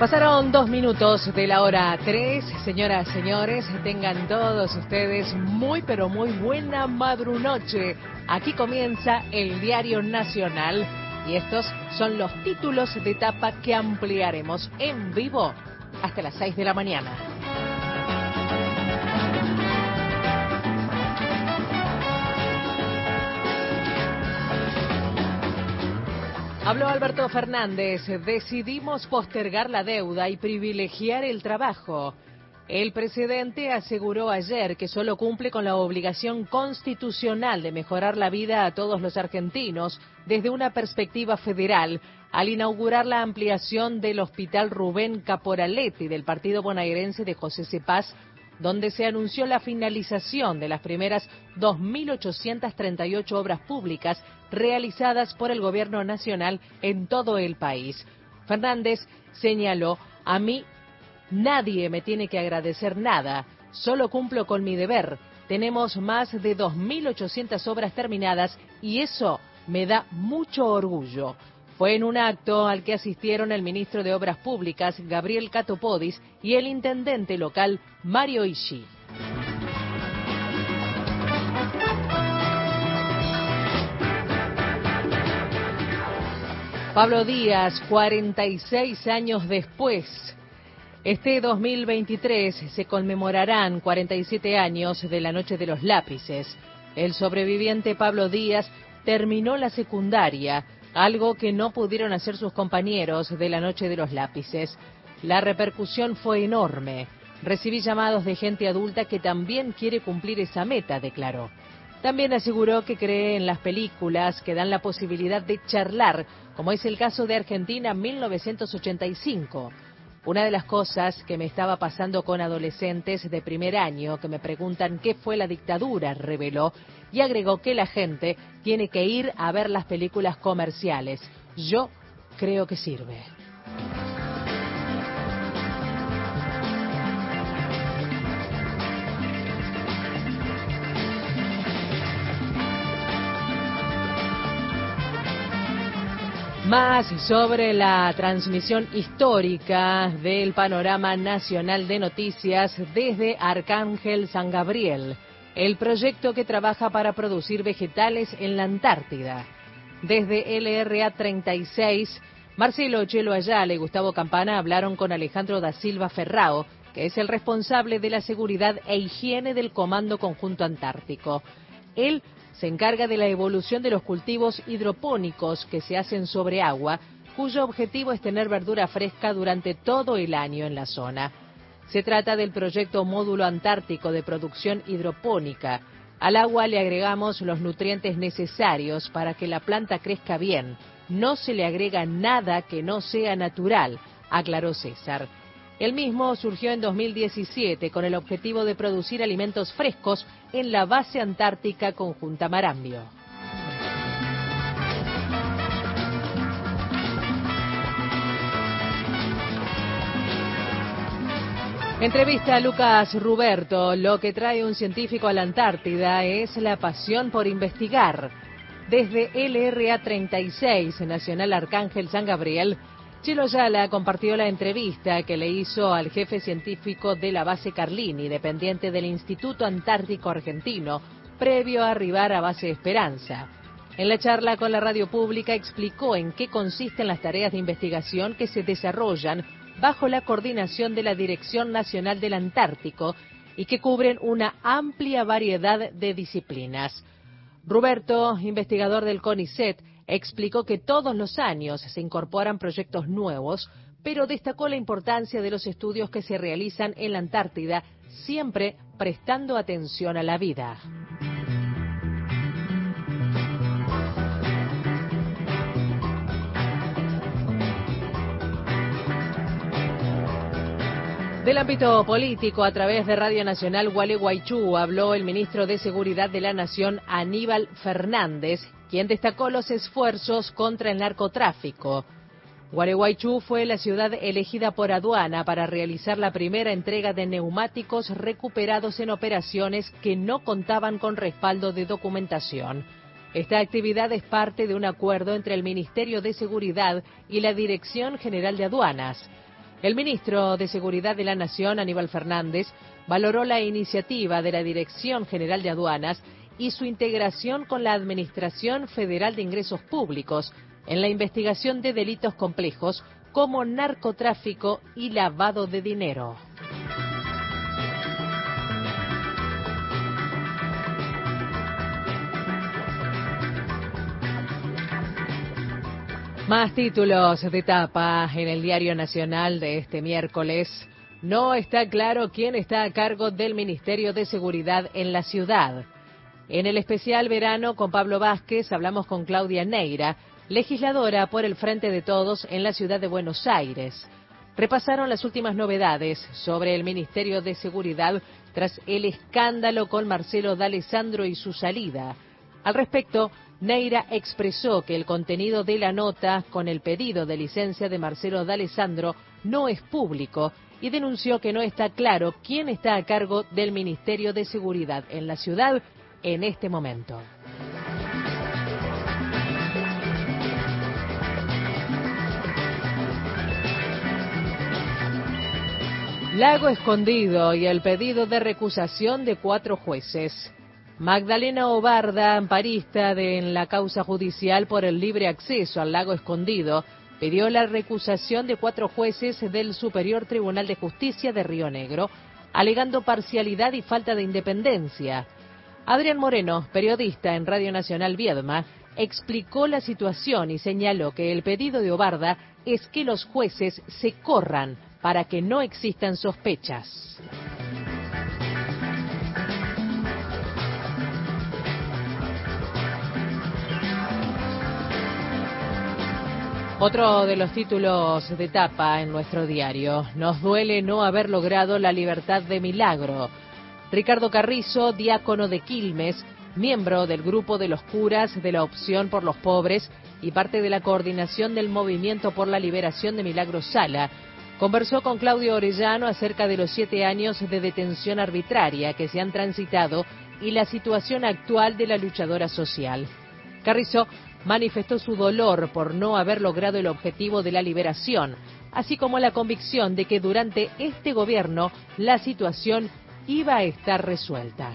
Pasaron 2 minutos de la hora 3. Señoras, señores, tengan todos ustedes muy pero muy buena madrunoche. Aquí comienza el Diario Nacional y estos son los títulos de etapa que ampliaremos en vivo hasta las 6 de la mañana. Habló Alberto Fernández, decidimos postergar la deuda y privilegiar el trabajo. El presidente aseguró ayer que solo cumple con la obligación constitucional de mejorar la vida a todos los argentinos desde una perspectiva federal, al inaugurar la ampliación del Hospital Rubén Caporaletti del partido bonaerense de José Cepaz, donde se anunció la finalización de las primeras 2.838 obras públicas realizadas por el gobierno nacional en todo el país. Fernández señaló: a mí nadie me tiene que agradecer nada, solo cumplo con mi deber. Tenemos más de 2.800 obras terminadas y eso me da mucho orgullo. Fue en un acto al que asistieron el ministro de Obras Públicas, Gabriel Catopodis, y el intendente local, Mario Ishii. Pablo Díaz, 46 años después. Este 2023 se conmemorarán 47 años de la Noche de los Lápices. El sobreviviente Pablo Díaz terminó la secundaria, algo que no pudieron hacer sus compañeros de la Noche de los Lápices. La repercusión fue enorme. Recibí llamados de gente adulta que también quiere cumplir esa meta, declaró. También aseguró que cree en las películas que dan la posibilidad de charlar, como es el caso de Argentina 1985. Una de las cosas que me estaba pasando con adolescentes de primer año que me preguntan qué fue la dictadura, reveló, y agregó que la gente tiene que ir a ver las películas comerciales. Yo creo que sirve. Más sobre la transmisión histórica del panorama nacional de noticias desde Arcángel San Gabriel, el proyecto que trabaja para producir vegetales en la Antártida. Desde LRA 36, Marcelo Chelo Ayala y Gustavo Campana hablaron con Alejandro da Silva Ferrao, que es el responsable de la seguridad e higiene del Comando Conjunto Antártico. Él se encarga de la evolución de los cultivos hidropónicos que se hacen sobre agua, cuyo objetivo es tener verdura fresca durante todo el año en la zona. Se trata del proyecto Módulo Antártico de Producción Hidropónica. Al agua le agregamos los nutrientes necesarios para que la planta crezca bien. No se le agrega nada que no sea natural, aclaró César. El mismo surgió en 2017 con el objetivo de producir alimentos frescos en la base antártica conjunta Marambio. Entrevista a Lucas Ruberto. Lo que trae un científico a la Antártida es la pasión por investigar. Desde LRA 36, Nacional Arcángel San Gabriel, Chelo Ayala compartió la entrevista que le hizo al jefe científico de la base Carlini, dependiente del Instituto Antártico Argentino, previo a arribar a base Esperanza. En la charla con la radio pública explicó en qué consisten las tareas de investigación que se desarrollan bajo la coordinación de la Dirección Nacional del Antártico y que cubren una amplia variedad de disciplinas. Ruberto, investigador del CONICET, explicó que todos los años se incorporan proyectos nuevos, pero destacó la importancia de los estudios que se realizan en la Antártida, siempre prestando atención a la vida. Del ámbito político, a través de Radio Nacional Gualeguaychú, habló el ministro de Seguridad de la Nación, Aníbal Fernández, quien destacó los esfuerzos contra el narcotráfico. Gualeguaychú fue la ciudad elegida por aduana para realizar la primera entrega de neumáticos recuperados en operaciones que no contaban con respaldo de documentación. Esta actividad es parte de un acuerdo entre el Ministerio de Seguridad y la Dirección General de Aduanas. El ministro de Seguridad de la Nación, Aníbal Fernández, valoró la iniciativa de la Dirección General de Aduanas y su integración con la Administración Federal de Ingresos Públicos en la investigación de delitos complejos como narcotráfico y lavado de dinero. Más títulos de tapa en el Diario Nacional de este miércoles. No está claro quién está a cargo del Ministerio de Seguridad en la ciudad. En el especial verano con Pablo Vázquez hablamos con Claudia Neira, legisladora por el Frente de Todos en la ciudad de Buenos Aires. Repasaron las últimas novedades sobre el Ministerio de Seguridad tras el escándalo con Marcelo D'Alessandro y su salida. Al respecto, Neira expresó que el contenido de la nota con el pedido de licencia de Marcelo D'Alessandro no es público y denunció que no está claro quién está a cargo del Ministerio de Seguridad en la ciudad en este momento. Lago Escondido y el pedido de recusación de 4 jueces. Magdalena Obarda, amparista en la causa judicial por el libre acceso al Lago Escondido, pidió la recusación de 4 jueces del Superior Tribunal de Justicia de Río Negro, alegando parcialidad y falta de independencia. Adrián Moreno, periodista en Radio Nacional Viedma, explicó la situación y señaló que el pedido de Obarda es que los jueces se corran para que no existan sospechas. Otro de los títulos de tapa en nuestro diario. Nos duele no haber logrado la libertad de Milagro. Ricardo Carrizo, diácono de Quilmes, miembro del grupo de los curas de la Opción por los Pobres y parte de la coordinación del Movimiento por la Liberación de Milagro Sala, conversó con Claudio Orellano acerca de los 7 años de detención arbitraria que se han transitado y la situación actual de la luchadora social. Carrizo manifestó su dolor por no haber logrado el objetivo de la liberación, así como la convicción de que durante este gobierno la situación iba a estar resuelta.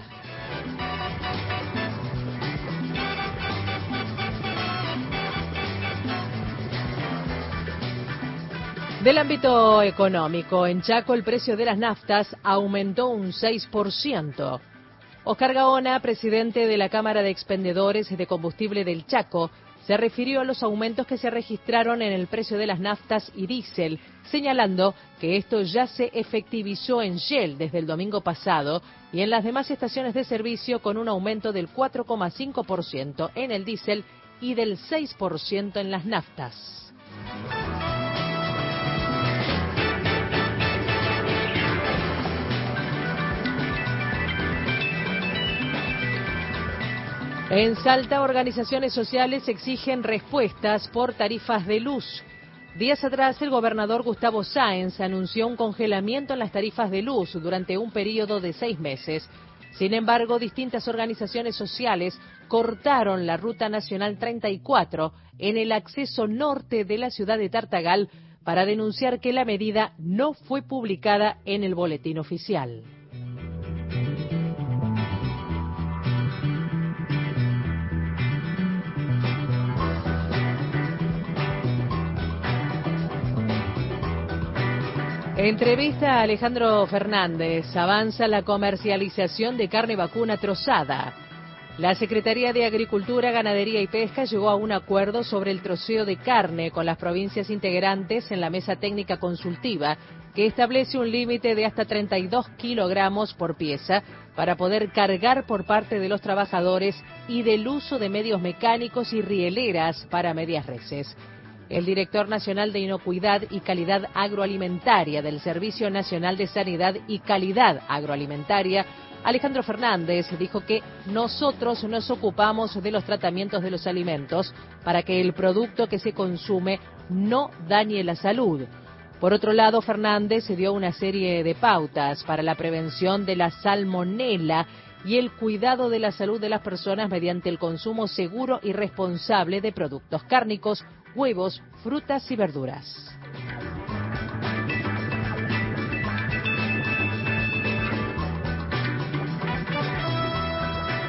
Del ámbito económico, en Chaco el precio de las naftas aumentó un 6%. Oscar Gaona, presidente de la Cámara de Expendedores de Combustible del Chaco, se refirió a los aumentos que se registraron en el precio de las naftas y diésel, señalando que esto ya se efectivizó en Shell desde el domingo pasado y en las demás estaciones de servicio con un aumento del 4,5% en el diésel y del 6% en las naftas. En Salta, organizaciones sociales exigen respuestas por tarifas de luz. Días atrás, el gobernador Gustavo Sáenz anunció un congelamiento en las tarifas de luz durante un periodo de 6 meses. Sin embargo, distintas organizaciones sociales cortaron la Ruta Nacional 34 en el acceso norte de la ciudad de Tartagal para denunciar que la medida no fue publicada en el boletín oficial. Entrevista a Alejandro Fernández. Avanza la comercialización de carne vacuna trozada. La Secretaría de Agricultura, Ganadería y Pesca llegó a un acuerdo sobre el troceo de carne con las provincias integrantes en la mesa técnica consultiva, que establece un límite de hasta 32 kilogramos por pieza para poder cargar por parte de los trabajadores y del uso de medios mecánicos y rieleras para medias reses. El director nacional de Inocuidad y Calidad Agroalimentaria del Servicio Nacional de Sanidad y Calidad Agroalimentaria, Alejandro Fernández, dijo que nosotros nos ocupamos de los tratamientos de los alimentos para que el producto que se consume no dañe la salud. Por otro lado, Fernández dio una serie de pautas para la prevención de la salmonela y el cuidado de la salud de las personas mediante el consumo seguro y responsable de productos cárnicos, huevos, frutas y verduras.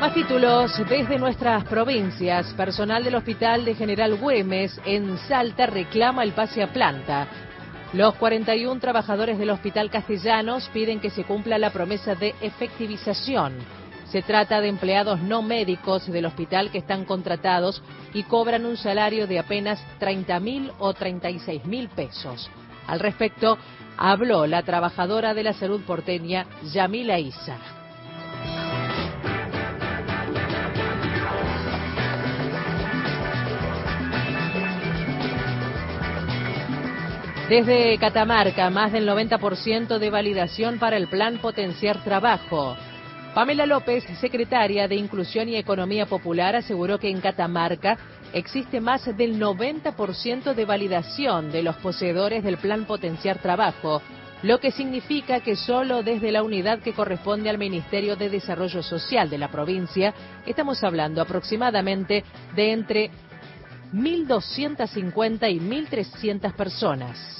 Más títulos desde nuestras provincias. Personal del Hospital de General Güemes en Salta reclama el pase a planta. Los 41 trabajadores del Hospital Castellanos piden que se cumpla la promesa de efectivización. Se trata de empleados no médicos del hospital que están contratados y cobran un salario de apenas 30.000 o 36.000 pesos. Al respecto, habló la trabajadora de la salud porteña, Yamila Isa. Desde Catamarca, más del 90% de validación para el plan Potenciar Trabajo. Pamela López, secretaria de Inclusión y Economía Popular, aseguró que en Catamarca existe más del 90% de validación de los poseedores del plan Potenciar Trabajo, lo que significa que solo desde la unidad que corresponde al Ministerio de Desarrollo Social de la provincia, estamos hablando aproximadamente de entre 1.250 y 1.300 personas.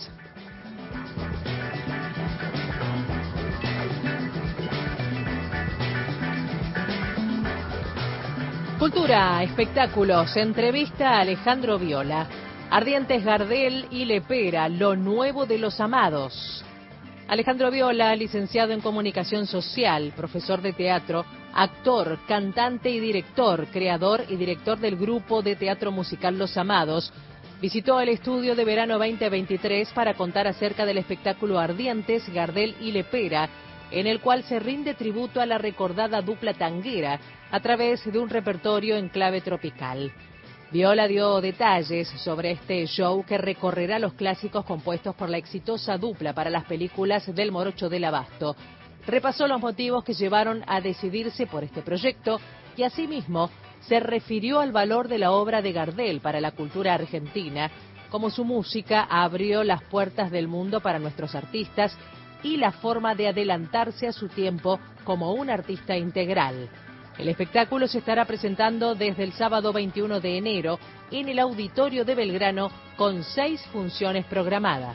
Cultura, espectáculos, entrevista a Alejandro Viola. Ardientes Gardel y Lepera, lo nuevo de los amados. Alejandro Viola, licenciado en Comunicación Social, profesor de teatro, actor, cantante y director, creador y director del grupo de teatro musical Los Amados, visitó el estudio de verano 2023 para contar acerca del espectáculo Ardientes, Gardel y Lepera, en el cual se rinde tributo a la recordada dupla tanguera a través de un repertorio en clave tropical. Viola dio detalles sobre este show que recorrerá los clásicos compuestos por la exitosa dupla para las películas del Morocho del Abasto. Repasó los motivos que llevaron a decidirse por este proyecto y asimismo se refirió al valor de la obra de Gardel para la cultura argentina, como su música abrió las puertas del mundo para nuestros artistas y la forma de adelantarse a su tiempo como un artista integral. El espectáculo se estará presentando desde el sábado 21 de enero en el Auditorio de Belgrano con 6 funciones programadas.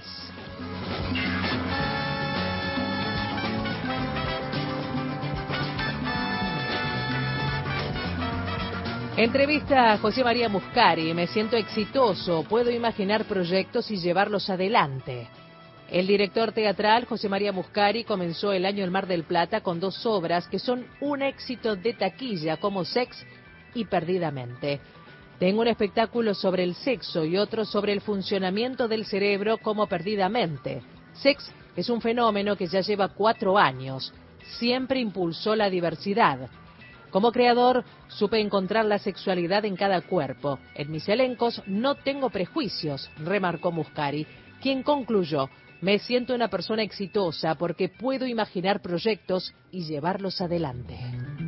Entrevista a José María Muscari. Me siento exitoso, puedo imaginar proyectos y llevarlos adelante. El director teatral José María Muscari comenzó el año en Mar del Plata con 2 obras que son un éxito de taquilla, como Sex y Perdidamente. Tengo un espectáculo sobre el sexo y otro sobre el funcionamiento del cerebro, como Perdidamente. Sex es un fenómeno que ya lleva 4 años. Siempre impulsó la diversidad. Como creador, supe encontrar la sexualidad en cada cuerpo. En mis elencos no tengo prejuicios, remarcó Muscari, quien concluyó: me siento una persona exitosa porque puedo imaginar proyectos y llevarlos adelante.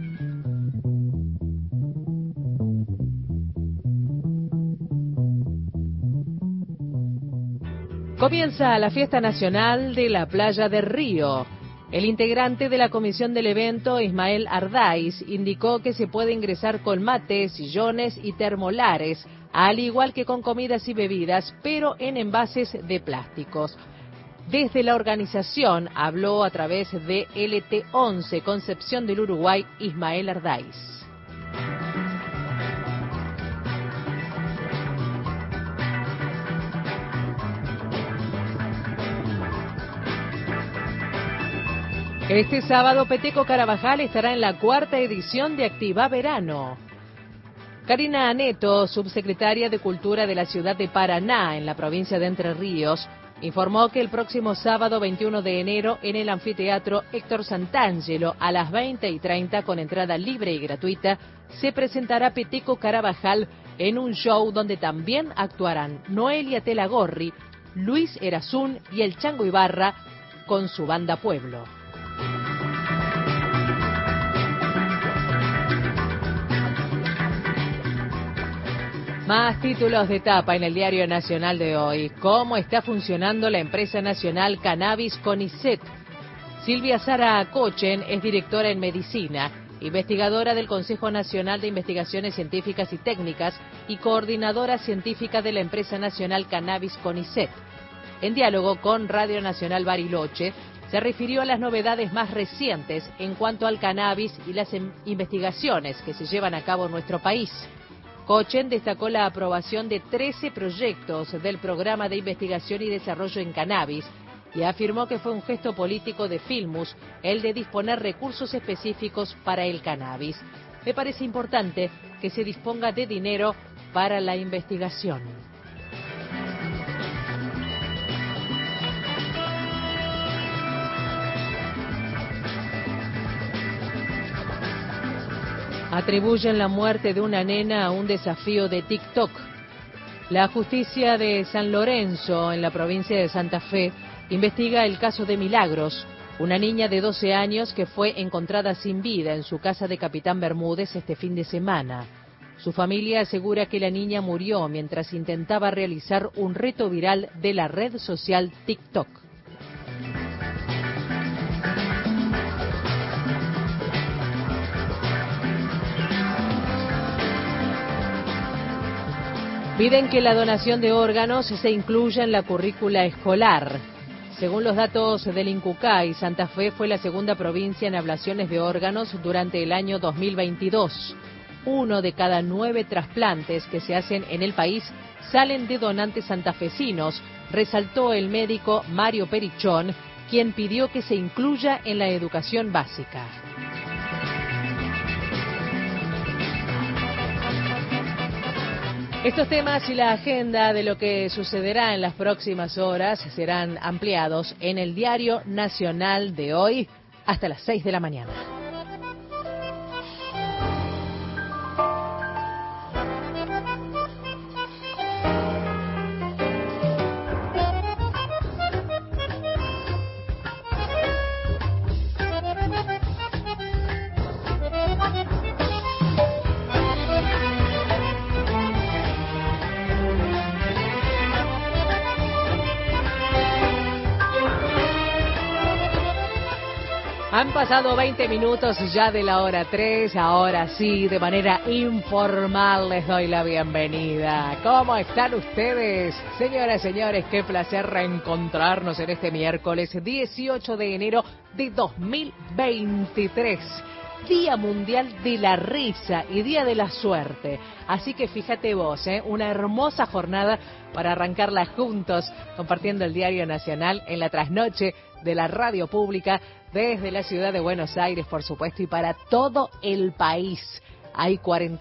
Comienza la fiesta nacional de la playa de Río. El integrante de la comisión del evento, Ismael Ardáiz, indicó que se puede ingresar con mates, sillones y termolares, al igual que con comidas y bebidas, pero en envases de plásticos. Desde la organización habló a través de LT11 Concepción del Uruguay, Ismael Ardáiz. Este sábado Peteco Carabajal estará en la 4ª edición de Activa Verano. Karina Aneto, subsecretaria de Cultura de la ciudad de Paraná, en la provincia de Entre Ríos, informó que el próximo sábado 21 de enero en el anfiteatro Héctor Santangelo a las 20:30 con entrada libre y gratuita se presentará Peteco Carabajal en un show donde también actuarán Noelia Telagorri, Luis Erazún y el Chango Ibarra con su banda Pueblo. Más títulos de tapa en el Diario Nacional de hoy. ¿Cómo está funcionando la empresa nacional Cannabis CONICET? Silvia Sara Cochen es directora en medicina, investigadora del Consejo Nacional de Investigaciones Científicas y Técnicas y coordinadora científica de la empresa nacional Cannabis CONICET. En diálogo con Radio Nacional Bariloche, se refirió a las novedades más recientes en cuanto al cannabis y las investigaciones que se llevan a cabo en nuestro país. Kochen destacó la aprobación de 13 proyectos del Programa de Investigación y Desarrollo en Cannabis y afirmó que fue un gesto político de Filmus el de disponer recursos específicos para el cannabis. Me parece importante que se disponga de dinero para la investigación. Atribuyen la muerte de una nena a un desafío de TikTok. La justicia de San Lorenzo, en la provincia de Santa Fe, investiga el caso de Milagros, una niña de 12 años que fue encontrada sin vida en su casa de Capitán Bermúdez este fin de semana. Su familia asegura que la niña murió mientras intentaba realizar un reto viral de la red social TikTok. Piden que la donación de órganos se incluya en la currícula escolar. Según los datos del INCUCAI, Santa Fe fue la segunda provincia en ablaciones de órganos durante el año 2022. 1 de cada 9 trasplantes que se hacen en el país salen de donantes santafesinos, resaltó el médico Mario Perichón, quien pidió que se incluya en la educación básica. Estos temas y la agenda de lo que sucederá en las próximas horas serán ampliados en el Diario Nacional de hoy hasta las 6 de la mañana. Han pasado 20 minutos ya de la hora 3, ahora sí, de manera informal les doy la bienvenida. ¿Cómo están ustedes? Señoras y señores, qué placer reencontrarnos en este miércoles 18 de enero de 2023. Día Mundial de la Risa y Día de la Suerte. Así que fíjate vos, una hermosa jornada para arrancarla juntos, compartiendo el Diario Nacional en la trasnoche de la radio pública desde la ciudad de Buenos Aires, por supuesto, y para todo el país. Hay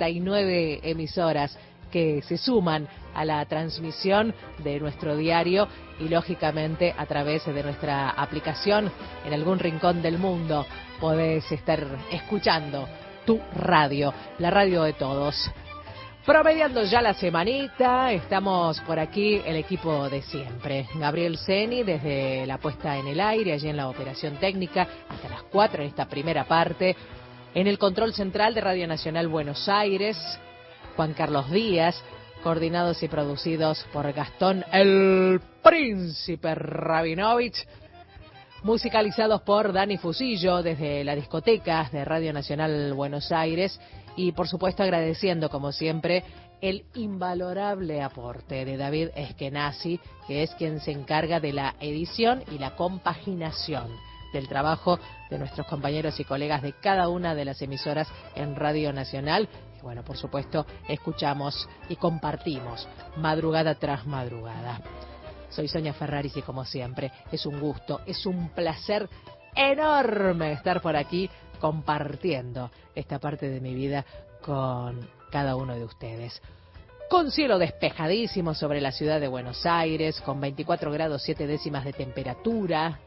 49 emisoras que se suman a la transmisión de nuestro diario y, lógicamente, a través de nuestra aplicación en algún rincón del mundo podés estar escuchando tu radio, la radio de todos. Promediando ya la semanita, estamos por aquí el equipo de siempre. Gabriel Ceni desde la puesta en el aire, allí en la operación técnica, hasta las 4 en esta primera parte. En el control central de Radio Nacional Buenos Aires, Juan Carlos Díaz, coordinados y producidos por Gastón el Príncipe Rabinovich. Musicalizados por Dani Fusillo desde la discoteca de Radio Nacional Buenos Aires y por supuesto agradeciendo como siempre el invalorable aporte de David Eskenazi, que es quien se encarga de la edición y la compaginación del trabajo de nuestros compañeros y colegas de cada una de las emisoras en Radio Nacional. Y bueno, por supuesto, escuchamos y compartimos madrugada tras madrugada. Soy Sonia Ferraris y como siempre es un gusto, es un placer enorme estar por aquí compartiendo esta parte de mi vida con cada uno de ustedes. Con cielo despejadísimo sobre la ciudad de Buenos Aires, con 24 grados 7 décimas de temperatura,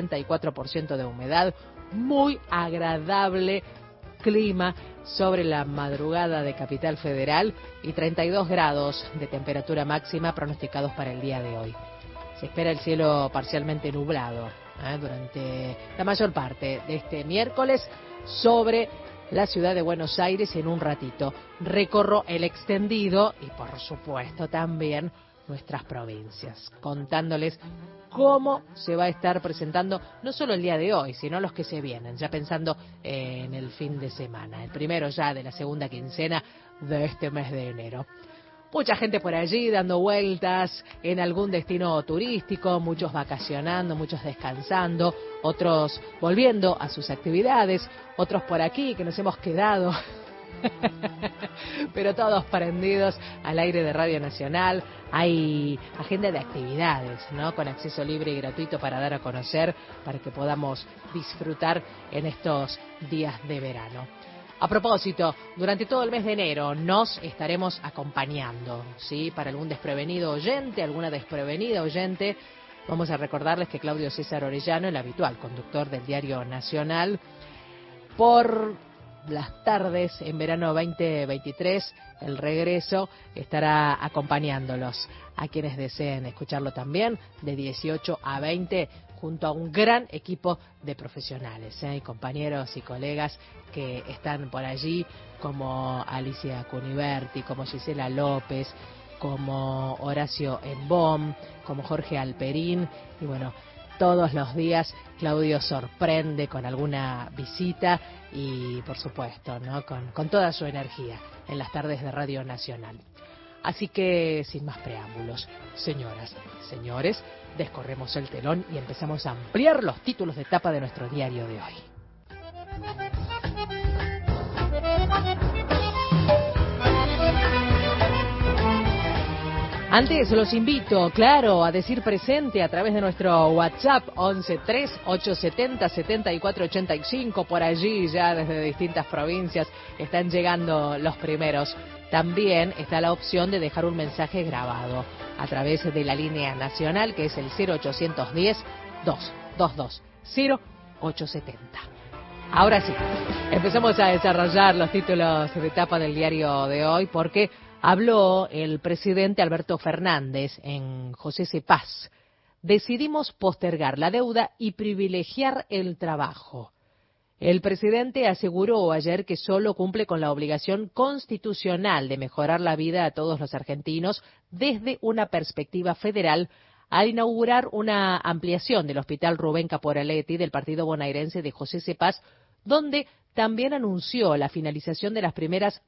64% de humedad, muy agradable clima sobre la madrugada de Capital Federal y 32 grados de temperatura máxima pronosticados para el día de hoy. Se espera el cielo parcialmente nublado durante la mayor parte de este miércoles sobre la ciudad de Buenos Aires. En un ratito recorro el extendido y por supuesto también nuestras provincias, contándoles cómo se va a estar presentando no solo el día de hoy, sino los que se vienen, ya pensando en el fin de semana, el primero ya de la segunda quincena de este mes de enero. Mucha gente por allí dando vueltas en algún destino turístico, muchos vacacionando, muchos descansando, otros volviendo a sus actividades, otros por aquí que nos hemos quedado, pero todos prendidos al aire de Radio Nacional. Hay agenda de actividades, ¿no? Con acceso libre y gratuito para dar a conocer, para que podamos disfrutar en estos días de verano. A propósito, durante todo el mes de enero nos estaremos acompañando, ¿sí? Para algún desprevenido oyente, alguna desprevenida oyente, vamos a recordarles que Claudio César Orellano, el habitual conductor del Diario Nacional, por las tardes en verano 2023, el regreso, estará acompañándolos a quienes deseen escucharlo también, de 18 a 20, junto a un gran equipo de profesionales, y compañeros y colegas que están por allí, como Alicia Cuniverti, como Gisela López, como Horacio Embom, como Jorge Alperín, y bueno, todos los días Claudio sorprende con alguna visita y, por supuesto, ¿no? con toda su energía en las tardes de Radio Nacional. Así que, sin más preámbulos, señoras, señores, descorremos el telón y empezamos a ampliar los títulos de tapa de nuestro diario de hoy. Antes los invito, claro, a decir presente a través de nuestro WhatsApp 1138707485. Por allí ya desde distintas provincias están llegando los primeros. También está la opción de dejar un mensaje grabado a través de la línea nacional, que es el 0810-222-0870. Ahora sí, empezamos a desarrollar los títulos de tapa del diario de hoy, porque habló el presidente Alberto Fernández en José Cepaz. Decidimos postergar la deuda y privilegiar el trabajo. El presidente aseguró ayer que solo cumple con la obligación constitucional de mejorar la vida a todos los argentinos desde una perspectiva federal, al inaugurar una ampliación del Hospital Rubén Caporaletti del partido bonaerense de José Cepaz, donde también anunció la finalización de las primeras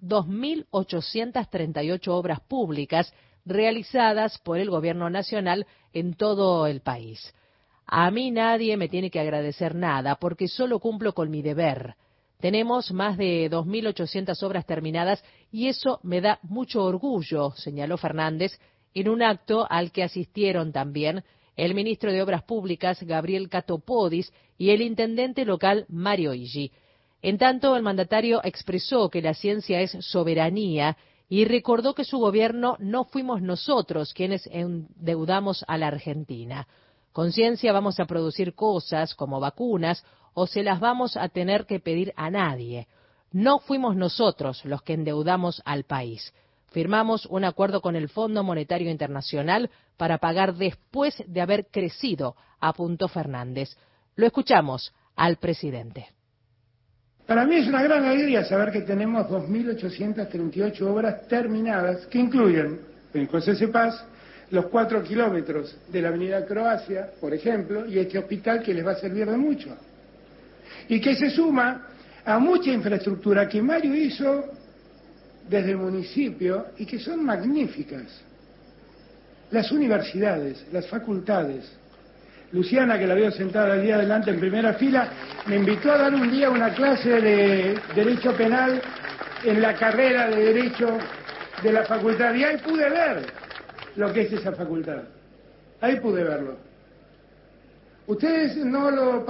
2.838 obras públicas realizadas por el Gobierno Nacional en todo el país. A mí nadie me tiene que agradecer nada, porque solo cumplo con mi deber. Tenemos más de 2.800 obras terminadas y eso me da mucho orgullo, señaló Fernández, en un acto al que asistieron también el ministro de Obras Públicas, Gabriel Catopodis, y el intendente local, Mario Iggi. En tanto, el mandatario expresó que la ciencia es soberanía y recordó que su gobierno no fuimos nosotros quienes endeudamos a la Argentina. Con ciencia vamos a producir cosas como vacunas o se las vamos a tener que pedir a nadie. No fuimos nosotros los que endeudamos al país. Firmamos un acuerdo con el Fondo Monetario Internacional para pagar después de haber crecido, apuntó Fernández. Lo escuchamos al presidente. Para mí es una gran alegría saber que tenemos 2.838 obras terminadas que incluyen, en José Cepaz, los 4 kilómetros de la avenida Croacia, por ejemplo, y este hospital que les va a servir de mucho. Y que se suma a mucha infraestructura que Mario hizo desde el municipio y que son magníficas. Las universidades, las facultades. Luciana, que la veo sentada allí adelante en primera fila, me invitó a dar un día una clase de Derecho Penal en la carrera de Derecho de la facultad. Y ahí pude ver lo que es esa facultad. Ahí pude verlo. Ustedes no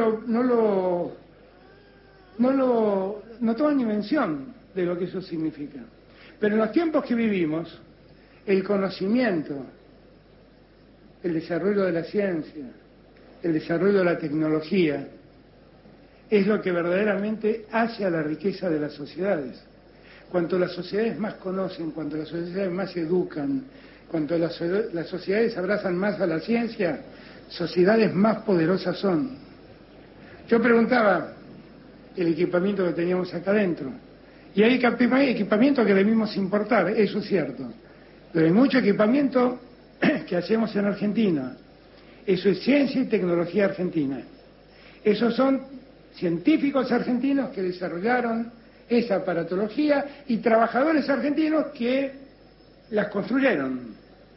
toman ni mención de lo que eso significa. Pero en los tiempos que vivimos, el conocimiento, el desarrollo de la ciencia, el desarrollo de la tecnología, es lo que verdaderamente hace a la riqueza de las sociedades. Cuanto las sociedades más conocen, cuanto las sociedades más educan, cuanto las sociedades abrazan más a la ciencia, sociedades más poderosas son. Yo preguntaba el equipamiento que teníamos acá adentro, y hay equipamiento que debimos importar, eso es cierto, pero hay mucho equipamiento que hacemos en Argentina. Eso es ciencia y tecnología argentina. Esos son científicos argentinos que desarrollaron esa aparatología y trabajadores argentinos que las construyeron.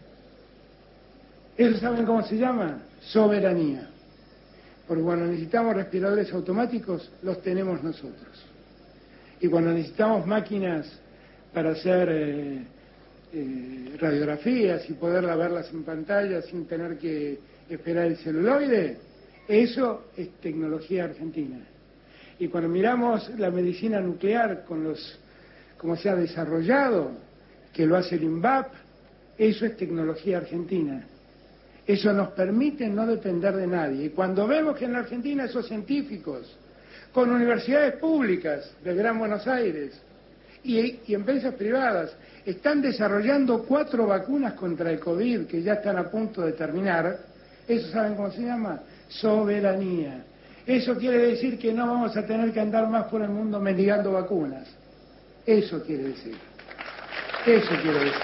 ¿Eso saben cómo se llama? Soberanía. Porque cuando necesitamos respiradores automáticos, los tenemos nosotros. Y cuando necesitamos máquinas para hacer radiografías y poderlas verlas en pantalla sin tener que esperar el celuloide, eso es tecnología argentina. Y cuando miramos la medicina nuclear como se ha desarrollado, que lo hace el INVAP, eso es tecnología argentina. Eso nos permite no depender de nadie. Y cuando vemos que en la Argentina esos científicos, con universidades públicas del Gran Buenos Aires y empresas privadas, están desarrollando 4 vacunas contra el COVID que ya están a punto de terminar, ¿eso saben cómo se llama? Soberanía. Eso quiere decir que no vamos a tener que andar más por el mundo mendigando vacunas. Eso quiere decir. Eso quiere decir.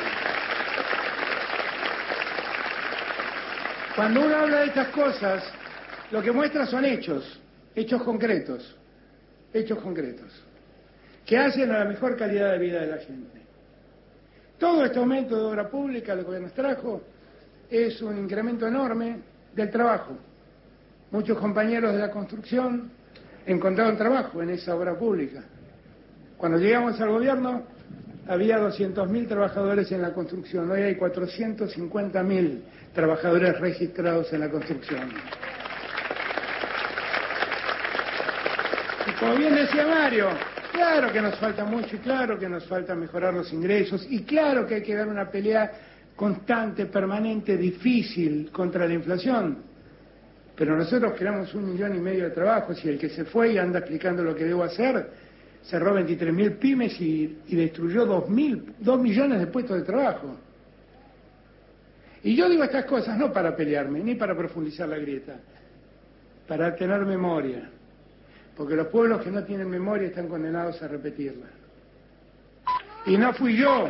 Cuando uno habla de estas cosas, lo que muestra son hechos concretos, que hacen a la mejor calidad de vida de la gente. Todo este aumento de obra pública, lo que nos trajo, es un incremento enorme del trabajo. Muchos compañeros de la construcción encontraron trabajo en esa obra pública. Cuando llegamos al gobierno, había 200.000 trabajadores en la construcción. Hoy hay 450.000 trabajadores registrados en la construcción. Y como bien decía Mario, claro que nos falta mucho y claro que nos falta mejorar los ingresos y claro que hay que dar una pelea constante, permanente, difícil contra la inflación. Pero nosotros creamos 1,5 millones de trabajos y el que se fue y anda explicando lo que debo hacer, cerró 23.000 pymes y destruyó 2 millones de puestos de trabajo. Y yo digo estas cosas no para pelearme, ni para profundizar la grieta, para tener memoria. Porque los pueblos que no tienen memoria están condenados a repetirla. Y no fui yo,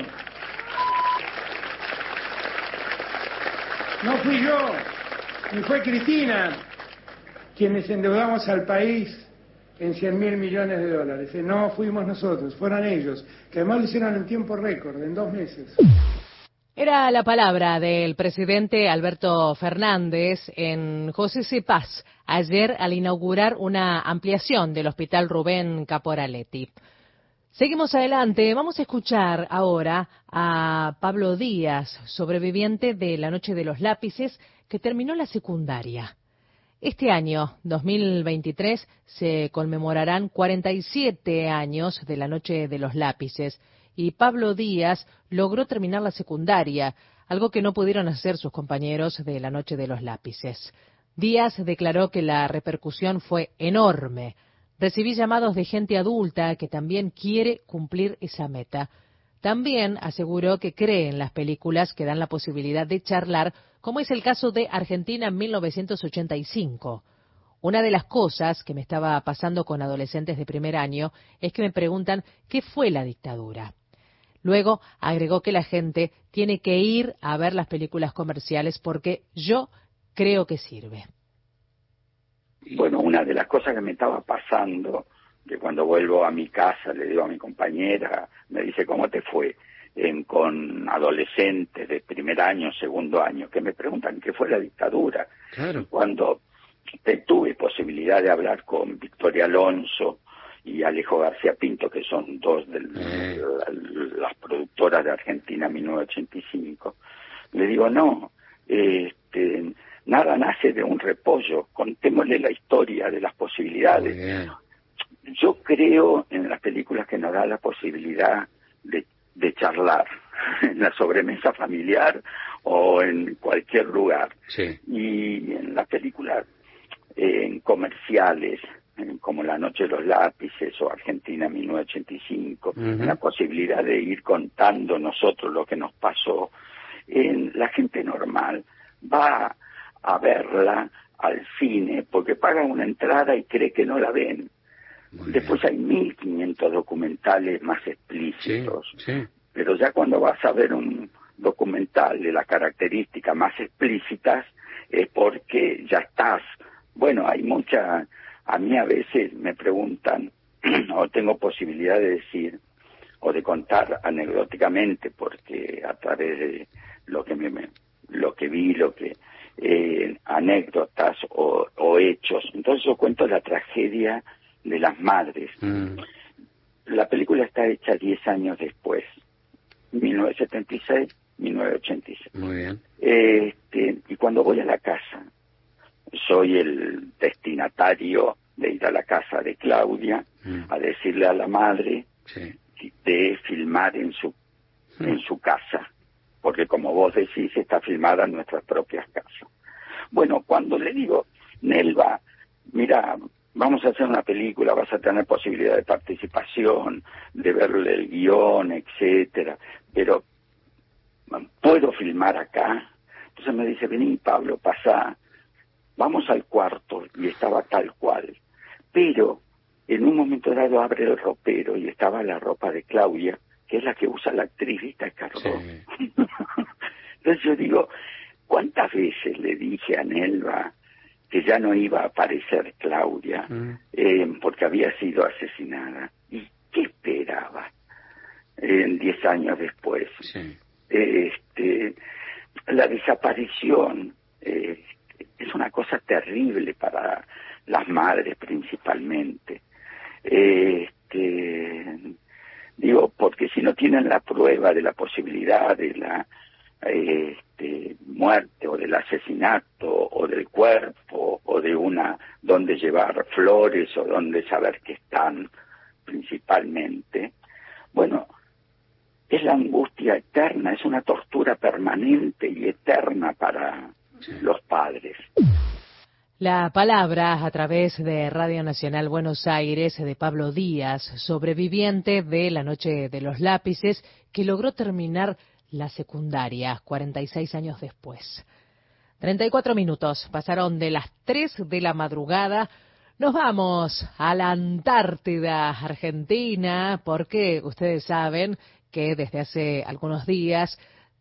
ni fue Cristina quienes endeudamos al país en 100.000 millones de dólares. No fuimos nosotros, fueron ellos, que además lo hicieron en tiempo récord, en 2 meses. Era la palabra del presidente Alberto Fernández en José C. Paz ayer al inaugurar una ampliación del Hospital Rubén Caporaletti. Seguimos adelante, vamos a escuchar ahora a Pablo Díaz, sobreviviente de la Noche de los Lápices, que terminó la secundaria. Este año, 2023, se conmemorarán 47 años de la Noche de los Lápices y Pablo Díaz logró terminar la secundaria, algo que no pudieron hacer sus compañeros de la Noche de los Lápices. Díaz declaró que la repercusión fue enorme. Recibí llamados de gente adulta que también quiere cumplir esa meta. También aseguró que cree en las películas que dan la posibilidad de charlar, como es el caso de Argentina en 1985. Una de las cosas que me estaba pasando con adolescentes de primer año es que me preguntan ¿qué fue la dictadura? Luego agregó que la gente tiene que ir a ver las películas comerciales porque yo creo que sirve. Bueno, una de las cosas que me estaba pasando, que cuando vuelvo a mi casa le digo a mi compañera, me dice, ¿cómo te fue? Con adolescentes de primer año, segundo año, que me preguntan qué fue la dictadura. Claro. Cuando tuve posibilidad de hablar con Victoria Alonso y Alejo García Pinto, que son dos de las productoras de Argentina 1985, le digo, no, nada nace de un repollo, contémosle la historia de las posibilidades. Yo creo en las películas que nos da la posibilidad de charlar en la sobremesa familiar o en cualquier lugar. Sí. Y en las películas en comerciales, como La Noche de los Lápices o Argentina 1985, la posibilidad de ir contando nosotros lo que nos pasó, la gente normal va a verla al cine porque paga una entrada y cree que no la ven. Después hay 1.500 documentales más explícitos, sí. Pero ya cuando vas a ver un documental de las características más explícitas es porque ya estás. Bueno, hay a mí a veces me preguntan o tengo posibilidad de decir o de contar anecdóticamente, porque a través de lo que lo que vi, anécdotas o hechos. Entonces yo cuento la tragedia de las madres. La película está hecha 10 años después, 1976, 1986. Muy bien. Y cuando voy a la casa, soy el destinatario de ir a la casa de Claudia a decirle a la madre de filmar en su casa, porque como vos decís, está filmada en nuestras propias casas. Bueno, cuando le digo, Nelva, mira, vamos a hacer una película, vas a tener posibilidad de participación, de verle el guión, etcétera, pero ¿puedo filmar acá? Entonces me dice, vení Pablo, pasá, vamos al cuarto, y estaba tal cual. Pero en un momento dado abre el ropero y estaba la ropa de Claudia, que es la que usa la actriz Rita Cardó. Sí. Entonces yo digo, ¿cuántas veces le dije a Nelva que ya no iba a aparecer Claudia porque había sido asesinada? ¿Y qué esperaba 10 años después? Sí. La desaparición es una cosa terrible para las madres principalmente. Digo, porque si no tienen la prueba de la posibilidad de la muerte o del asesinato o del cuerpo o de donde llevar flores o donde saber que están principalmente, bueno, es la angustia eterna, es una tortura permanente y eterna para los padres. La palabra a través de Radio Nacional Buenos Aires de Pablo Díaz, sobreviviente de la Noche de los Lápices, que logró terminar la secundaria 46 años después. 34 minutos pasaron de las 3 de la madrugada. Nos vamos a la Antártida Argentina, porque ustedes saben que desde hace algunos días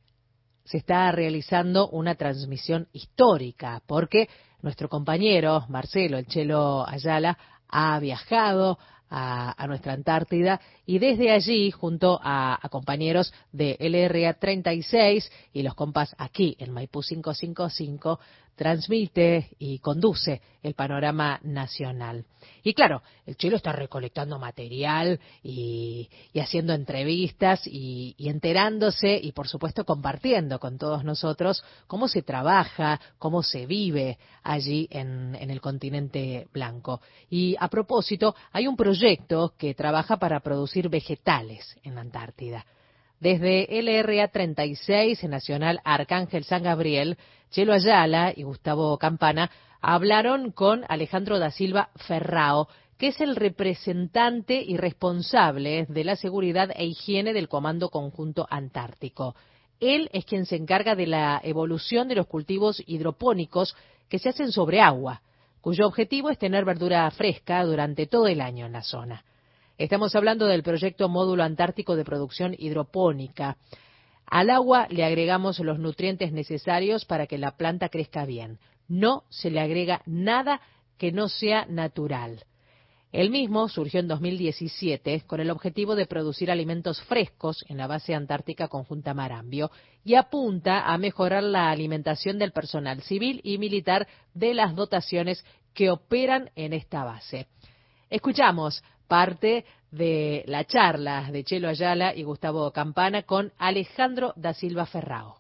se está realizando una transmisión histórica, porque nuestro compañero Marcelo El Chelo Ayala ha viajado a nuestra Antártida y desde allí, junto a compañeros de LRA 36 y los compas aquí en Maipú 555, transmite y conduce el panorama nacional. Y claro, el Chelo está recolectando material y haciendo entrevistas y enterándose y por supuesto compartiendo con todos nosotros cómo se trabaja, cómo se vive allí en el continente blanco. Y a propósito, hay un proyecto que trabaja para producir vegetales en la Antártida. Desde LRA 36, Nacional Arcángel San Gabriel, Chelo Ayala y Gustavo Campana hablaron con Alejandro da Silva Ferrao, que es el representante y responsable de la seguridad e higiene del Comando Conjunto Antártico. Él es quien se encarga de la evolución de los cultivos hidropónicos que se hacen sobre agua, cuyo objetivo es tener verdura fresca durante todo el año en la zona. Estamos hablando del proyecto Módulo Antártico de Producción Hidropónica. Al agua le agregamos los nutrientes necesarios para que la planta crezca bien. No se le agrega nada que no sea natural. El mismo surgió en 2017 con el objetivo de producir alimentos frescos en la base antártica conjunta Marambio y apunta a mejorar la alimentación del personal civil y militar de las dotaciones que operan en esta base. Escuchamos parte de la charla de Chelo Ayala y Gustavo Campana con Alejandro da Silva Ferrao.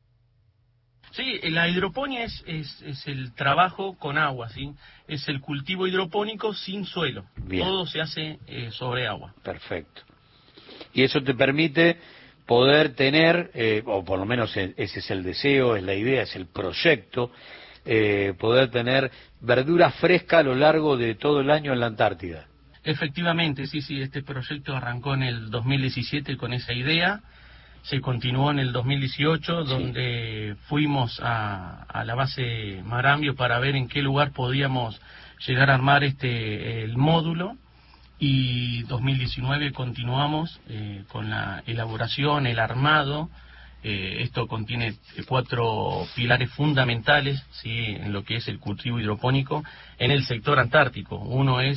Sí, la hidroponía es el trabajo con agua, ¿sí? Es el cultivo hidropónico sin suelo. Bien. Todo se hace sobre agua. Perfecto. Y eso te permite poder tener, o por lo menos ese es el deseo, es la idea, es el proyecto, poder tener verdura fresca a lo largo de todo el año en la Antártida. Efectivamente, sí, este proyecto arrancó en el 2017 con esa idea, se continuó en el 2018, donde fuimos a la base Marambio para ver en qué lugar podíamos llegar a armar el módulo, y 2019 continuamos con la elaboración, el armado. Esto contiene 4 pilares fundamentales, ¿sí?, en lo que es el cultivo hidropónico en el sector antártico. Uno es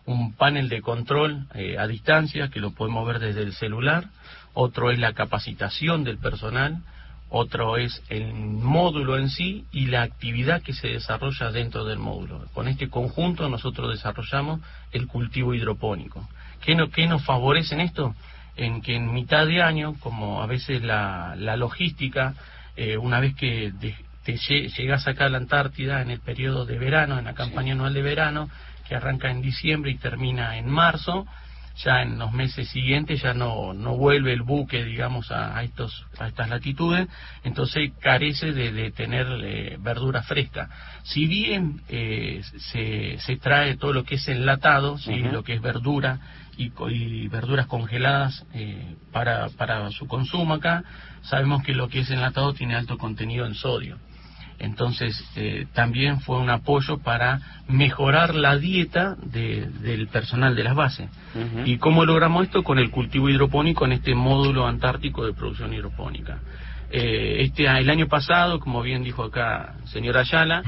un panel de control a distancia que lo podemos ver desde el celular, otro es la capacitación del personal, otro es el módulo en sí y la actividad que se desarrolla dentro del módulo. Con este conjunto nosotros desarrollamos el cultivo hidropónico. ¿Qué nos favorece en esto? En que en mitad de año, como a veces la logística, una vez que llegas acá a la Antártida en el periodo de verano, en la campaña anual de verano, que arranca en diciembre y termina en marzo, ya en los meses siguientes ya no vuelve el buque, digamos, a estas latitudes, entonces carece de tener verdura fresca. Si bien se trae todo lo que es enlatado, ¿sí? Lo que es verdura y verduras congeladas para su consumo acá, sabemos que lo que es enlatado tiene alto contenido en sodio. Entonces también fue un apoyo para mejorar la dieta del personal de las bases. ¿Y cómo logramos esto? Con el cultivo hidropónico en este módulo antártico de producción hidropónica. El año pasado, como bien dijo acá el señor Ayala,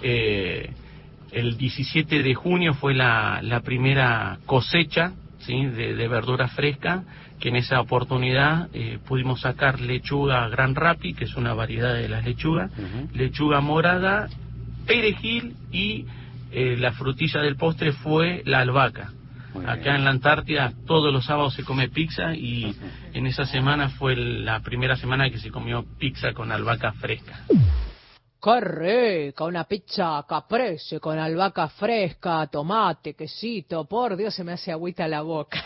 el 17 de junio fue la primera cosecha, ¿sí? de verdura fresca, que en esa oportunidad pudimos sacar lechuga Gran Rapi, que es una variedad de las lechugas, lechuga morada, perejil y la frutilla del postre fue la albahaca. Acá en la Antártida todos los sábados se come pizza y en esa semana fue la primera semana que se comió pizza con albahaca fresca. ¡Qué rica! Una pizza caprese con albahaca fresca, tomate, quesito. Por Dios, se me hace agüita la boca.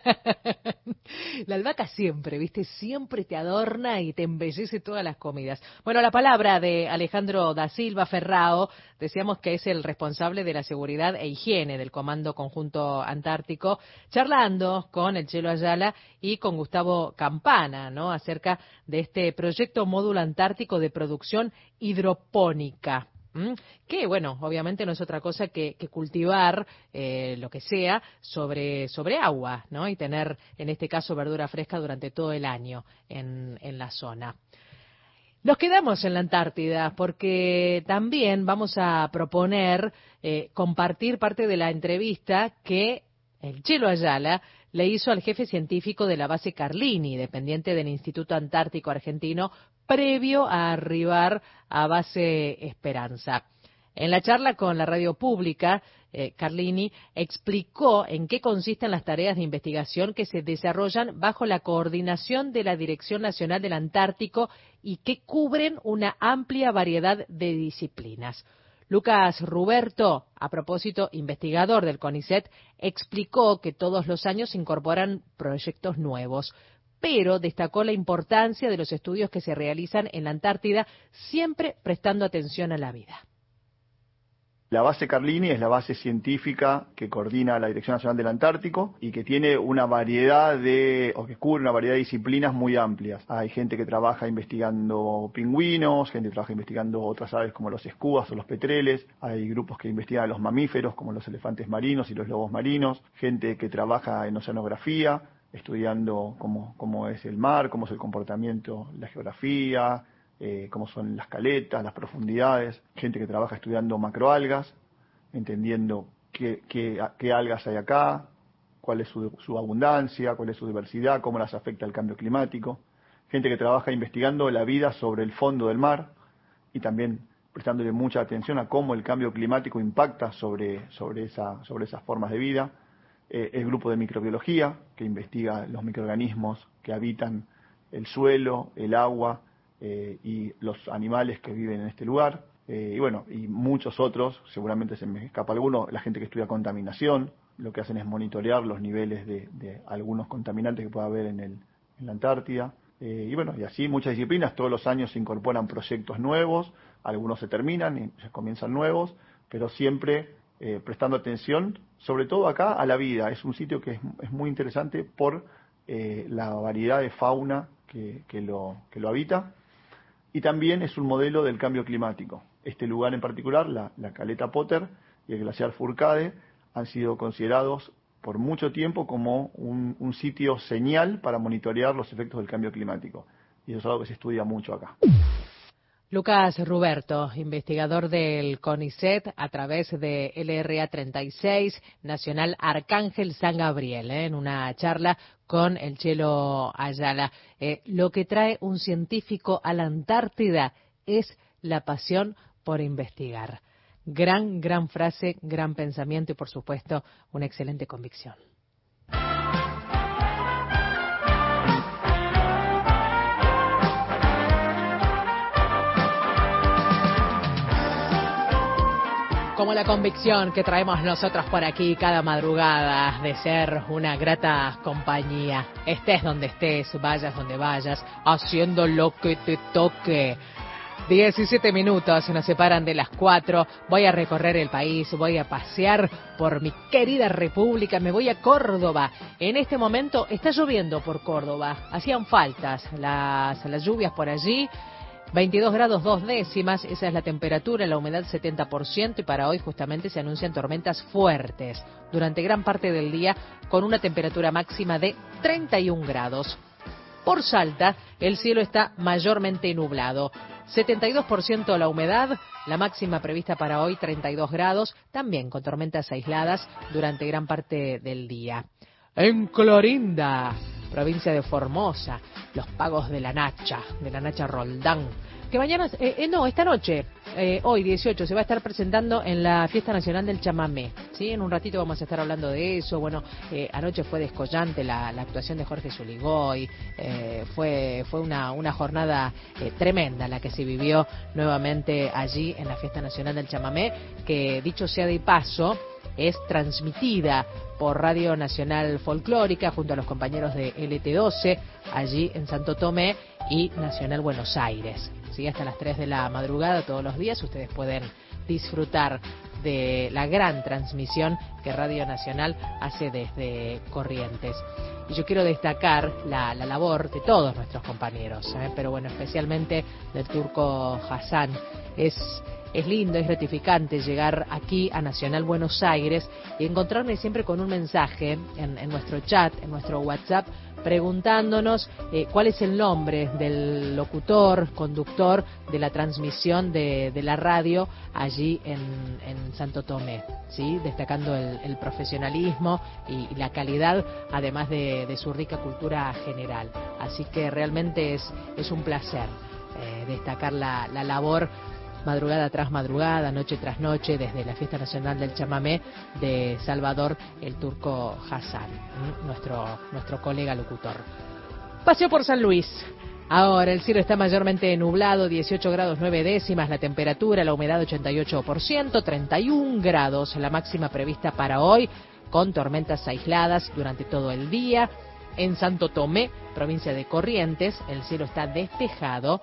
La albahaca siempre, ¿viste? Siempre te adorna y te embellece todas las comidas. Bueno, la palabra de Alejandro da Silva Ferrao, decíamos que es el responsable de la seguridad e higiene del Comando Conjunto Antártico, charlando con el Chelo Ayala y con Gustavo Campana, ¿no? Acerca de este proyecto módulo antártico de producción hidropónica, que bueno, obviamente no es otra cosa que cultivar lo que sea sobre agua, ¿no? Y tener en este caso verdura fresca durante todo el año en la zona. Nos quedamos en la Antártida porque también vamos a proponer compartir parte de la entrevista que el Chelo Ayala le hizo al jefe científico de la base Carlini, dependiente del Instituto Antártico Argentino, previo a arribar a base Esperanza. En la charla con la radio pública, Carlini explicó en qué consisten las tareas de investigación que se desarrollan bajo la coordinación de la Dirección Nacional del Antártico y que cubren una amplia variedad de disciplinas. Lucas Ruberto, a propósito, investigador del CONICET, explicó que todos los años se incorporan proyectos nuevos, pero destacó la importancia de los estudios que se realizan en la Antártida, siempre prestando atención a la vida. La base Carlini es la base científica que coordina la Dirección Nacional del Antártico y que tiene una variedad que cubre una variedad de disciplinas muy amplias. Hay gente que trabaja investigando pingüinos, gente que trabaja investigando otras aves como los escubas o los petreles, hay grupos que investigan los mamíferos como los elefantes marinos y los lobos marinos, gente que trabaja en oceanografía, estudiando cómo es el mar, cómo es el comportamiento, la geografía, cómo son las caletas, las profundidades, gente que trabaja estudiando macroalgas, entendiendo qué algas hay acá, cuál es su abundancia, cuál es su diversidad, cómo las afecta el cambio climático, gente que trabaja investigando la vida sobre el fondo del mar y también prestándole mucha atención a cómo el cambio climático impacta sobre esas formas de vida, el grupo de microbiología, que investiga los microorganismos que habitan el suelo, el agua, y los animales que viven en este lugar, y muchos otros, seguramente se me escapa alguno, la gente que estudia contaminación, lo que hacen es monitorear los niveles de algunos contaminantes que pueda haber en la Antártida, y así muchas disciplinas, todos los años se incorporan proyectos nuevos, algunos se terminan y se comienzan nuevos, pero siempre prestando atención, sobre todo acá, a la vida. Es un sitio que es muy interesante por la variedad de fauna que lo habita, y también es un modelo del cambio climático. Este lugar en particular, la caleta Potter y el glaciar Fourcade, han sido considerados por mucho tiempo como un sitio señal para monitorear los efectos del cambio climático. Y eso es algo que se estudia mucho acá. Lucas Ruberto, investigador del CONICET a través de LRA 36, Nacional Arcángel San Gabriel, en una charla con el Chelo Ayala. Lo que trae un científico a la Antártida es la pasión por investigar. Gran frase, gran pensamiento y, por supuesto, una excelente convicción. Como la convicción que traemos nosotros por aquí cada madrugada de ser una grata compañía. Estés donde estés, vayas donde vayas, haciendo lo que te toque. 17 minutos nos separan de las 4. Voy a recorrer el país, voy a pasear por mi querida república, me voy a Córdoba. En este momento está lloviendo por Córdoba, hacían faltas las lluvias por allí. 22 grados 2 décimas, esa es la temperatura, la humedad 70%, y para hoy justamente se anuncian tormentas fuertes durante gran parte del día con una temperatura máxima de 31 grados. Por Salta, el cielo está mayormente nublado, 72% la humedad, la máxima prevista para hoy 32 grados, también con tormentas aisladas durante gran parte del día. En Clorinda, provincia de Formosa, los pagos de la Nacha Roldán, que mañana, esta noche, hoy 18, se va a estar presentando en la Fiesta Nacional del Chamamé, ¿sí? En un ratito vamos a estar hablando de eso. Bueno, anoche fue descollante la actuación de Jorge Zuligoy, fue una jornada tremenda la que se vivió nuevamente allí en la Fiesta Nacional del Chamamé, que dicho sea de paso, es transmitida por Radio Nacional Folclórica junto a los compañeros de LT12 allí en Santo Tomé y Nacional Buenos Aires. ¿Sí? Hasta las 3 de la madrugada todos los días ustedes pueden disfrutar de la gran transmisión que Radio Nacional hace desde Corrientes. Y yo quiero destacar la labor de todos nuestros compañeros, pero bueno, especialmente del Turco Hassan. Es lindo, es gratificante llegar aquí a Nacional Buenos Aires y encontrarme siempre con un mensaje en nuestro chat, en nuestro WhatsApp, preguntándonos cuál es el nombre del locutor, conductor de la transmisión de la radio allí en Santo Tomé, ¿sí? Destacando el profesionalismo y la calidad, además de su rica cultura general. Así que realmente es un placer destacar la labor madrugada tras madrugada, noche tras noche, desde la Fiesta Nacional del Chamamé de Salvador el Turco Hassan, nuestro colega locutor. Paseo por San Luis. Ahora el cielo está mayormente nublado, 18 grados 9 décimas la temperatura, la humedad 88%, 31 grados la máxima prevista para hoy, con tormentas aisladas durante todo el día. En Santo Tomé, provincia de Corrientes, el cielo está despejado,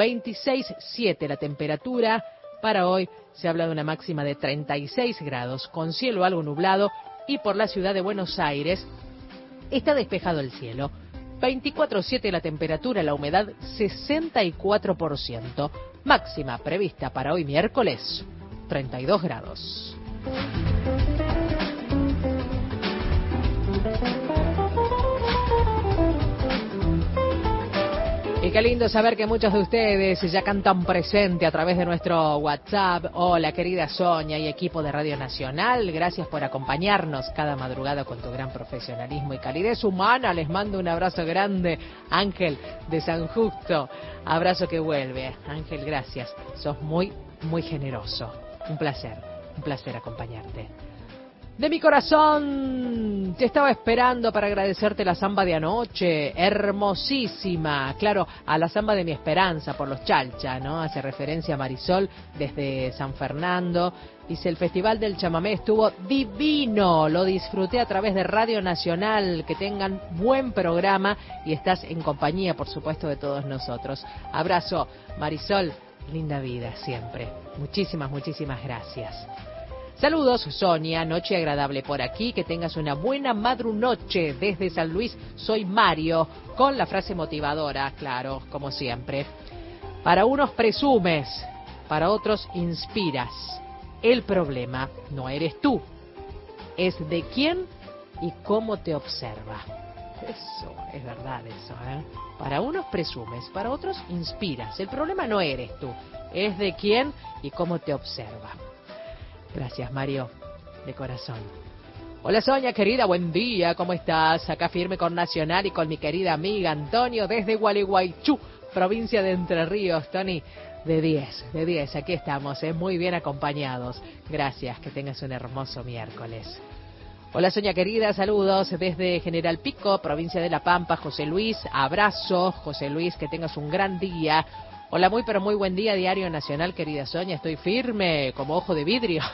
26,7 la temperatura. Para hoy se habla de una máxima de 36 grados, con cielo algo nublado, y por la ciudad de Buenos Aires está despejado el cielo. 24,7 la temperatura, la humedad 64%. Máxima prevista para hoy miércoles, 32 grados. Y qué lindo saber que muchos de ustedes ya cantan presente a través de nuestro WhatsApp. Hola, querida Sonia y equipo de Radio Nacional. Gracias por acompañarnos cada madrugada con tu gran profesionalismo y calidez humana. Les mando un abrazo grande. Ángel de San Justo. Abrazo que vuelve. Ángel, gracias. Sos muy generoso. Un placer acompañarte. De mi corazón, te estaba esperando para agradecerte la samba de anoche, hermosísima, claro, a la samba de mi esperanza por los Chalcha, ¿no? Hace referencia a Marisol desde San Fernando. Dice, el Festival del Chamamé estuvo divino, lo disfruté a través de Radio Nacional, que tengan buen programa y estás en compañía, por supuesto, de todos nosotros. Abrazo, Marisol, linda vida siempre. Muchísimas gracias. Saludos, Sonia, noche agradable por aquí, que tengas una buena madrunoche desde San Luis. Soy Mario, con la frase motivadora, claro, como siempre. Para unos presumes, para otros inspiras. El problema no eres tú, es de quién y cómo te observa. Eso, es verdad eso, ¿eh? Para unos presumes, para otros inspiras. El problema no eres tú, es de quién y cómo te observa. Gracias, Mario, de corazón. Hola, Sonia, querida, buen día, ¿cómo estás? Acá firme con Nacional y con mi querida amiga Antonio desde Gualeguaychú, provincia de Entre Ríos. Tony, de 10, aquí estamos, muy bien acompañados. Gracias, que tengas un hermoso miércoles. Hola, Sonia querida, saludos desde General Pico, provincia de La Pampa. José Luis, abrazo, José Luis, que tengas un gran día. Hola, muy pero muy buen día, Diario Nacional, querida Sonia, estoy firme como ojo de vidrio.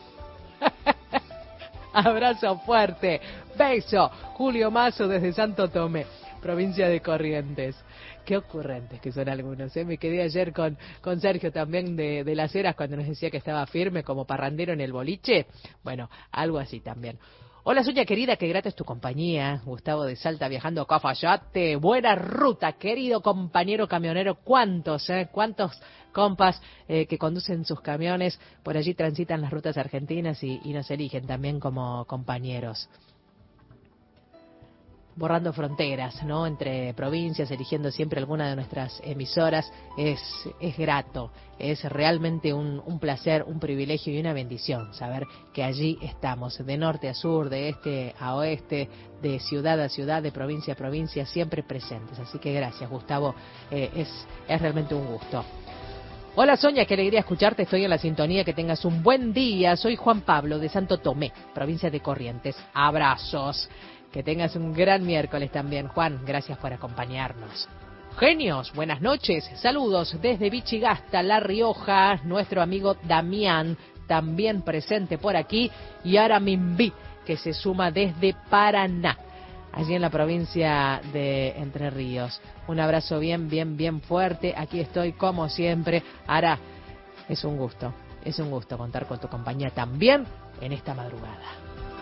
Abrazo fuerte, beso. Julio Mazo desde Santo Tomé, provincia de Corrientes. Qué ocurrentes que son algunos, ¿eh? Me quedé ayer con Sergio también de Las Heras cuando nos decía que estaba firme como parrandero en el boliche. Bueno, algo así también. Hola, Sonia querida, qué grata es tu compañía. Gustavo de Salta viajando a Cafayate. Buena ruta, querido compañero camionero. ¿Cuántos compas que conducen sus camiones por allí transitan las rutas argentinas y nos eligen también como compañeros? Borrando fronteras, ¿no? Entre provincias, eligiendo siempre alguna de nuestras emisoras, es grato, es realmente un placer, un privilegio y una bendición saber que allí estamos, de norte a sur, de este a oeste, de ciudad a ciudad, de provincia a provincia, siempre presentes. Así que gracias, Gustavo, es realmente un gusto. Hola, Sonia, qué alegría escucharte, estoy en la sintonía, que tengas un buen día. Soy Juan Pablo de Santo Tomé, provincia de Corrientes. Abrazos. Que tengas un gran miércoles también, Juan. Gracias por acompañarnos. Genios, buenas noches. Saludos desde Vichigasta, La Rioja. Nuestro amigo Damián, también presente por aquí. Y Aramimbi, que se suma desde Paraná, allí en la provincia de Entre Ríos. Un abrazo bien fuerte. Aquí estoy como siempre. Ara, es un gusto contar con tu compañía también en esta madrugada.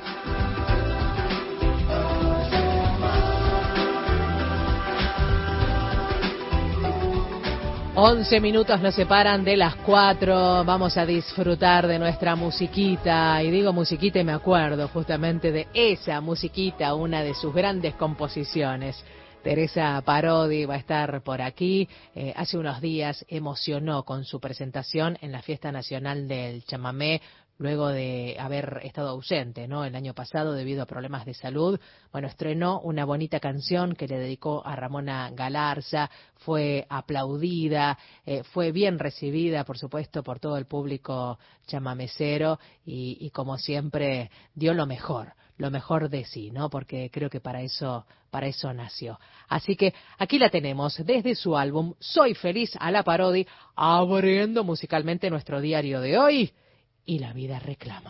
11 minutos nos separan de las 4, vamos a disfrutar de nuestra musiquita, y digo musiquita y me acuerdo justamente de esa musiquita, una de sus grandes composiciones. Teresa Parodi va a estar por aquí, hace unos días emocionó con su presentación en la Fiesta Nacional del Chamamé, luego de haber estado ausente, ¿no?, el año pasado debido a problemas de salud. Bueno, estrenó una bonita canción que le dedicó a Ramona Galarza, fue aplaudida, fue bien recibida, por supuesto, por todo el público chamamecero y como siempre dio lo mejor de sí, ¿no? Porque creo que para eso nació. Así que aquí la tenemos desde su álbum Soy Feliz a la Parodi, abriendo musicalmente nuestro diario de hoy. Y la vida reclama.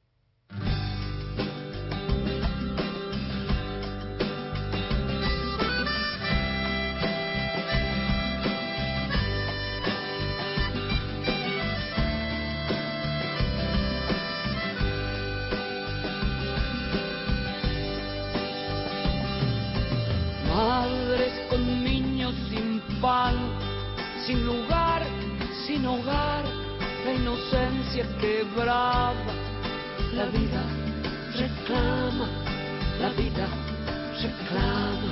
Madres con niños sin pan, sin lugar, sin hogar, la inocencia quebrada, la vida reclama, la vida reclama.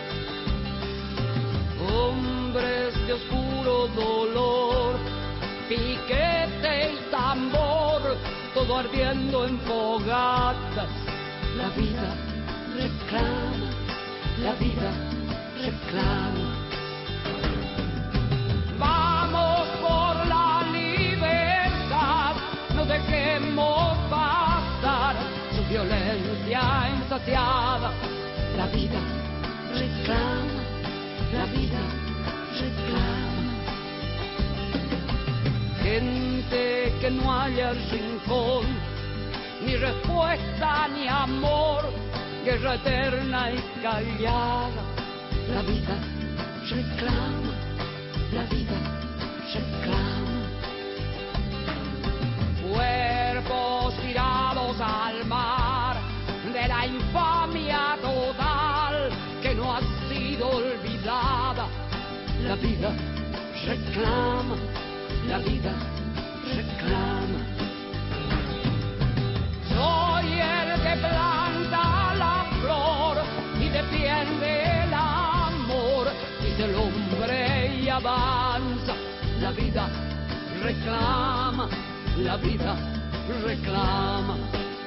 Hombres de oscuro dolor, piquete y tambor, todo ardiendo en fogatas, la vida reclama, la vida reclama. Vamos por la libertad, no dejemos pasar su violencia insaciada. La vida reclama, la vida reclama. Gente que no haya rincón, ni respuesta ni amor, guerra eterna y callada. La vida reclama, la vida reclama. Cuerpos tirados al mar de la infamia total que no ha sido olvidada. La vida reclama, la vida reclama. Soy el que planta la flor y defiende vida reclama, la vida reclama.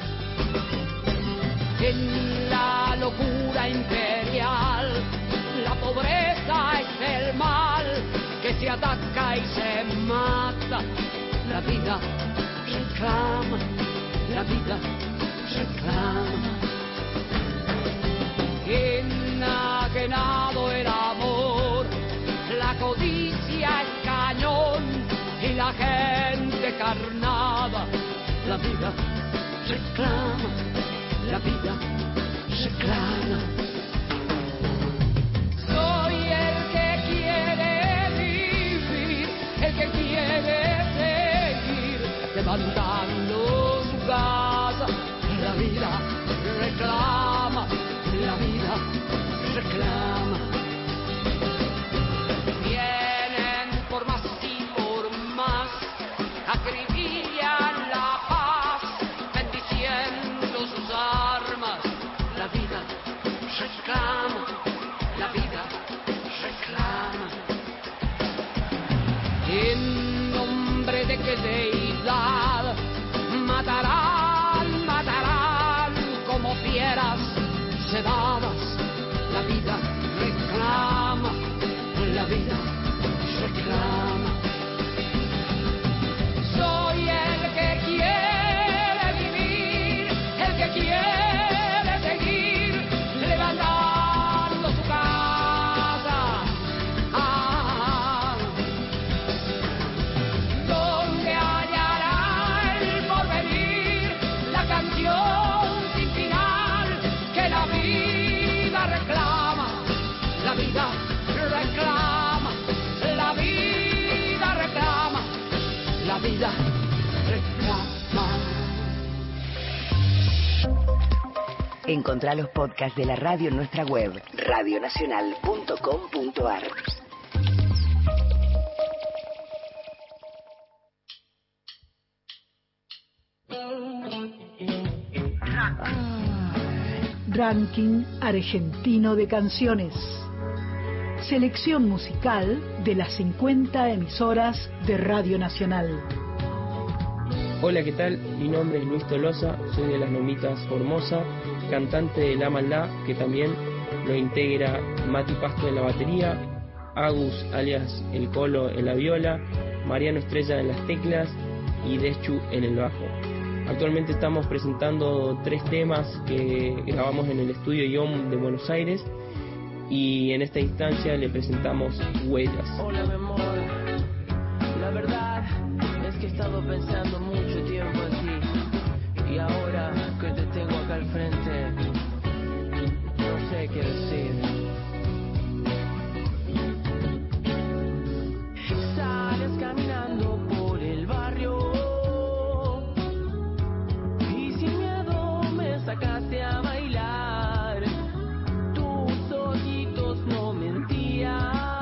En la locura imperial, la pobreza es el mal que se ataca y se mata. La vida reclama, la vida reclama. Enajenado el amor, la codicia es cañón y la gente carnada. La vida reclama, la vida reclama. Soy el que quiere vivir, el que quiere seguir levantando su casa. La vida reclama, la vida reclama. Vienen por más y por más, acribillan la paz, bendiciendo sus armas. La vida reclama, la vida reclama. En nombre de qué deidad matarán, matarán como fieras sedadas. La vida reclama, la vida reclama. Soy el que quiere vivir, el que quiere seguir levantando su casa. Donde hallará el porvenir, la canción sin final que la vida reclama, la vida reclama, la vida reclama, la vida reclama. Encontrá los podcasts de la radio en nuestra web, radionacional.com.ar. Ranking argentino de canciones. Selección musical de las 50 emisoras de Radio Nacional. Hola, ¿qué tal? Mi nombre es Luis Tolosa, soy de Las Lomitas, Formosa, cantante de La Maldad, que también lo integra Mati Pasto en la batería, Agus alias El Colo en la viola, Mariano Estrella en las teclas y Deschu en el bajo. Actualmente estamos presentando 3 temas que grabamos en el estudio IOM de Buenos Aires y en esta instancia le presentamos Huellas. Hola, mi amor, la verdad es que he estado pensando mucho tiempo en ti y ahora que te tengo acá al frente no sé qué decir. Sales caminando por el barrio y sin miedo me sacaste a bailar. Tus ojitos no mentían.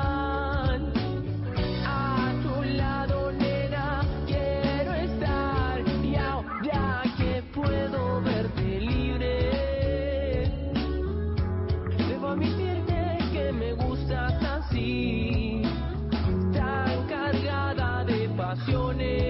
A tu lado, nena, quiero estar. Y ahora que puedo verte libre, debo admitirte que me gustas así, tan cargada de pasiones.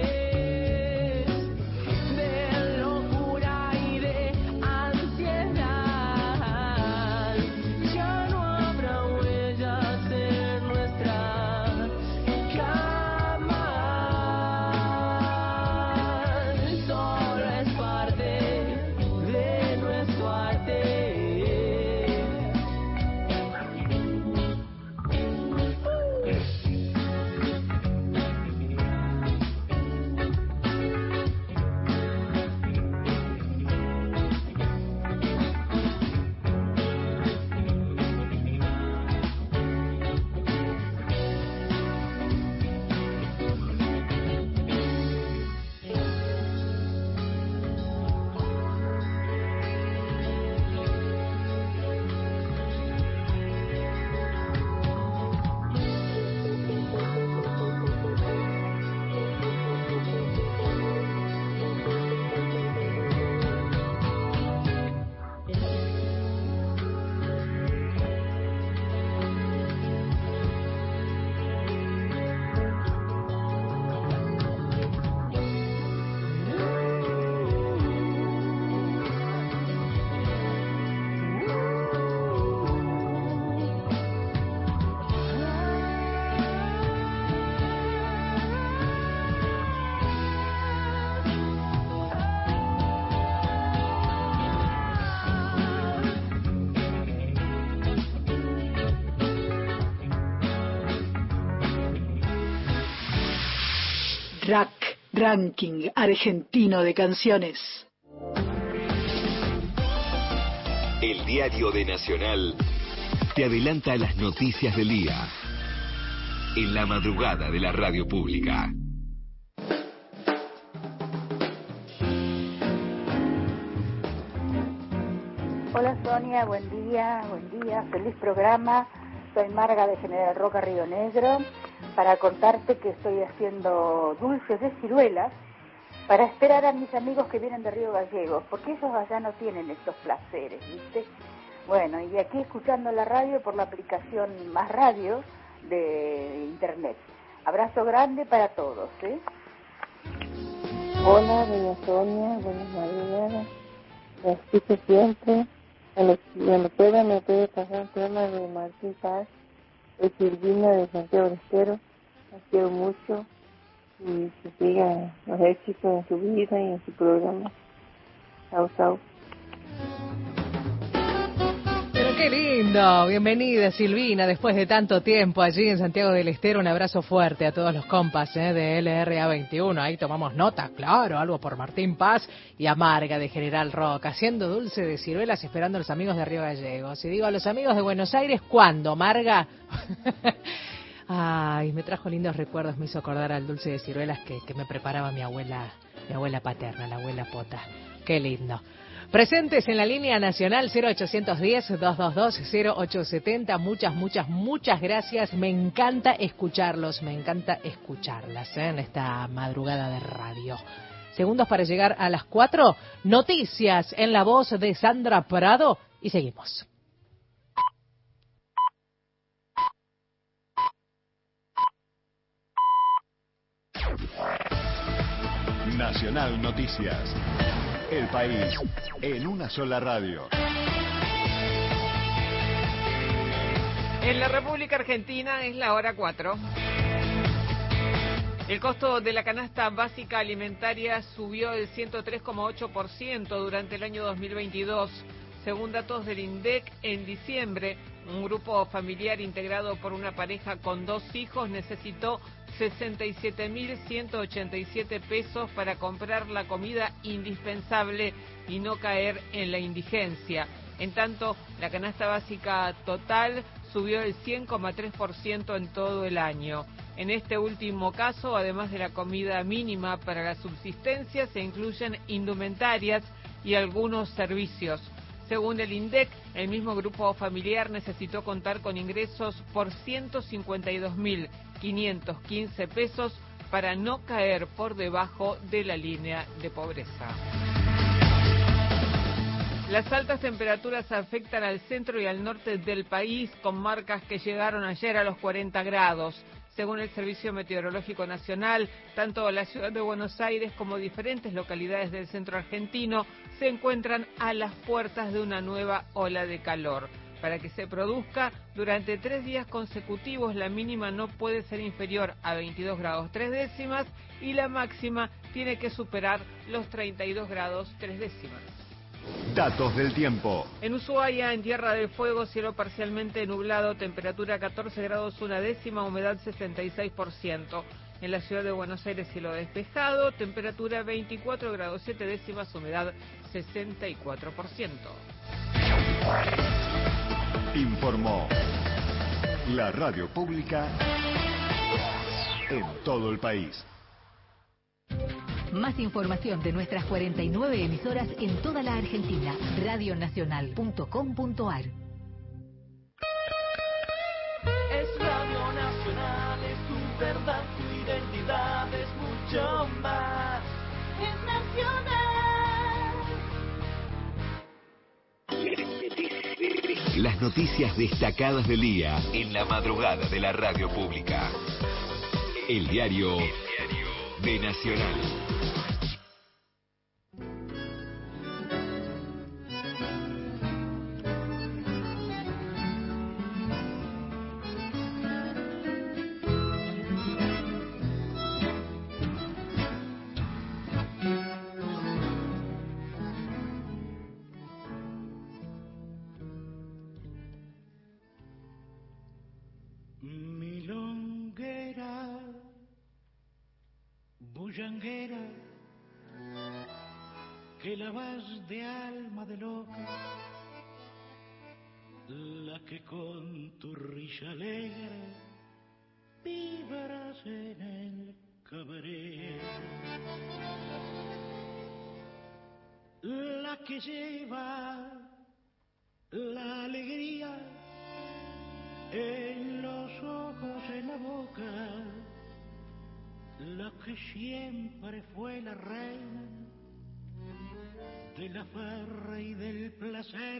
RAC, Ranking Argentino de Canciones. El diario de Nacional te adelanta las noticias del día en la madrugada de la radio pública. Hola Sonia, buen día, feliz programa. Soy Marga de General Roca, Río Negro, para contarte que estoy haciendo dulces de ciruelas para esperar a mis amigos que vienen de Río Gallegos, porque ellos allá no tienen estos placeres, ¿viste? Bueno, y aquí escuchando la radio por la aplicación Más Radio de Internet. Abrazo grande para todos, ¿eh? Hola, doña Sonia, buenas madrugadas. La escucho siempre. Cuando pueda me puede pasar un tema de Martín Paz, de Silvina de Santiago del Estero. La quiero mucho y que sigan los éxitos en su vida y en su programa. Chau, chau. Pero qué lindo, bienvenida Silvina, después de tanto tiempo allí en Santiago del Estero. Un abrazo fuerte a todos los compas de LRA21, ahí tomamos nota, claro, algo por Martín Paz y a Marga de General Roca, haciendo dulce de ciruelas esperando a los amigos de Río Gallegos. Y digo a los amigos de Buenos Aires, ¿cuándo, Marga? Ay, me trajo lindos recuerdos, me hizo acordar al dulce de ciruelas que me preparaba mi abuela paterna, la abuela Pota. Qué lindo. Presentes en la línea nacional 0810-222-0870. Muchas gracias. Me encanta escucharlos, me encanta escucharlas en esta madrugada de radio. Segundos para llegar a las 4. Noticias en la voz de Sandra Prado y seguimos. Nacional Noticias. El país en una sola radio. En la República Argentina es la hora 4. El costo de la canasta básica alimentaria subió el 103,8% durante el año 2022. Según datos del INDEC, en diciembre, un grupo familiar integrado por una pareja con 2 hijos necesitó 67.187 pesos para comprar la comida indispensable y no caer en la indigencia. En tanto, la canasta básica total subió el 100,3% en todo el año. En este último caso, además de la comida mínima para la subsistencia, se incluyen indumentarias y algunos servicios. Según el INDEC, el mismo grupo familiar necesitó contar con ingresos por 152.515 pesos para no caer por debajo de la línea de pobreza. Las altas temperaturas afectan al centro y al norte del país, con marcas que llegaron ayer a los 40 grados. Según el Servicio Meteorológico Nacional, tanto la ciudad de Buenos Aires como diferentes localidades del centro argentino se encuentran a las puertas de una nueva ola de calor. Para que se produzca, durante 3 días consecutivos la mínima no puede ser inferior a 22 grados 3 décimas y la máxima tiene que superar los 32 grados 3 décimas. Datos del tiempo. En Ushuaia, en Tierra del Fuego, cielo parcialmente nublado, temperatura 14 grados 1 décima, humedad 66%. En la ciudad de Buenos Aires, cielo despejado, temperatura 24 grados 7 décimas, humedad 64%. Informó la radio pública en todo el país. Más información de nuestras 49 emisoras en toda la Argentina. Radionacional.com.ar. Es Radio Nacional, es tu verdad, tu identidad, es mucho más. Es nacional. Las noticias destacadas del día en la madrugada de la radio pública. El diario de Nacional. bullanguera, que la vas de alma de loca, la que con tu risa alegre vibras en el cabaret, la que lleva la alegría en los ojos, en la boca, la que siempre fue la reina de la farra y del placer.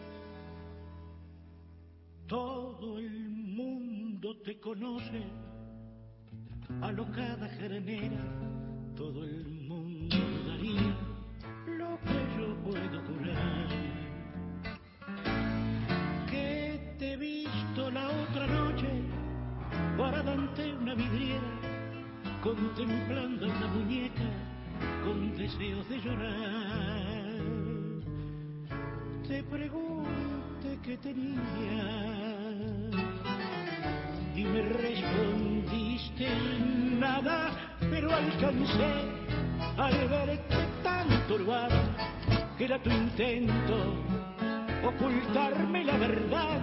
Todo el mundo te conoce, alocada jaranera, todo el mundo daría lo que yo puedo jurar. Que te he visto la otra noche parada ante una vidriera, contemplando a una muñeca con deseos de llorar. Te pregunté qué tenía y me respondiste nada, pero alcancé al verte tan turbada que era tu intento ocultarme la verdad.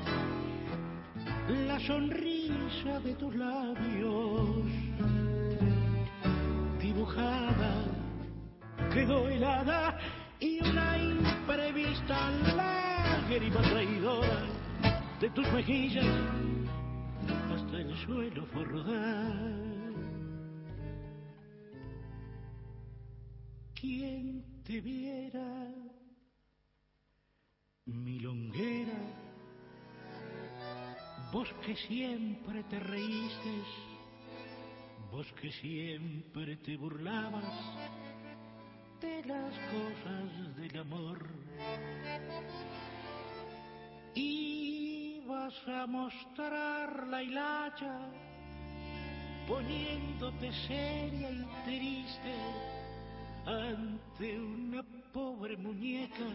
La sonrisa de tus labios dibujada quedó helada y una imprevista lágrima traidora de tus mejillas hasta el suelo fue rodar. ¿Quién te viera, milonguera? Vos que siempre te reíste, vos que siempre te burlabas de las cosas del amor, ibas a mostrar la hilacha poniéndote seria y triste ante una pobre muñeca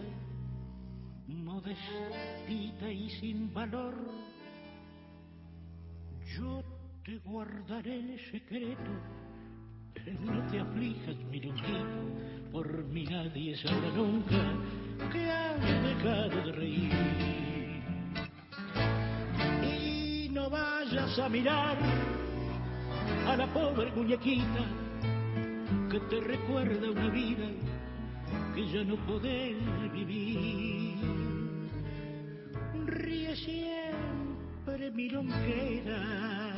modestita y sin valor. Yo te guardaré el secreto, no te aflijas, mi lonjita, por mí nadie sabrá nunca que has dejado de reír. Y no vayas a mirar a la pobre muñequita que te recuerda una vida que ya no podés vivir. Ríe siempre, milonguera,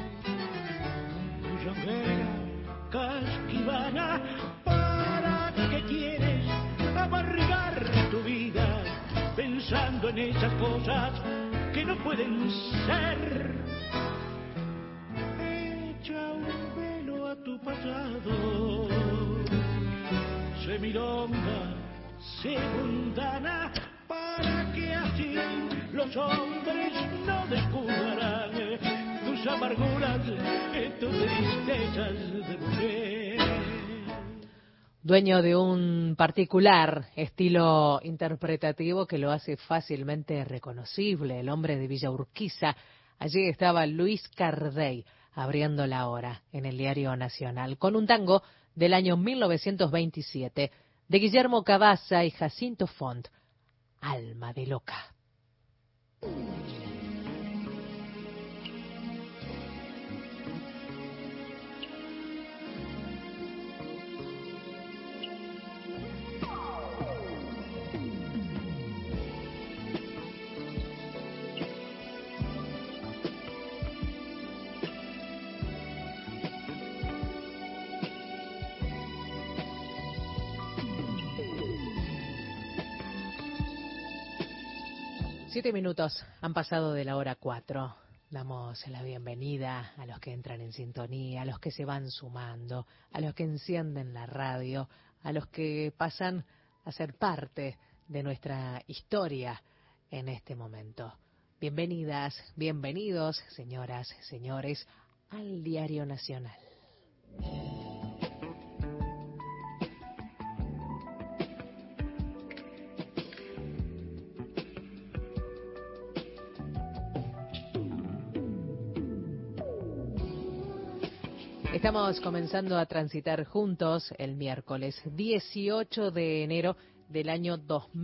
bullanguera, casquivana, ¿para qué quieres amargar tu vida pensando en esas cosas que no pueden ser? Echa un velo a tu pasado, sé milonga, sé mundana, para que así los hombres no descubran tus amarguras, tus tristezas de mujer. Dueño de un particular estilo interpretativo que lo hace fácilmente reconocible, el hombre de Villa Urquiza. Allí estaba Luis Cardey abriendo la hora en el Diario Nacional con un tango del año 1927 de Guillermo Cavazza y Jacinto Font, Alma de loca. 7 minutos han pasado de la hora 4. Damos la bienvenida a los que entran en sintonía, a los que se van sumando, a los que encienden la radio, a los que pasan a ser parte de nuestra historia en este momento. Bienvenidas, bienvenidos, señoras, señores, al Diario Nacional. Estamos comenzando a transitar juntos el miércoles 18 de enero del año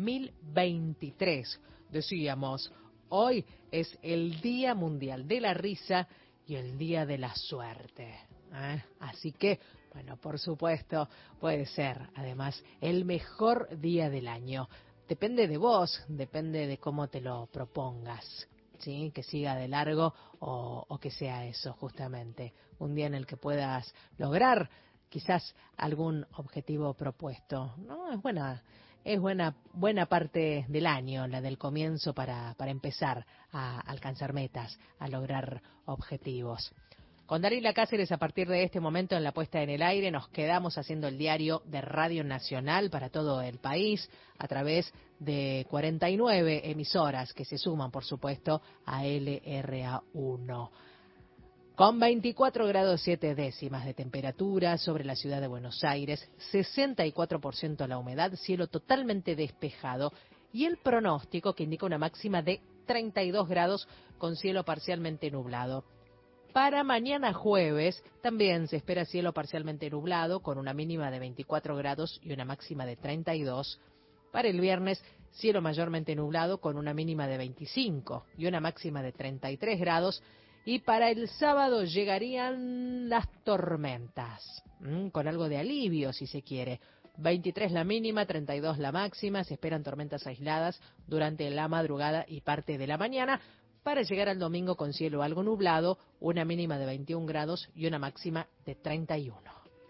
2023. Decíamos, hoy es el Día Mundial de la Risa y el Día de la Suerte. Así que, bueno, por supuesto, puede ser, además, el mejor día del año. Depende de vos, depende de cómo te lo propongas. ¿Sí? Que siga de largo o que sea eso, justamente. Un día en el que puedas lograr quizás algún objetivo propuesto. ¿No? Es buena parte del año, la del comienzo para empezar a alcanzar metas, a lograr objetivos. Con Darila Cáceres, a partir de este momento en la puesta en el aire, nos quedamos haciendo el diario de Radio Nacional para todo el país a través de 49 emisoras que se suman, por supuesto, a LRA1. Con 24 grados 7 décimas de temperatura sobre la ciudad de Buenos Aires, 64% la humedad, cielo totalmente despejado y el pronóstico que indica una máxima de 32 grados con cielo parcialmente nublado. Para mañana jueves también se espera cielo parcialmente nublado con una mínima de 24 grados y una máxima de 32. Para el viernes, cielo mayormente nublado con una mínima de 25 y una máxima de 33 grados. Y para el sábado llegarían las tormentas, con algo de alivio si se quiere. 23 la mínima, 32 la máxima. Se esperan tormentas aisladas durante la madrugada y parte de la mañana, para llegar al domingo con cielo algo nublado, una mínima de 21 grados y una máxima de 31.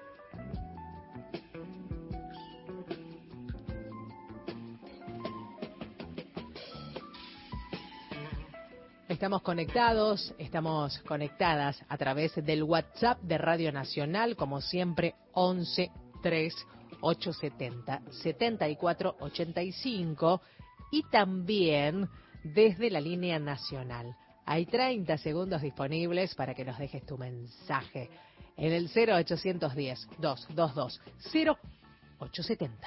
Estamos conectados, estamos conectadas a través del WhatsApp de Radio Nacional, como siempre, 11 3 870 74 85, y también desde la línea nacional. Hay 30 segundos disponibles para que nos dejes tu mensaje en el 0810 222 0870.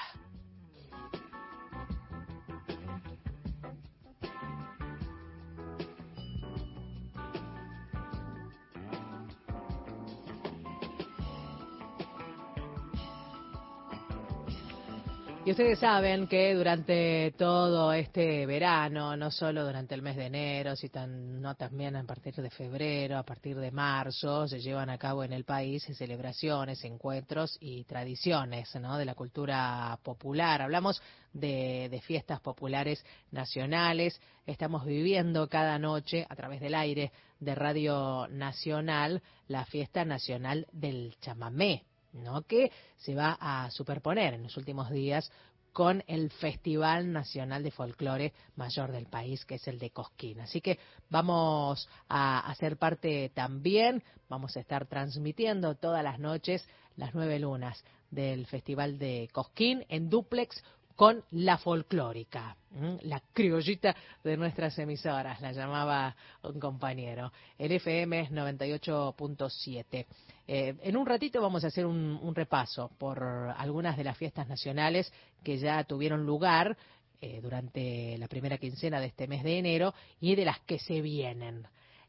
Y ustedes saben que durante todo este verano, no solo durante el mes de enero, sino también a partir de febrero, a partir de marzo, se llevan a cabo en el país celebraciones, encuentros y tradiciones, ¿no?, de la cultura popular. Hablamos de fiestas populares nacionales. Estamos viviendo cada noche a través del aire de Radio Nacional la fiesta nacional del chamamé, ¿no?, que se va a superponer en los últimos días con el Festival Nacional de Folclore mayor del país, que es el de Cosquín. Así que vamos a hacer parte también, vamos a estar transmitiendo todas las noches las 9 lunas del Festival de Cosquín en dúplex con la folclórica, la criollita de nuestras emisoras, la llamaba un compañero. El FM es 98.7. En un ratito vamos a hacer un repaso por algunas de las fiestas nacionales que ya tuvieron lugar durante la primera quincena de este mes de enero y de las que se vienen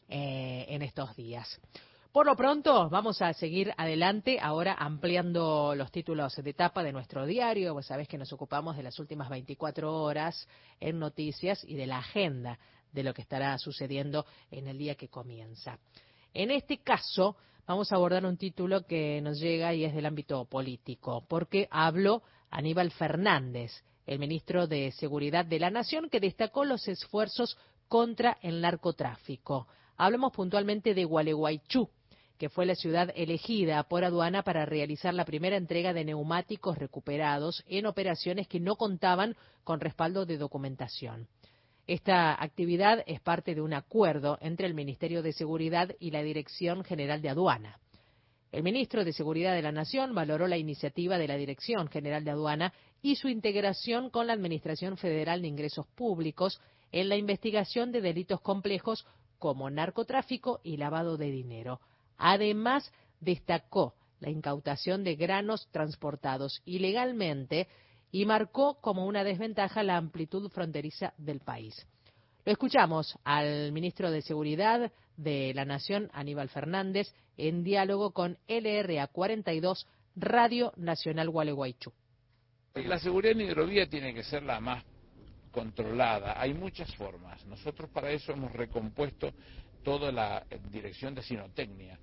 en estos días. Por lo pronto, vamos a seguir adelante, ahora ampliando los títulos de tapa de nuestro diario. Vos sabés que nos ocupamos de las últimas 24 horas en noticias y de la agenda de lo que estará sucediendo en el día que comienza. En este caso, vamos a abordar un título que nos llega y es del ámbito político, porque habló Aníbal Fernández, el ministro de Seguridad de la Nación, que destacó los esfuerzos contra el narcotráfico. Hablamos puntualmente de Gualeguaychú, que fue la ciudad elegida por aduana para realizar la primera entrega de neumáticos recuperados en operaciones que no contaban con respaldo de documentación. Esta actividad es parte de un acuerdo entre el Ministerio de Seguridad y la Dirección General de Aduana. El ministro de Seguridad de la Nación valoró la iniciativa de la Dirección General de Aduana y su integración con la Administración Federal de Ingresos Públicos en la investigación de delitos complejos como narcotráfico y lavado de dinero. Además, destacó la incautación de granos transportados ilegalmente y marcó como una desventaja la amplitud fronteriza del país. Lo escuchamos al ministro de Seguridad de la Nación, Aníbal Fernández, en diálogo con LRA 42, Radio Nacional Gualeguaychú. La seguridad en hidrovía tiene que ser la más controlada. Hay muchas formas. Nosotros para eso hemos recompuesto toda la dirección de sinotecnia.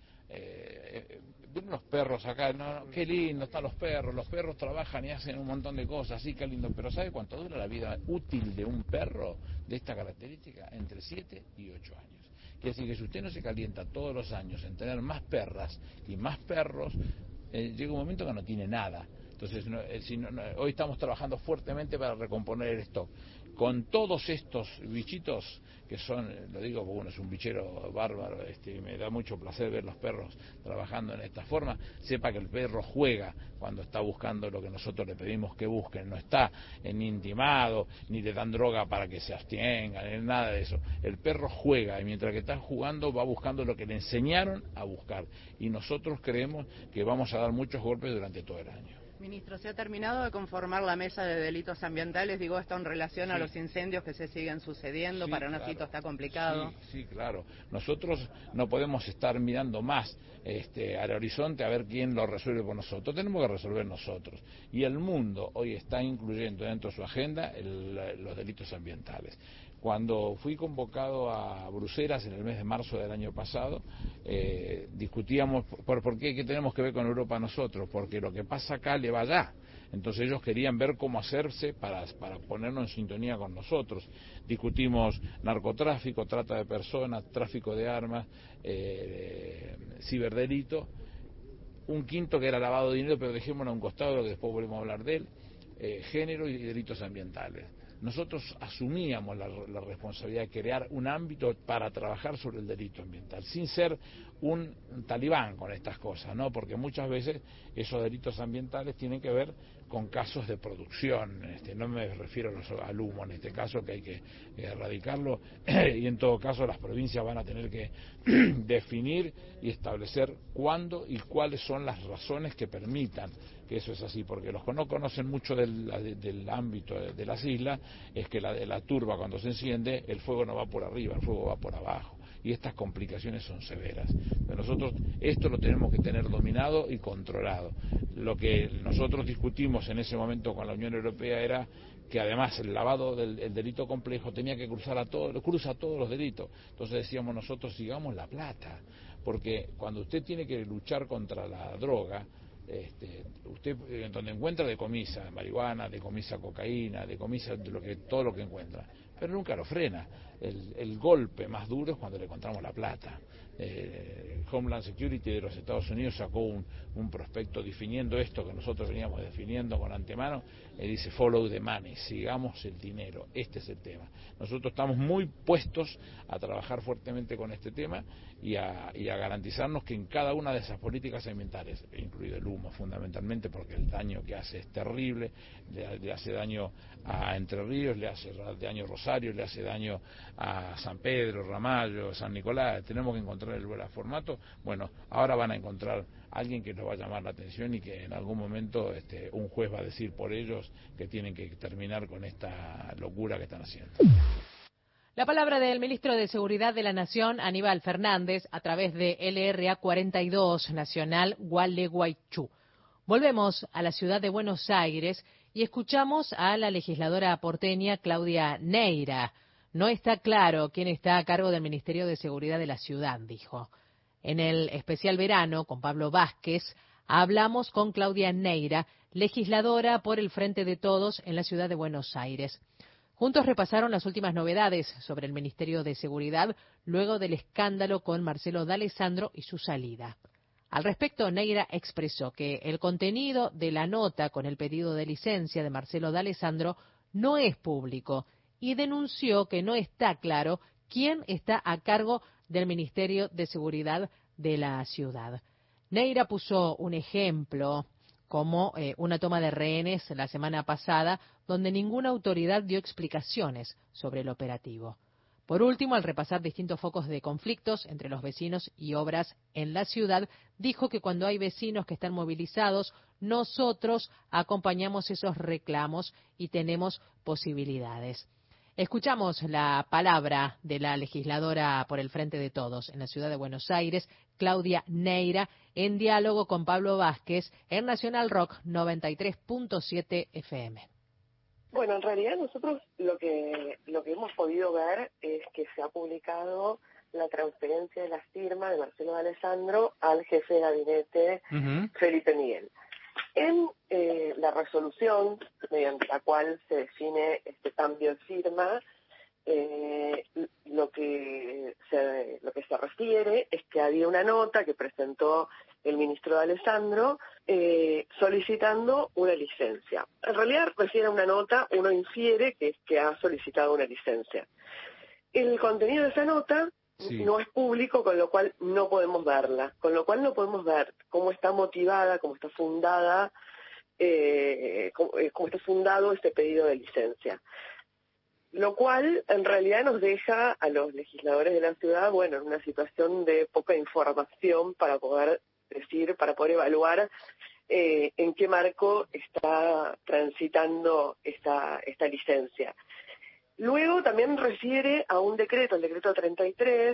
Vienen los perros acá, no, qué lindo están los perros trabajan y hacen un montón de cosas, sí, qué lindo, pero ¿sabe cuánto dura la vida útil de un perro de esta característica? Entre 7 y 8 años. Quiere decir que si usted no se calienta todos los años en tener más perras y más perros, llega un momento que no tiene nada. Entonces, hoy estamos trabajando fuertemente para recomponer el stock. Con todos estos bichitos, que son, lo digo porque uno es un bichero bárbaro, me da mucho placer ver los perros trabajando en esta forma, sepa que el perro juega cuando está buscando lo que nosotros le pedimos que busquen, no está ni intimado, ni le dan droga para que se abstengan, ni nada de eso. El perro juega y mientras que está jugando va buscando lo que le enseñaron a buscar. Y nosotros creemos que vamos a dar muchos golpes durante todo el año. Ministro, ¿se ha terminado de conformar la mesa de delitos ambientales? Digo, esto en relación a los incendios que se siguen sucediendo, Sí, Paranacito está complicado. Sí, claro. Nosotros no podemos estar mirando más al horizonte a ver quién lo resuelve por nosotros. Tenemos que resolver nosotros. Y el mundo hoy está incluyendo dentro de su agenda los delitos ambientales. Cuando fui convocado a Bruselas en el mes de marzo del año pasado, discutíamos por qué tenemos que ver con Europa nosotros, porque lo que pasa acá le va allá. Entonces ellos querían ver cómo hacerse para ponernos en sintonía con nosotros. Discutimos narcotráfico, trata de personas, tráfico de armas, ciberdelito, un quinto que era lavado de dinero, pero dejémoslo a un costado, que después volvemos a hablar de él, género y delitos ambientales. Nosotros asumíamos la responsabilidad de crear un ámbito para trabajar sobre el delito ambiental, sin ser un talibán con estas cosas, ¿no? Porque muchas veces esos delitos ambientales tienen que ver con casos de producción, no me refiero al humo en este caso, que hay que erradicarlo, y en todo caso las provincias van a tener que definir y establecer cuándo y cuáles son las razones que permitan que eso es así, porque los que no conocen mucho del ámbito de las islas es que la turba cuando se enciende, el fuego no va por arriba, el fuego va por abajo, y estas complicaciones son severas. Pero nosotros esto lo tenemos que tener dominado y controlado. Lo que nosotros discutimos en ese momento con la Unión Europea era que además el lavado del delito complejo tenía que cruza todos los delitos. Entonces decíamos nosotros, sigamos la plata, porque cuando usted tiene que luchar contra la droga, usted en donde encuentra decomisa marihuana, decomisa cocaína, decomisa todo lo que encuentra, pero nunca lo frena. El golpe más duro es cuando le encontramos la plata. Homeland Security de los Estados Unidos sacó un prospecto definiendo esto que nosotros veníamos definiendo con antemano, y dice follow the money, sigamos el dinero. Este es el tema. Nosotros estamos muy puestos a trabajar fuertemente con este tema y a garantizarnos que en cada una de esas políticas ambientales, incluido el humo fundamentalmente, porque el daño que hace es terrible, le hace daño a Entre Ríos, le hace daño a Rosario, le hace daño a San Pedro, Ramallo, San Nicolás. Tenemos que encontrar el buen formato. Bueno, ahora van a encontrar a alguien que nos va a llamar la atención y que en algún momento un juez va a decir por ellos que tienen que terminar con esta locura que están haciendo. La palabra del ministro de Seguridad de la Nación, Aníbal Fernández, a través de LRA 42 Nacional Gualeguaychú. Volvemos a la ciudad de Buenos Aires y escuchamos a la legisladora porteña Claudia Neira. No está claro quién está a cargo del Ministerio de Seguridad de la ciudad, dijo. En el especial verano, con Pablo Vázquez, hablamos con Claudia Neira, legisladora por el Frente de Todos en la ciudad de Buenos Aires. Juntos repasaron las últimas novedades sobre el Ministerio de Seguridad luego del escándalo con Marcelo D'Alessandro y su salida. Al respecto, Neira expresó que el contenido de la nota con el pedido de licencia de Marcelo D'Alessandro no es público y denunció que no está claro quién está a cargo del Ministerio de Seguridad de la ciudad. Neira puso un ejemplo como una toma de rehenes la semana pasada, donde ninguna autoridad dio explicaciones sobre el operativo. Por último, al repasar distintos focos de conflictos entre los vecinos y obras en la ciudad, dijo que cuando hay vecinos que están movilizados, nosotros acompañamos esos reclamos y tenemos posibilidades. Escuchamos la palabra de la legisladora por el Frente de Todos en la ciudad de Buenos Aires, Claudia Neira, en diálogo con Pablo Vázquez en Nacional Rock 93.7 FM. Bueno, en realidad nosotros lo que hemos podido ver es que se ha publicado la transferencia de la firma de Marcelo D'Alessandro al jefe de gabinete, Felipe Miguel. En la resolución mediante la cual se define este cambio de firma, lo que se refiere es que había una nota que presentó el ministro D'Alessandro solicitando una licencia. En realidad refiere a una nota, uno infiere que ha solicitado una licencia. El contenido de esa nota no es público, con lo cual no podemos verla, con lo cual no podemos ver cómo está motivada, cómo está fundada, cómo está fundado este pedido de licencia. Lo cual en realidad nos deja a los legisladores de la ciudad, bueno, en una situación de poca información para poder decir, para poder evaluar en qué marco está transitando esta licencia. Luego también refiere a un decreto, el decreto 33,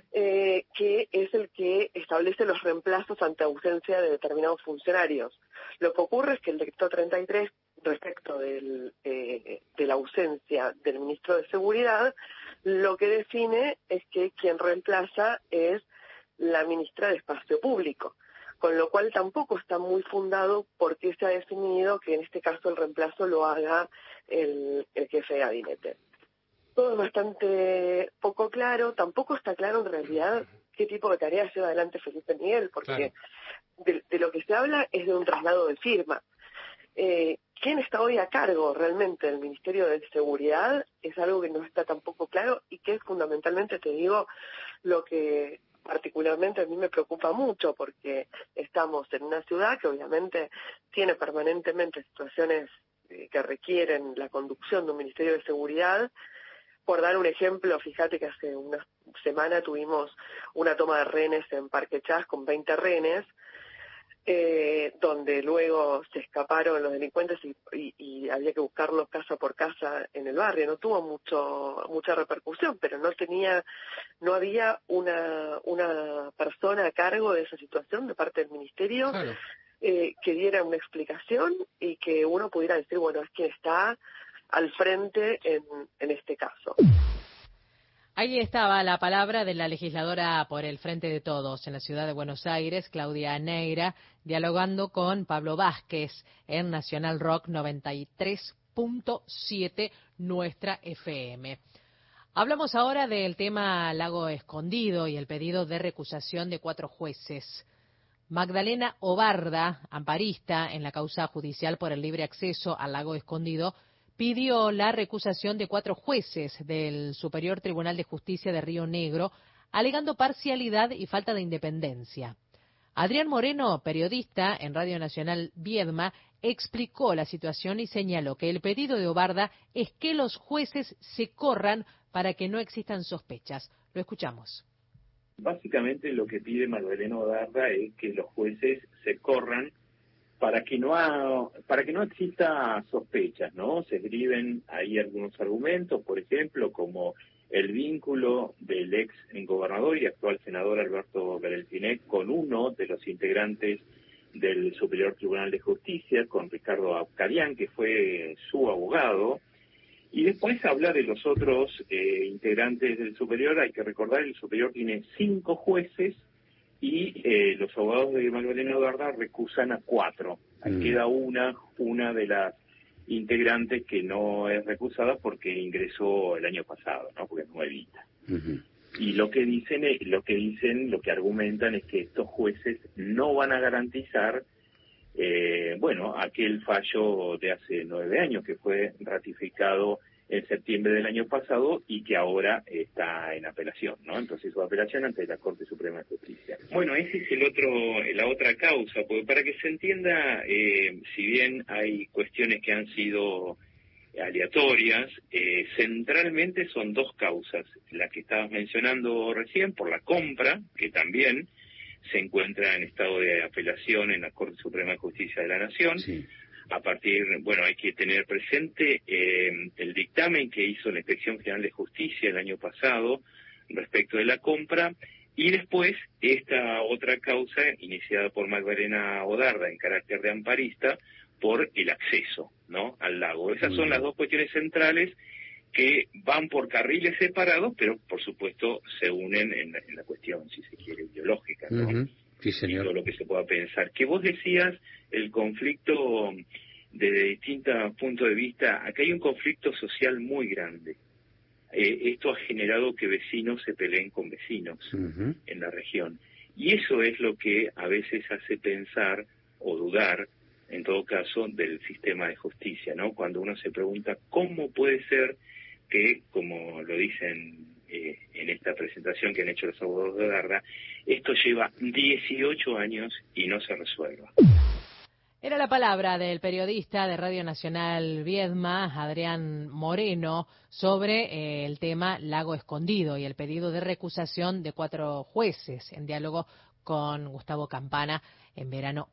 que es el que establece los reemplazos ante ausencia de determinados funcionarios. Lo que ocurre es que el decreto 33, respecto de la ausencia del ministro de Seguridad, lo que define es que quien reemplaza es la ministra de Espacio Público, con lo cual tampoco está muy fundado porque se ha definido que en este caso el reemplazo lo haga el jefe de gabinete. Todo es bastante poco claro, tampoco está claro en realidad qué tipo de tareas lleva adelante Felipe Miguel, porque de lo que se habla es de un traslado de firma. ¿Quién está hoy a cargo realmente del Ministerio de Seguridad? Es algo que no está tampoco claro y que es fundamentalmente, te digo, lo que particularmente a mí me preocupa mucho, porque estamos en una ciudad que obviamente tiene permanentemente situaciones que requieren la conducción de un Ministerio de Seguridad. Por dar un ejemplo, fíjate que hace una semana tuvimos una toma de rehenes en Parque Chas con 20 rehenes, donde luego se escaparon los delincuentes y había que buscarlos casa por casa en el barrio. No tuvo mucha repercusión, pero no había una persona a cargo de esa situación de parte del ministerio que diera una explicación y que uno pudiera decir, bueno, es quien está al frente en este caso. Ahí estaba la palabra de la legisladora por el Frente de Todos en la ciudad de Buenos Aires, Claudia Neira, dialogando con Pablo Vázquez en Nacional Rock 93.7, nuestra FM. Hablamos ahora del tema Lago Escondido y el pedido de recusación de 4 jueces. Magdalena Obarda, amparista en la causa judicial por el libre acceso al Lago Escondido, pidió la recusación de 4 jueces del Superior Tribunal de Justicia de Río Negro, alegando parcialidad y falta de independencia. Adrián Moreno, periodista en Radio Nacional Viedma, explicó la situación y señaló que el pedido de Obarda es que los jueces se corran para que no existan sospechas. Lo escuchamos. Básicamente lo que pide Magdalena Obarda es que los jueces se corran para que no exista sospechas, ¿no? Se escriben ahí algunos argumentos, por ejemplo, como el vínculo del ex gobernador y actual senador Alberto Berelfinec con uno de los integrantes del Superior Tribunal de Justicia, con Ricardo Abcarian, que fue su abogado. Y después habla de los otros integrantes del Superior. Hay que recordar, el Superior tiene 5 jueces y los abogados de Magdalena Obarda recusan a 4. Queda una de las integrantes que no es recusada porque ingresó el año pasado, ¿no? Porque es nuevita. Y lo que argumentan es que estos jueces no van a garantizar aquel fallo de hace 9 años que fue ratificado en septiembre del año pasado y que ahora está en apelación, ¿no? Entonces su apelación ante la Corte Suprema de Justicia. Bueno, ese es la otra causa, porque para que se entienda, si bien hay cuestiones que han sido aleatorias, centralmente son 2 causas. La que estabas mencionando recién, por la compra, que también se encuentra en estado de apelación en la Corte Suprema de Justicia de la Nación. Sí. a partir, bueno, hay que tener presente el dictamen que hizo la Inspección General de Justicia el año pasado respecto de la compra, y después esta otra causa iniciada por Magdalena Odarda en carácter de amparista por el acceso, ¿no?, al lago. Esas son las dos cuestiones centrales que van por carriles separados, pero por supuesto se unen en la cuestión, si se quiere, ideológica, ¿no? Sí, señor. Y todo lo que se pueda pensar. Que vos decías el conflicto desde distintos puntos de vista, acá hay un conflicto social muy grande. Esto ha generado que vecinos se peleen con vecinos en la región. Y eso es lo que a veces hace pensar o dudar, en todo caso, del sistema de justicia, ¿no? Cuando uno se pregunta cómo puede ser que, como lo dicen en esta presentación que han hecho los abogados de Odarda, esto lleva 18 años y no se resuelva. Era la palabra del periodista de Radio Nacional Viedma, Adrián Moreno, sobre el tema Lago Escondido y el pedido de recusación de 4 jueces en diálogo con Gustavo Campana en verano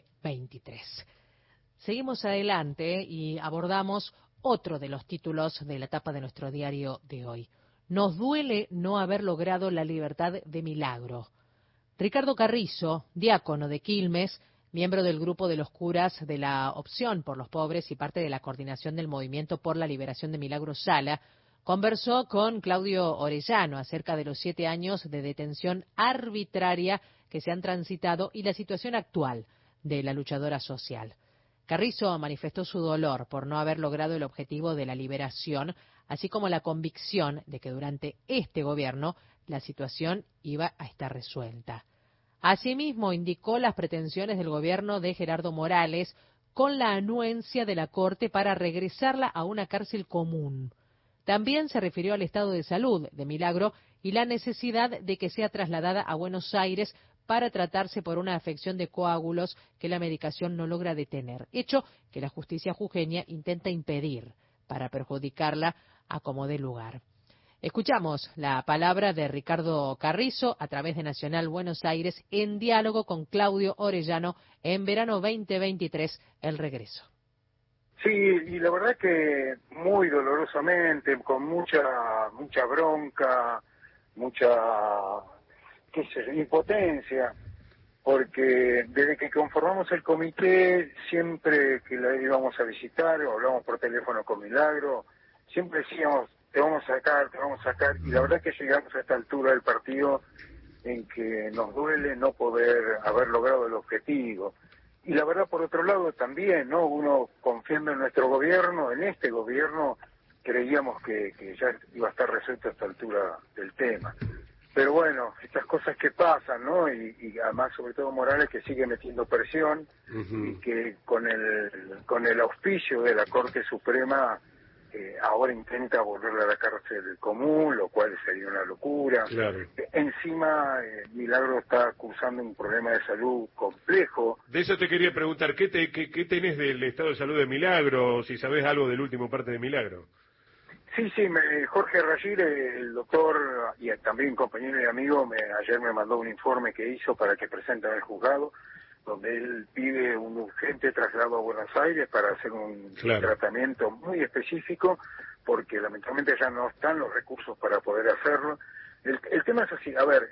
2023. Seguimos adelante y abordamos otro de los títulos de la tapa de nuestro diario de hoy. Nos duele no haber logrado la libertad de Milagro. Ricardo Carrizo, diácono de Quilmes, miembro del grupo de los curas de la Opción por los Pobres y parte de la coordinación del Movimiento por la Liberación de Milagro Sala, conversó con Claudio Orellano acerca de los 7 años de detención arbitraria que se han transitado y la situación actual de la luchadora social. Carrizo manifestó su dolor por no haber logrado el objetivo de la liberación, así como la convicción de que durante este gobierno la situación iba a estar resuelta. Asimismo, indicó las pretensiones del gobierno de Gerardo Morales con la anuencia de la Corte para regresarla a una cárcel común. También se refirió al estado de salud de Milagro y la necesidad de que sea trasladada a Buenos Aires para tratarse por una afección de coágulos que la medicación no logra detener, hecho que la justicia jujeña intenta impedir para perjudicarla a como dé lugar. Escuchamos la palabra de Ricardo Carrizo a través de Nacional Buenos Aires en diálogo con Claudio Orellano en verano 2023, el regreso. Sí, y la verdad que muy dolorosamente, con mucha bronca, mucha impotencia, porque desde que conformamos el comité, siempre que la íbamos a visitar o hablamos por teléfono con Milagro, siempre decíamos, te vamos a sacar, y la verdad que llegamos a esta altura del partido en que nos duele no poder haber logrado el objetivo. Y la verdad, por otro lado, también, ¿no? Uno confiando en nuestro gobierno, en este gobierno, creíamos que ya iba a estar resuelto a esta altura del tema. Pero bueno, estas cosas que pasan, ¿no? Y además, sobre todo Morales, que sigue metiendo presión, y que con el auspicio de la Corte Suprema ahora intenta volver a la cárcel común, lo cual sería una locura. Claro. Encima, Milagro está cursando un problema de salud complejo. De eso te quería preguntar, ¿qué tenés del estado de salud de Milagro? Si sabés algo del último parte de Milagro. Sí, Jorge Rayir, el doctor y también compañero y amigo, ayer me mandó un informe que hizo para que presente en el juzgado, donde él pide un urgente traslado a Buenos Aires para hacer un tratamiento muy específico, porque lamentablemente ya no están los recursos para poder hacerlo. El tema es así, a ver,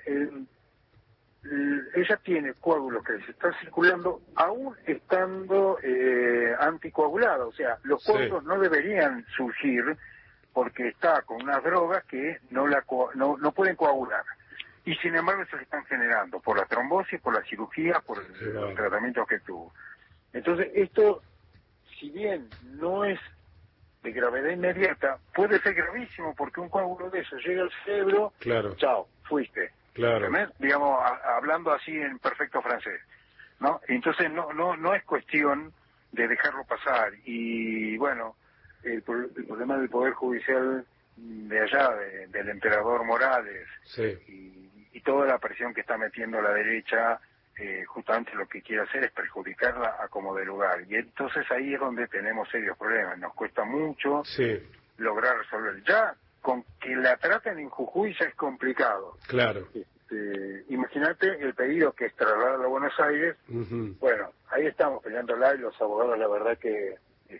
ella tiene coágulos que se están circulando aún estando anticoagulada, o sea, los coágulos no deberían surgir porque está con unas drogas que no pueden coagular. Y sin embargo se están generando por la trombosis, por la cirugía, por los tratamientos que tuvo. Entonces esto, si bien no es de gravedad inmediata, puede ser gravísimo porque un coágulo de eso llega al cerebro, chao, fuiste. Claro. Digamos, hablando así en perfecto francés, ¿no? Entonces no es cuestión de dejarlo pasar. Y bueno, el problema del Poder Judicial de allá, del emperador Morales, y toda la presión que está metiendo la derecha, justamente lo que quiere hacer es perjudicarla a como de lugar. Y entonces ahí es donde tenemos serios problemas. Nos cuesta mucho lograr resolver. Ya con que la traten en Jujuy ya es complicado. Claro. Imagínate el pedido que es trasladar a Buenos Aires. Bueno, ahí estamos peleándola y los abogados la verdad que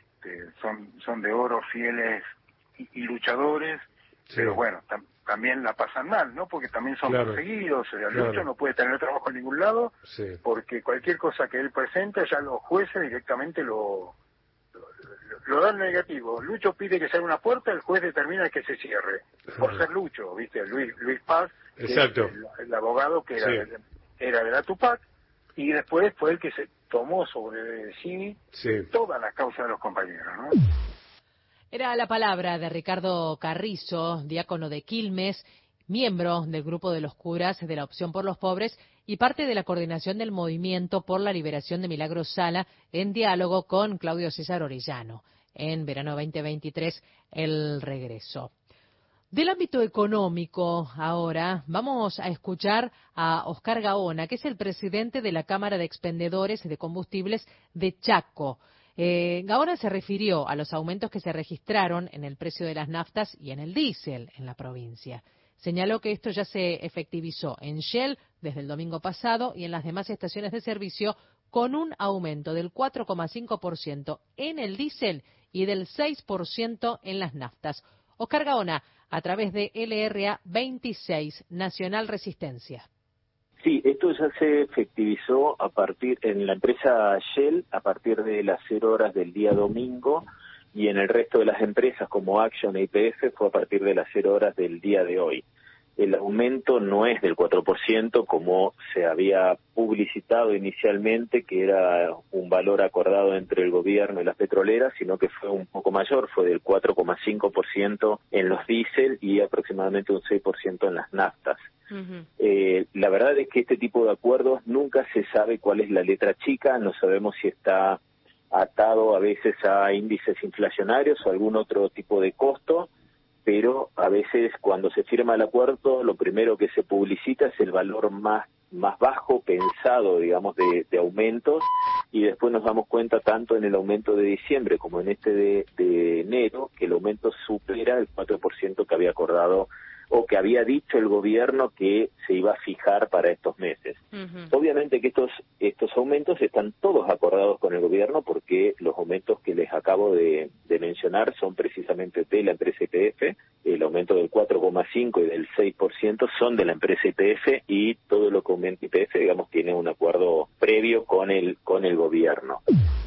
son de oro, fieles y luchadores, pero bueno, también la pasan mal, ¿no? Porque también son perseguidos, o sea, Lucho no puede tener trabajo en ningún lado, porque cualquier cosa que él presente, ya los jueces directamente lo dan negativo. Lucho pide que se abra una puerta, el juez determina que se cierre, por ser Lucho, ¿viste? Luis Paz, que es el abogado que era de la Tupac, y después fue el que se tomó sobre sí toda la causa de los compañeros, ¿no? Era la palabra de Ricardo Carrizo, diácono de Quilmes, miembro del grupo de los curas de la Opción por los Pobres y parte de la coordinación del Movimiento por la Liberación de Milagros Sala, en diálogo con Claudio César Orellano. En verano 2023, el regreso. Del ámbito económico, ahora vamos a escuchar a Oscar Gaona, que es el presidente de la Cámara de Expendedores de Combustibles de Chaco. Gaona se refirió a los aumentos que se registraron en el precio de las naftas y en el diésel en la provincia. Señaló que esto ya se efectivizó en Shell desde el domingo pasado y en las demás estaciones de servicio, con un aumento del 4,5% en el diésel y del 6% en las naftas. Oscar Gaona, a través de LRA 26, Nacional Resistencia. Sí, esto ya se efectivizó en la empresa Shell a partir de las 0 horas del día domingo, y en el resto de las empresas como Action e YPF fue a partir de las 0 horas del día de hoy. El aumento no es del 4% como se había publicitado inicialmente, que era un valor acordado entre el gobierno y las petroleras, sino que fue un poco mayor, fue del 4,5% en los diésel y aproximadamente un 6% en las naftas. La verdad es que este tipo de acuerdos nunca se sabe cuál es la letra chica, no sabemos si está atado a veces a índices inflacionarios o algún otro tipo de costo, pero a veces cuando se firma el acuerdo lo primero que se publicita es el valor más bajo pensado, digamos, de aumentos, y después nos damos cuenta tanto en el aumento de diciembre como en este de enero que el aumento supera el 4% que había acordado o que había dicho el gobierno que se iba a fijar para estos meses. Obviamente que estos aumentos están todos acordados con el gobierno, porque los aumentos que les acabo de mencionar son precisamente de la empresa YPF. El aumento del 4,5 y del 6% son de la empresa YPF, y todo lo que aumenta YPF, digamos, tiene un acuerdo previo con el gobierno.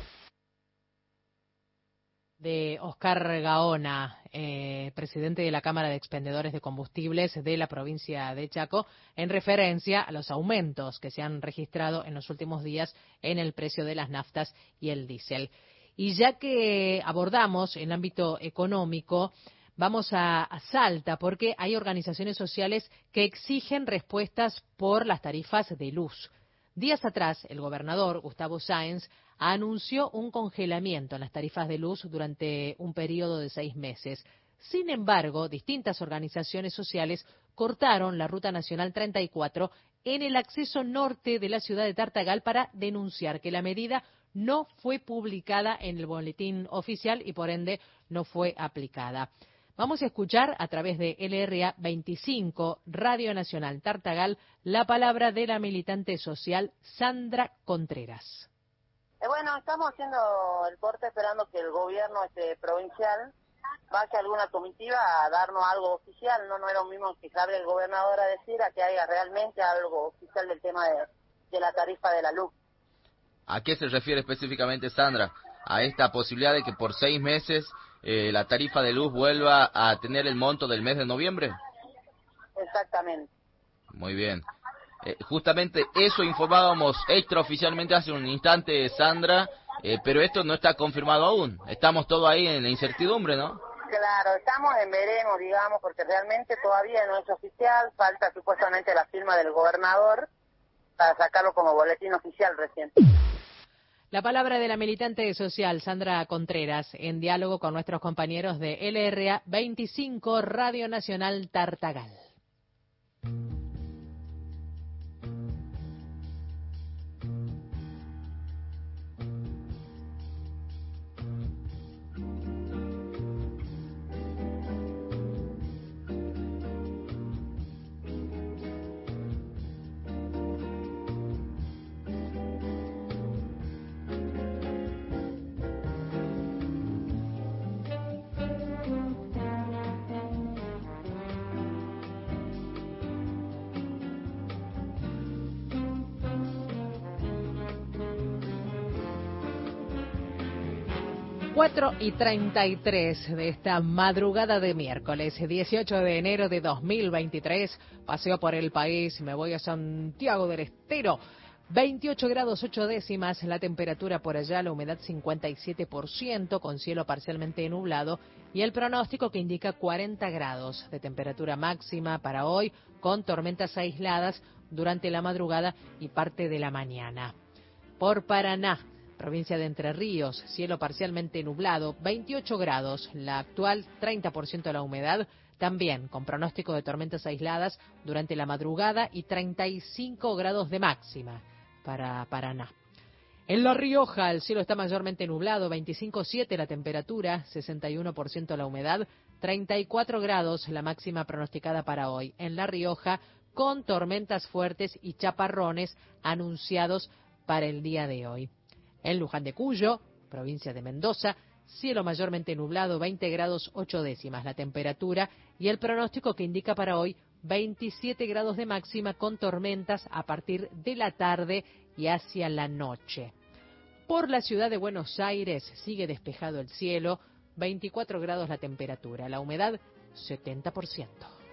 De Oscar Gaona, presidente de la Cámara de Expendedores de Combustibles de la provincia de Chaco, en referencia a los aumentos que se han registrado en los últimos días en el precio de las naftas y el diésel. Y ya que abordamos el ámbito económico, vamos a Salta, porque hay organizaciones sociales que exigen respuestas por las tarifas de luz. Días atrás, el gobernador, Gustavo Sáenz, anunció un congelamiento en las tarifas de luz durante un periodo de 6 meses. Sin embargo, distintas organizaciones sociales cortaron la Ruta Nacional 34 en el acceso norte de la ciudad de Tartagal para denunciar que la medida no fue publicada en el boletín oficial y por ende no fue aplicada. Vamos a escuchar a través de LRA 25, Radio Nacional Tartagal, la palabra de la militante social Sandra Contreras. Bueno, estamos haciendo el corte esperando que el gobierno provincial vaya a alguna comitiva a darnos algo oficial. No es lo mismo que salga el gobernador a decir a que haya realmente algo oficial del tema de la tarifa de la luz. ¿A qué se refiere específicamente, Sandra? ¿A esta posibilidad de que por 6 meses la tarifa de luz vuelva a tener el monto del mes de noviembre? Exactamente. Muy bien. Justamente eso informábamos extraoficialmente hace un instante, Sandra, pero esto no está confirmado aún. Estamos todos ahí en la incertidumbre, ¿no? Claro, estamos en veremos, digamos, porque realmente todavía no es oficial, falta supuestamente la firma del gobernador para sacarlo como boletín oficial recién. La palabra de la militante social Sandra Contreras, en diálogo con nuestros compañeros de LRA 25, Radio Nacional Tartagal. 4:33 de esta madrugada de miércoles, 18 de enero de 2023. Paseo por el país, me voy a Santiago del Estero. 28 grados 8 décimas la temperatura por allá, la humedad 57%, con cielo parcialmente nublado, y el pronóstico que indica 40 grados de temperatura máxima para hoy, con tormentas aisladas durante la madrugada y parte de la mañana. Por Paraná, provincia de Entre Ríos, cielo parcialmente nublado, 28 grados, la actual 30% la humedad, también con pronóstico de tormentas aisladas durante la madrugada y 35 grados de máxima para Paraná. En La Rioja el cielo está mayormente nublado, 25,7 la temperatura, 61% la humedad, 34 grados la máxima pronosticada para hoy. En La Rioja, con tormentas fuertes y chaparrones anunciados para el día de hoy. En Luján de Cuyo, provincia de Mendoza, cielo mayormente nublado, 20 grados 8 décimas la temperatura, y el pronóstico que indica para hoy 27 grados de máxima con tormentas a partir de la tarde y hacia la noche. Por la ciudad de Buenos Aires sigue despejado el cielo, 24 grados la temperatura, la humedad 70%.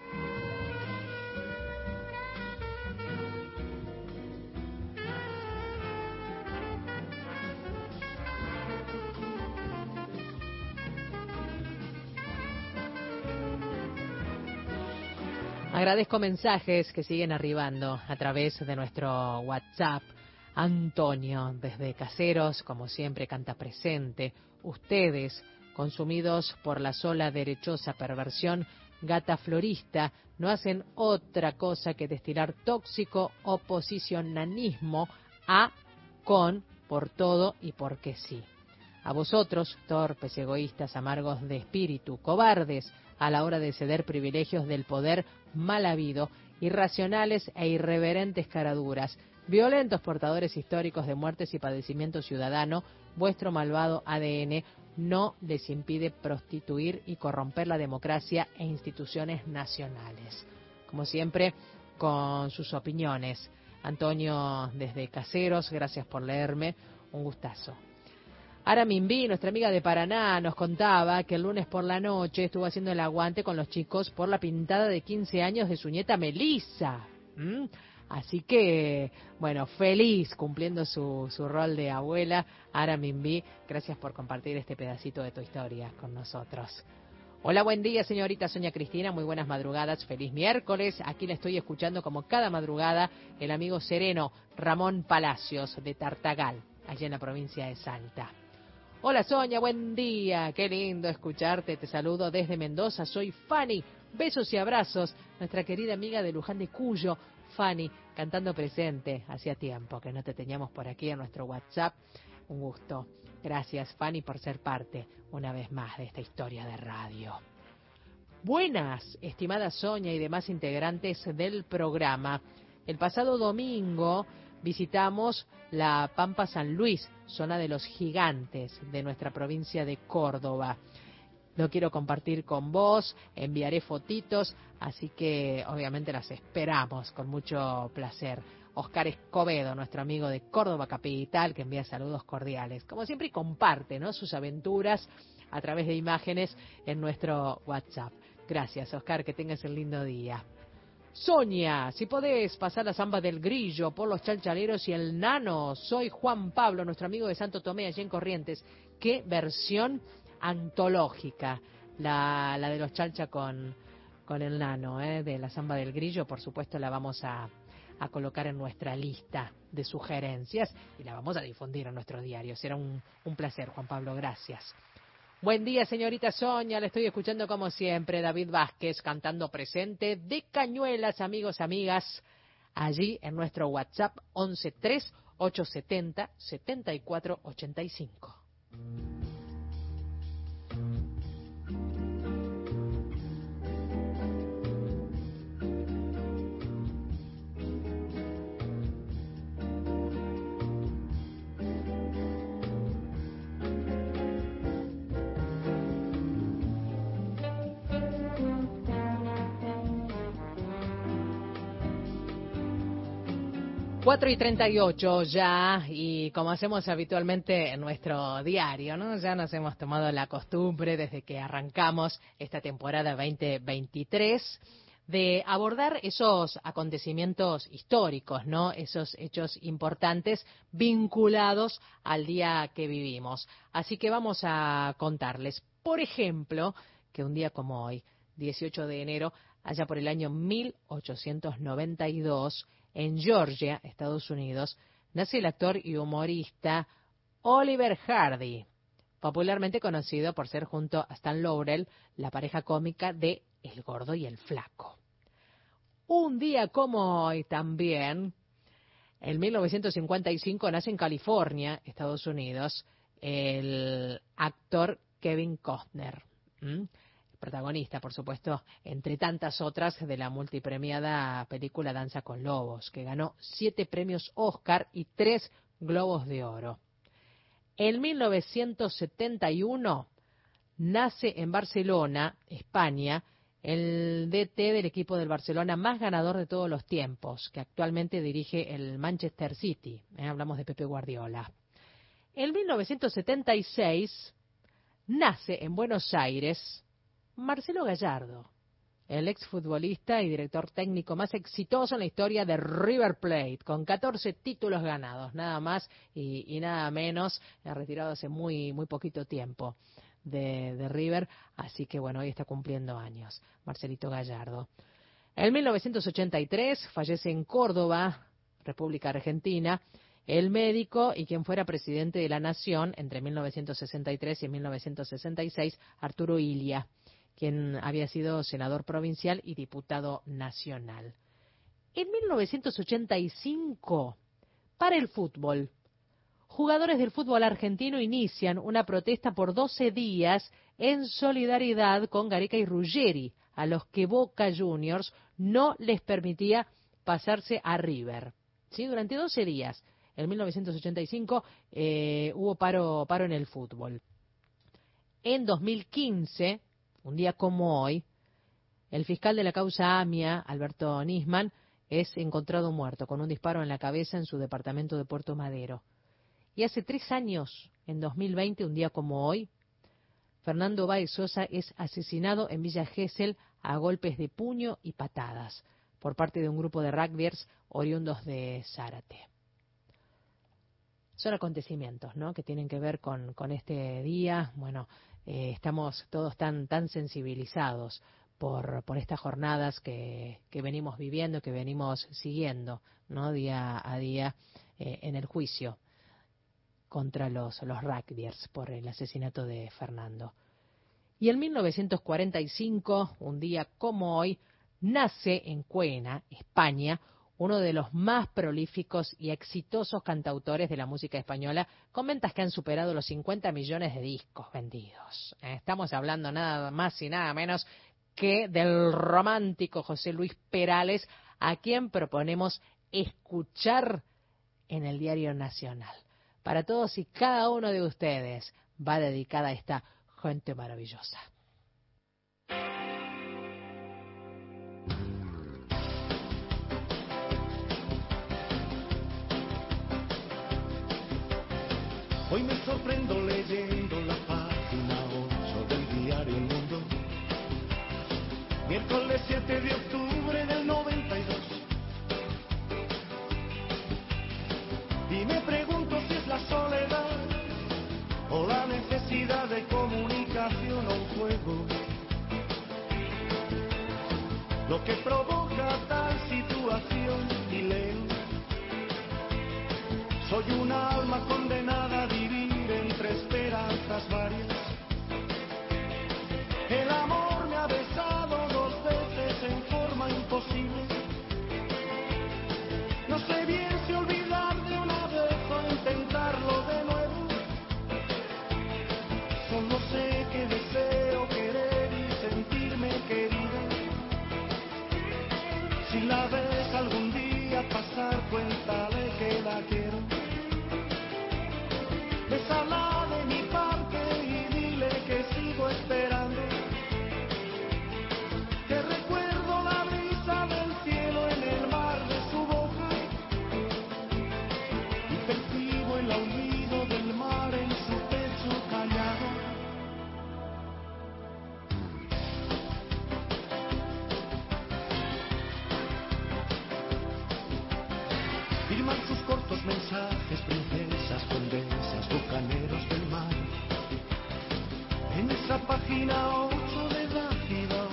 Agradezco mensajes que siguen arribando a través de nuestro WhatsApp. Antonio, desde Caseros, como siempre, canta presente. Ustedes, consumidos por la sola derechosa perversión, gata florista, no hacen otra cosa que destilar tóxico oposicionanismo a, con, por todo y porque sí. A vosotros, torpes, egoístas, amargos de espíritu, cobardes a la hora de ceder privilegios del poder mal habido, irracionales e irreverentes caraduras, violentos portadores históricos de muertes y padecimiento ciudadano, vuestro malvado ADN no les impide prostituir y corromper la democracia e instituciones nacionales. Como siempre, con sus opiniones. Antonio, desde Caseros, gracias por leerme, un gustazo. Ara Mimbi, nuestra amiga de Paraná, nos contaba que el lunes por la noche estuvo haciendo el aguante con los chicos por la pintada de 15 años de su nieta Melissa. Así que, bueno, feliz cumpliendo su rol de abuela. Ara Mimbi, gracias por compartir este pedacito de tu historia con nosotros. Hola, buen día, señorita Sonia Cristina, muy buenas madrugadas, feliz miércoles. Aquí le estoy escuchando como cada madrugada el amigo sereno Ramón Palacios de Tartagal, allá en la provincia de Salta. Hola Sonia, buen día, qué lindo escucharte, te saludo desde Mendoza, soy Fanny, besos y abrazos, nuestra querida amiga de Luján de Cuyo, Fanny, cantando presente, hacía tiempo que no te teníamos por aquí en nuestro WhatsApp, un gusto, gracias Fanny por ser parte una vez más de esta historia de radio. Buenas, estimada Sonia y demás integrantes del programa, el pasado domingo visitamos la Pampa San Luis, zona de los gigantes de nuestra provincia de Córdoba. Lo quiero compartir con vos, enviaré fotitos, así que obviamente las esperamos con mucho placer. Oscar Escobedo, nuestro amigo de Córdoba Capital, que envía saludos cordiales. Como siempre, comparte, ¿no?, sus aventuras a través de imágenes en nuestro WhatsApp. Gracias, Oscar, que tengas un lindo día. Sonia, si podés pasar la samba del Grillo por los Chalchaleros y el Nano. Soy Juan Pablo, nuestro amigo de Santo Tomé, allí en Corrientes. Qué versión antológica, la de los Chalcha con el Nano, de la samba del Grillo. Por supuesto la vamos a colocar en nuestra lista de sugerencias y la vamos a difundir en nuestro diario. Será un placer, Juan Pablo, gracias. Buen día, señorita Sonia, le estoy escuchando como siempre. David Vázquez cantando presente de Cañuelas, amigos, amigas, allí en nuestro WhatsApp 1138707485. 4:38 ya, y como hacemos habitualmente en nuestro diario, ¿no? Ya nos hemos tomado la costumbre desde que arrancamos esta temporada 2023 de abordar esos acontecimientos históricos, ¿no? Esos hechos importantes vinculados al día que vivimos. Así que vamos a contarles, por ejemplo, que un día como hoy, 18 de enero, allá por el año 1892, en Georgia, Estados Unidos, nace el actor y humorista Oliver Hardy, popularmente conocido por ser junto a Stan Laurel la pareja cómica de El Gordo y el Flaco. Un día como hoy también, en 1955, nace en California, Estados Unidos, el actor Kevin Costner. Protagonista, por supuesto, entre tantas otras, de la multipremiada película Danza con Lobos, que ganó 7 premios Oscar y 3 Globos de Oro. En 1971 nace en Barcelona, España, el DT del equipo del Barcelona más ganador de todos los tiempos, que actualmente dirige el Manchester City. Hablamos de Pepe Guardiola. En 1976 nace en Buenos Aires Marcelo Gallardo, el exfutbolista y director técnico más exitoso en la historia de River Plate, con 14 títulos ganados, nada más y nada menos, retirado hace muy poquito tiempo de River, así que bueno, hoy está cumpliendo años, Marcelito Gallardo. En 1983 fallece en Córdoba, República Argentina, el médico y quien fuera presidente de la Nación entre 1963 y 1966, Arturo Illia, quien había sido senador provincial y diputado nacional. En 1985, para el fútbol, jugadores del fútbol argentino inician una protesta por 12 días en solidaridad con Gareca y Ruggeri, a los que Boca Juniors no les permitía pasarse a River. ¿Sí? Durante 12 días, en 1985, hubo paro en el fútbol. En 2015... un día como hoy, el fiscal de la causa AMIA, Alberto Nisman, es encontrado muerto con un disparo en la cabeza en su departamento de Puerto Madero. Y hace 3 años, en 2020, un día como hoy, Fernando Báez Sosa es asesinado en Villa Gesell a golpes de puño y patadas por parte de un grupo de rugbyers oriundos de Zárate. Son acontecimientos, ¿no?, que tienen que ver con este día. Bueno, estamos todos tan sensibilizados por estas jornadas que venimos viviendo, que venimos siguiendo, ¿no?, día a día en el juicio contra los rugbyers por el asesinato de Fernando. Y en 1945, un día como hoy, nace en Cuena, España, uno de los más prolíficos y exitosos cantautores de la música española, con ventas que han superado los 50 millones de discos vendidos. Estamos hablando nada más y nada menos que del romántico José Luis Perales, a quien proponemos escuchar en el Diario Nacional. Para todos y cada uno de ustedes va dedicada a esta gente maravillosa. Hoy me sorprendo leyendo la página 8 del diario El Mundo. Miércoles 7 de octubre del 92. Y me pregunto si es la soledad o la necesidad de comunicación o un juego lo que provoca tal situación. Y leo: soy una alma condenada a vivir entre esperanzas varias. El amor me ha besado 2 veces en forma imposible. No sé bien si olvidar de una vez o intentarlo de nuevo. Solo sé que deseo querer y sentirme querida. Si la ves algún día pasar, cuéntale que la quiero. Bésala de mi parte y dile que sigo esperando. Que recuerdo la brisa del cielo en el mar de su boca. esa página 8 de la ciudad.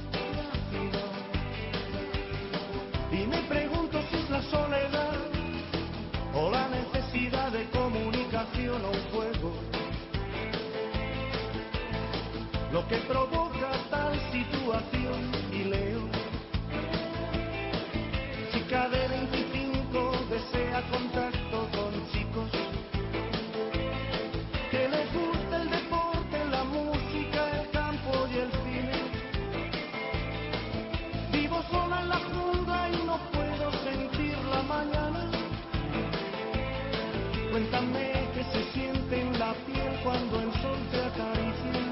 Y me pregunto si es la soledad o la necesidad de comunicación o un juego lo que provoca tal situación. Y leo: chica de 25 desea contacto con chicos que les gusta el deporte, la música, el campo y el cine. Vivo sola en la jungla y no puedo sentir la mañana. Cuéntame qué se siente en la piel cuando el sol te acaricia.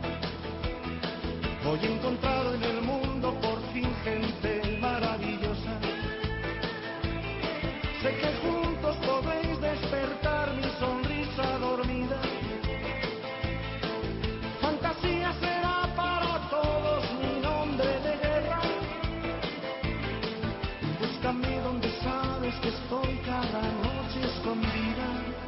Hoy he encontrado en el mundo por fin gente maravillosa. Sé que juntos podéis despertar mi sonrisa dormida. Fantasía será para todos mi nombre de guerra. Búscame donde sabes que estoy cada noche escondida.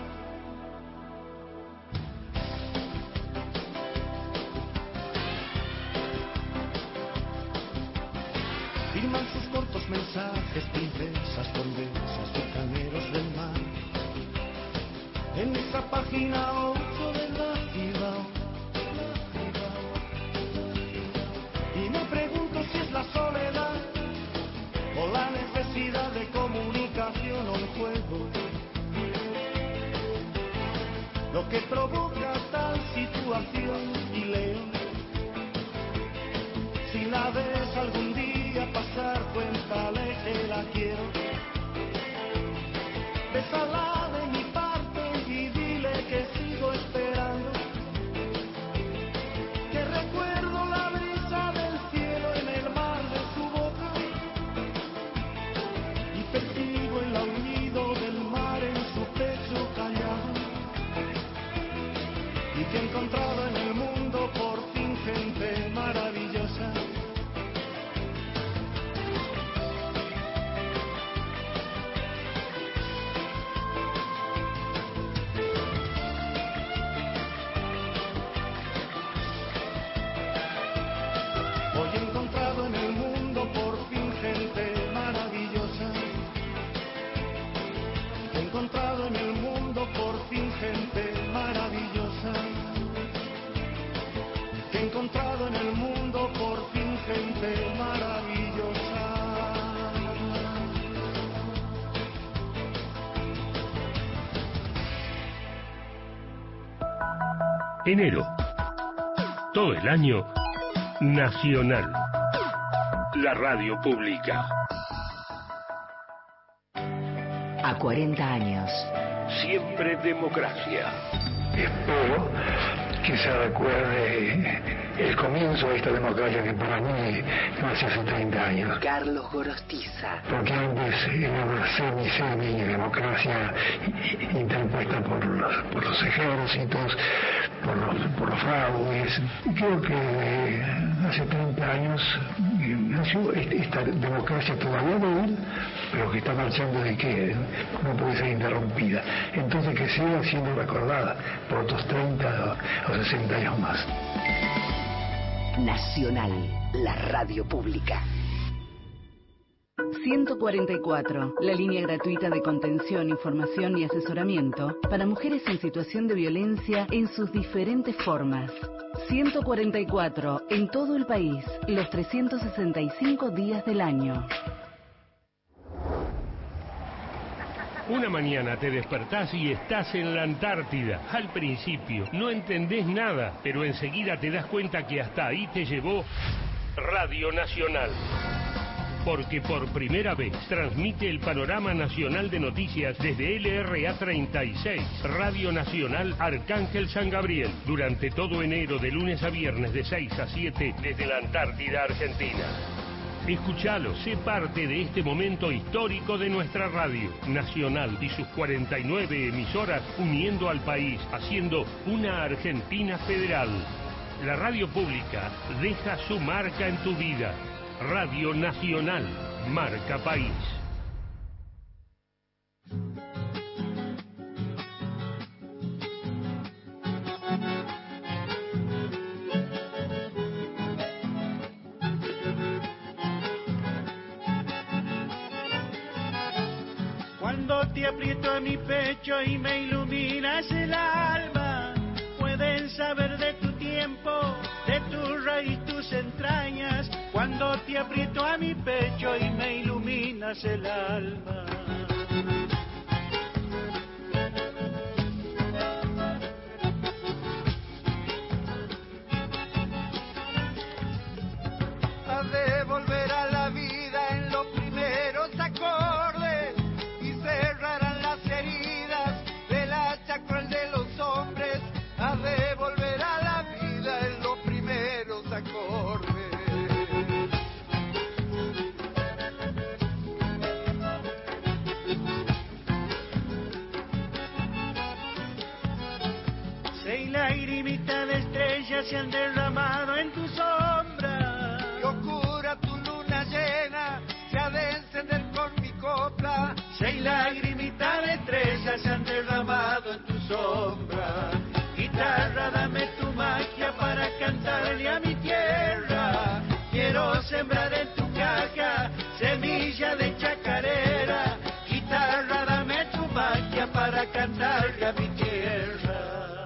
Firman sus cortos mensajes princesas, condesas, bucaneros del mar. En esa página 8 de la ciudad. Y me pregunto si es la soledad o la necesidad de comunicación o el juego lo que provoca tal situación. Y leo: si la ves algún día pasar, cuéntale que la quiero. Bésala de mi parte y dile que sigo esperando, que recuerdo la brisa del cielo en el mar de su boca y percibo el aullido del mar en su pecho callado, y que he encontrado en el mundo por fin gente maravillosa. Hoy he encontrado en el mundo por fin gente maravillosa. He encontrado en el mundo por fin gente maravillosa. He encontrado en el mundo por fin gente maravillosa. Enero. Todo el año nacional. La radio pública. A 40 años. Siempre democracia. Espero que se recuerde el comienzo de esta democracia que para mí nació hace 30 años. Carlos Gorostiza. Porque antes era una semi-democracia interpuesta por los ejércitos, por los fraudes. Creo que hace 30 años nació esta democracia todavía débil, pero que está marchando de que no puede ser interrumpida. Entonces que siga siendo recordada por otros 30 o 60 años más. Nacional, la radio pública. 144, la línea gratuita de contención, información y asesoramiento para mujeres en situación de violencia en sus diferentes formas. 144, en todo el país, los 365 días del año. Una mañana te despertás y estás en la Antártida. Al principio no entendés nada, pero enseguida te das cuenta que hasta ahí te llevó Radio Nacional. Porque por primera vez transmite el panorama nacional de noticias desde LRA 36, Radio Nacional Arcángel San Gabriel, durante todo enero de lunes a viernes de 6 a 7 desde la Antártida Argentina. Escuchalo, sé parte de este momento histórico de nuestra radio nacional y sus 49 emisoras uniendo al país, haciendo una Argentina federal. La radio pública deja su marca en tu vida. Radio Nacional, marca país. Cuando te aprieto a mi pecho y me iluminas el alma, pueden saber de tu tiempo, de tu raíz, tus entrañas. Cuando te aprieto a mi pecho y me iluminas el alma. De volver a la vida en los primeros acordes y cerrarán las heridas del hacha cruel de los hombres. A de volver a la vida en los primeros acordes. Seis lagrimitas de estrellas se han derramado en tu sombra. Oscura tu luna llena, se ha de encender con mi copla. Seis lagrimitas de estrellas se han derramado en tu sombra. Guitarra, dame tu magia para cantarle a mi tierra. Quiero sembrar en tu caja semilla de chacarera. Guitarra, dame tu magia para cantarle a mi tierra.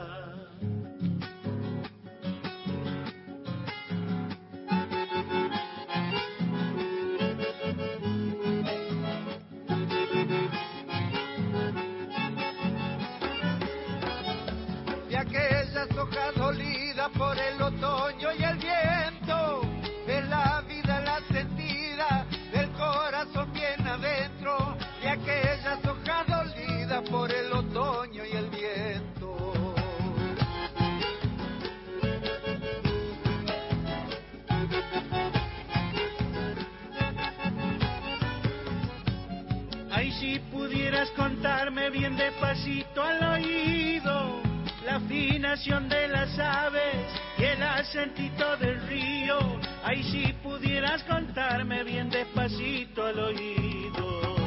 Aquellas hojas dolidas por el otoño y el viento, es la vida la sentida del corazón bien adentro, de aquellas hojas dolidas por el otoño y el viento. Ay, si pudieras contarme bien despacito al oído la afinación de las aves y el acentito del río. Ay, si pudieras contarme bien despacito al oído.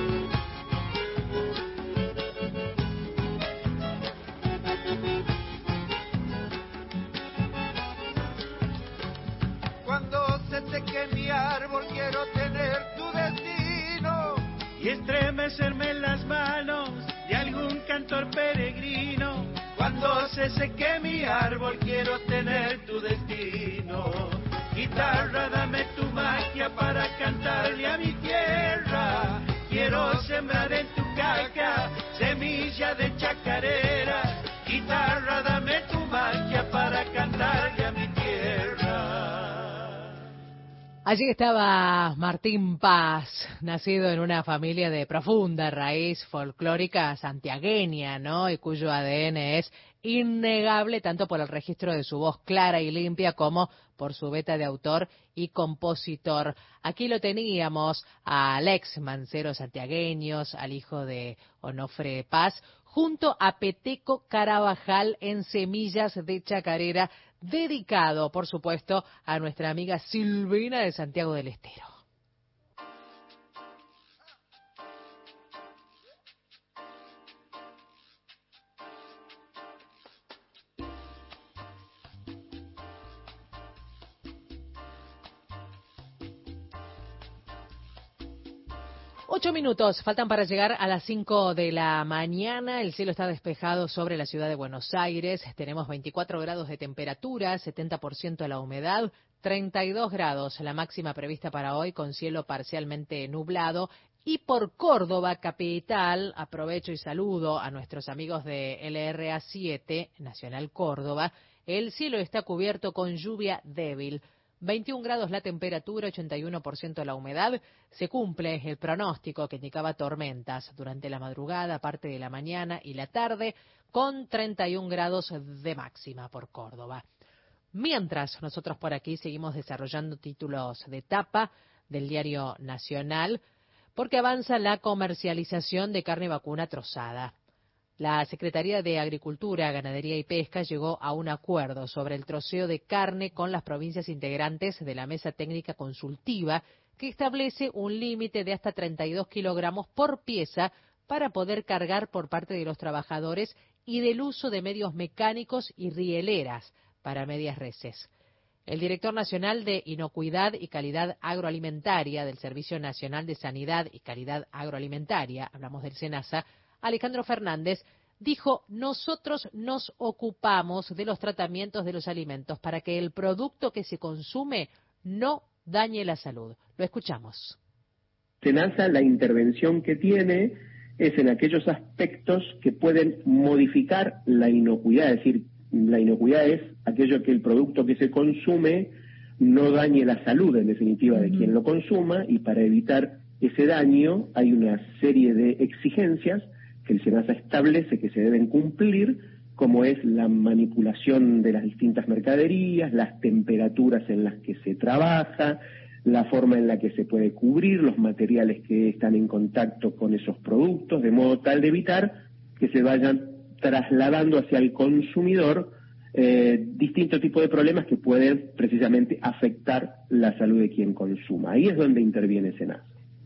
Cuando se seque mi árbol quiero tener tu destino y estremecerme en las manos de algún cantor peregrino. Cuando se seque mi árbol quiero tener tu destino. Guitarra, dame tu magia para cantarle a mi tierra. Quiero sembrar en tu caja semilla de chacarera. Guitarra, dame tu magia para cantarle a mi tierra. Allí estaba Martín Paz, nacido en una familia de profunda raíz folclórica santiagueña, ¿no? Y cuyo ADN es innegable tanto por el registro de su voz clara y limpia como por su beta de autor y compositor. Aquí lo teníamos al ex mancero santiagueños, al hijo de Onofre Paz, junto a Peteco Carabajal en Semillas de Chacarera, dedicado, por supuesto, a nuestra amiga Silvina de Santiago del Estero. Ocho minutos faltan para llegar a las 5 de la mañana. El cielo está despejado sobre la ciudad de Buenos Aires. Tenemos 24 grados de temperatura, 70% de la humedad, 32 grados la máxima prevista para hoy con cielo parcialmente nublado. Y por Córdoba capital, aprovecho y saludo a nuestros amigos de LRA 7, Nacional Córdoba. El cielo está cubierto con lluvia débil. 21 grados la temperatura, 81% la humedad. Se cumple el pronóstico que indicaba tormentas durante la madrugada, parte de la mañana y la tarde, con 31 grados de máxima por Córdoba. Mientras nosotros por aquí seguimos desarrollando títulos de tapa del diario Nacional, porque avanza la comercialización de carne vacuna trozada. La Secretaría de Agricultura, Ganadería y Pesca llegó a un acuerdo sobre el troceo de carne con las provincias integrantes de la Mesa Técnica Consultiva, que establece un límite de hasta 32 kilogramos por pieza para poder cargar por parte de los trabajadores y del uso de medios mecánicos y rieleras para medias reses. El director nacional de Inocuidad y Calidad Agroalimentaria del Servicio Nacional de Sanidad y Calidad Agroalimentaria, hablamos del SENASA, Alejandro Fernández, dijo: nosotros nos ocupamos de los tratamientos de los alimentos para que el producto que se consume no dañe la salud. Lo escuchamos. SENASA, la intervención que tiene es en aquellos aspectos que pueden modificar la inocuidad, es decir, la inocuidad es aquello que el producto que se consume no dañe la salud, en definitiva, de quien lo consuma, y para evitar ese daño hay una serie de exigencias que el SENASA establece que se deben cumplir, como es la manipulación de las distintas mercaderías, las temperaturas en las que se trabaja, la forma en la que se puede cubrir los materiales que están en contacto con esos productos, de modo tal de evitar que se vayan trasladando hacia el consumidor distintos tipos de problemas que pueden precisamente afectar la salud de quien consuma. Ahí es donde interviene SENASA.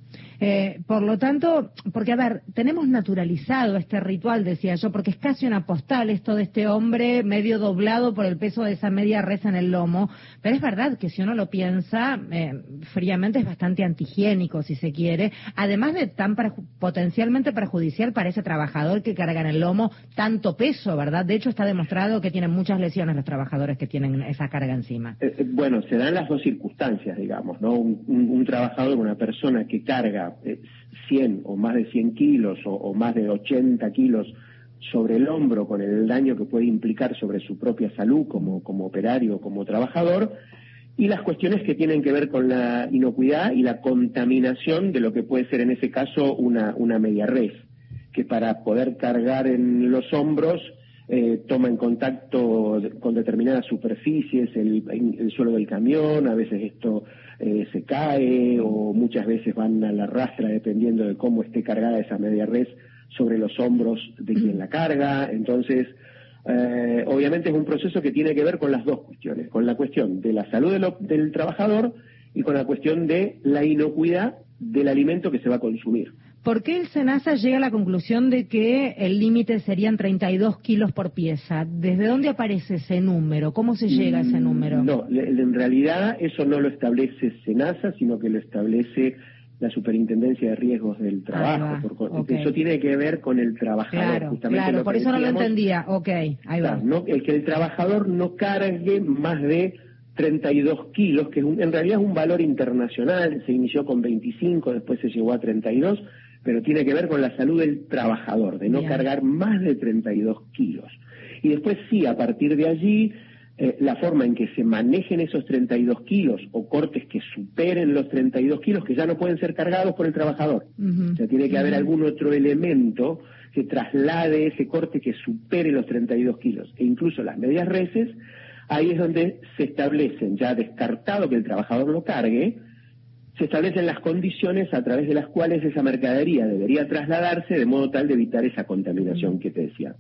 Por lo tanto, porque a ver, tenemos naturalizado este ritual, decía yo, porque es casi una postal esto de este hombre medio doblado por el peso de esa media res en el lomo, pero es verdad que si uno lo piensa fríamente es bastante antihigiénico, si se quiere, además de tan potencialmente perjudicial para ese trabajador que carga en el lomo tanto peso, ¿verdad? De hecho está demostrado que tienen muchas lesiones los trabajadores que tienen esa carga encima. Bueno, se dan las dos circunstancias, digamos, ¿no? Un trabajador, una persona que carga 100 o más de 100 kilos o más de 80 kilos sobre el hombro, con el daño que puede implicar sobre su propia salud como operario o como trabajador, y las cuestiones que tienen que ver con la inocuidad y la contaminación de lo que puede ser en ese caso una media res, que para poder cargar en los hombros toma en contacto con determinadas superficies el suelo del camión, a veces esto se cae o muchas veces van a la rastra dependiendo de cómo esté cargada esa media res sobre los hombros de quien la carga. Entonces, obviamente es un proceso que tiene que ver con las dos cuestiones, con la cuestión de la salud del trabajador y con la cuestión de la inocuidad del alimento que se va a consumir. ¿Por qué el SENASA llega a la conclusión de que el límite serían 32 kilos por pieza? ¿Desde dónde aparece ese número? ¿Cómo se llega a ese número? No, en realidad eso no lo establece SENASA, sino que lo establece la Superintendencia de Riesgos del Trabajo. Okay. Eso tiene que ver con el trabajador. Claro, por eso no lo entendía. Ok, ahí va. No, el que el trabajador no cargue más de 32 kilos, que en realidad es un valor internacional, se inició con 25, después se llegó a 32, pero tiene que ver con la salud del trabajador, de no cargar más de 32 kilos. Y después sí, a partir de allí, la forma en que se manejen esos 32 kilos o cortes que superen los 32 kilos, que ya no pueden ser cargados por el trabajador. O sea, tiene que haber algún otro elemento que traslade ese corte que supere los 32 kilos. E incluso las medias reses, ahí es donde se establecen, ya descartado que el trabajador lo cargue, se establecen las condiciones a través de las cuales esa mercadería debería trasladarse de modo tal de evitar esa contaminación que te decía.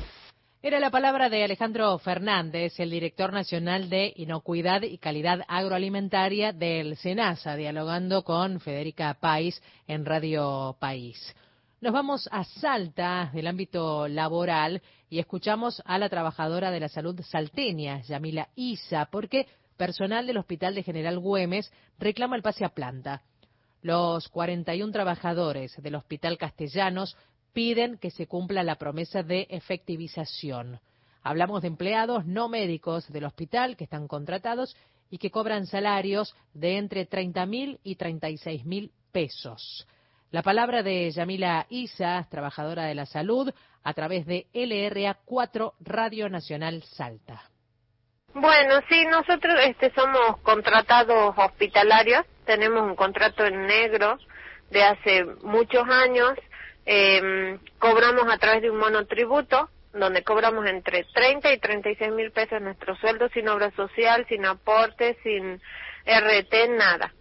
Era la palabra de Alejandro Fernández, el director nacional de Inocuidad y Calidad Agroalimentaria del SENASA, dialogando con Federica País en Radio País. Nos vamos a Salta, del ámbito laboral, y escuchamos a la trabajadora de la salud salteña, Yamila Isa, porque personal del Hospital de General Güemes reclama el pase a planta. Los 41 trabajadores del Hospital Castellanos piden que se cumpla la promesa de efectivización. Hablamos de empleados no médicos del hospital que están contratados y que cobran salarios de entre 30.000 y 36.000 pesos. La palabra de Yamila Isa, trabajadora de la salud, a través de LRA 4 Radio Nacional Salta. Bueno, sí, nosotros somos contratados hospitalarios, tenemos un contrato en negro de hace muchos años, cobramos a través de un monotributo, donde cobramos entre 30 y 36.000 pesos nuestro sueldo, sin obra social, sin aporte, sin RT, nada.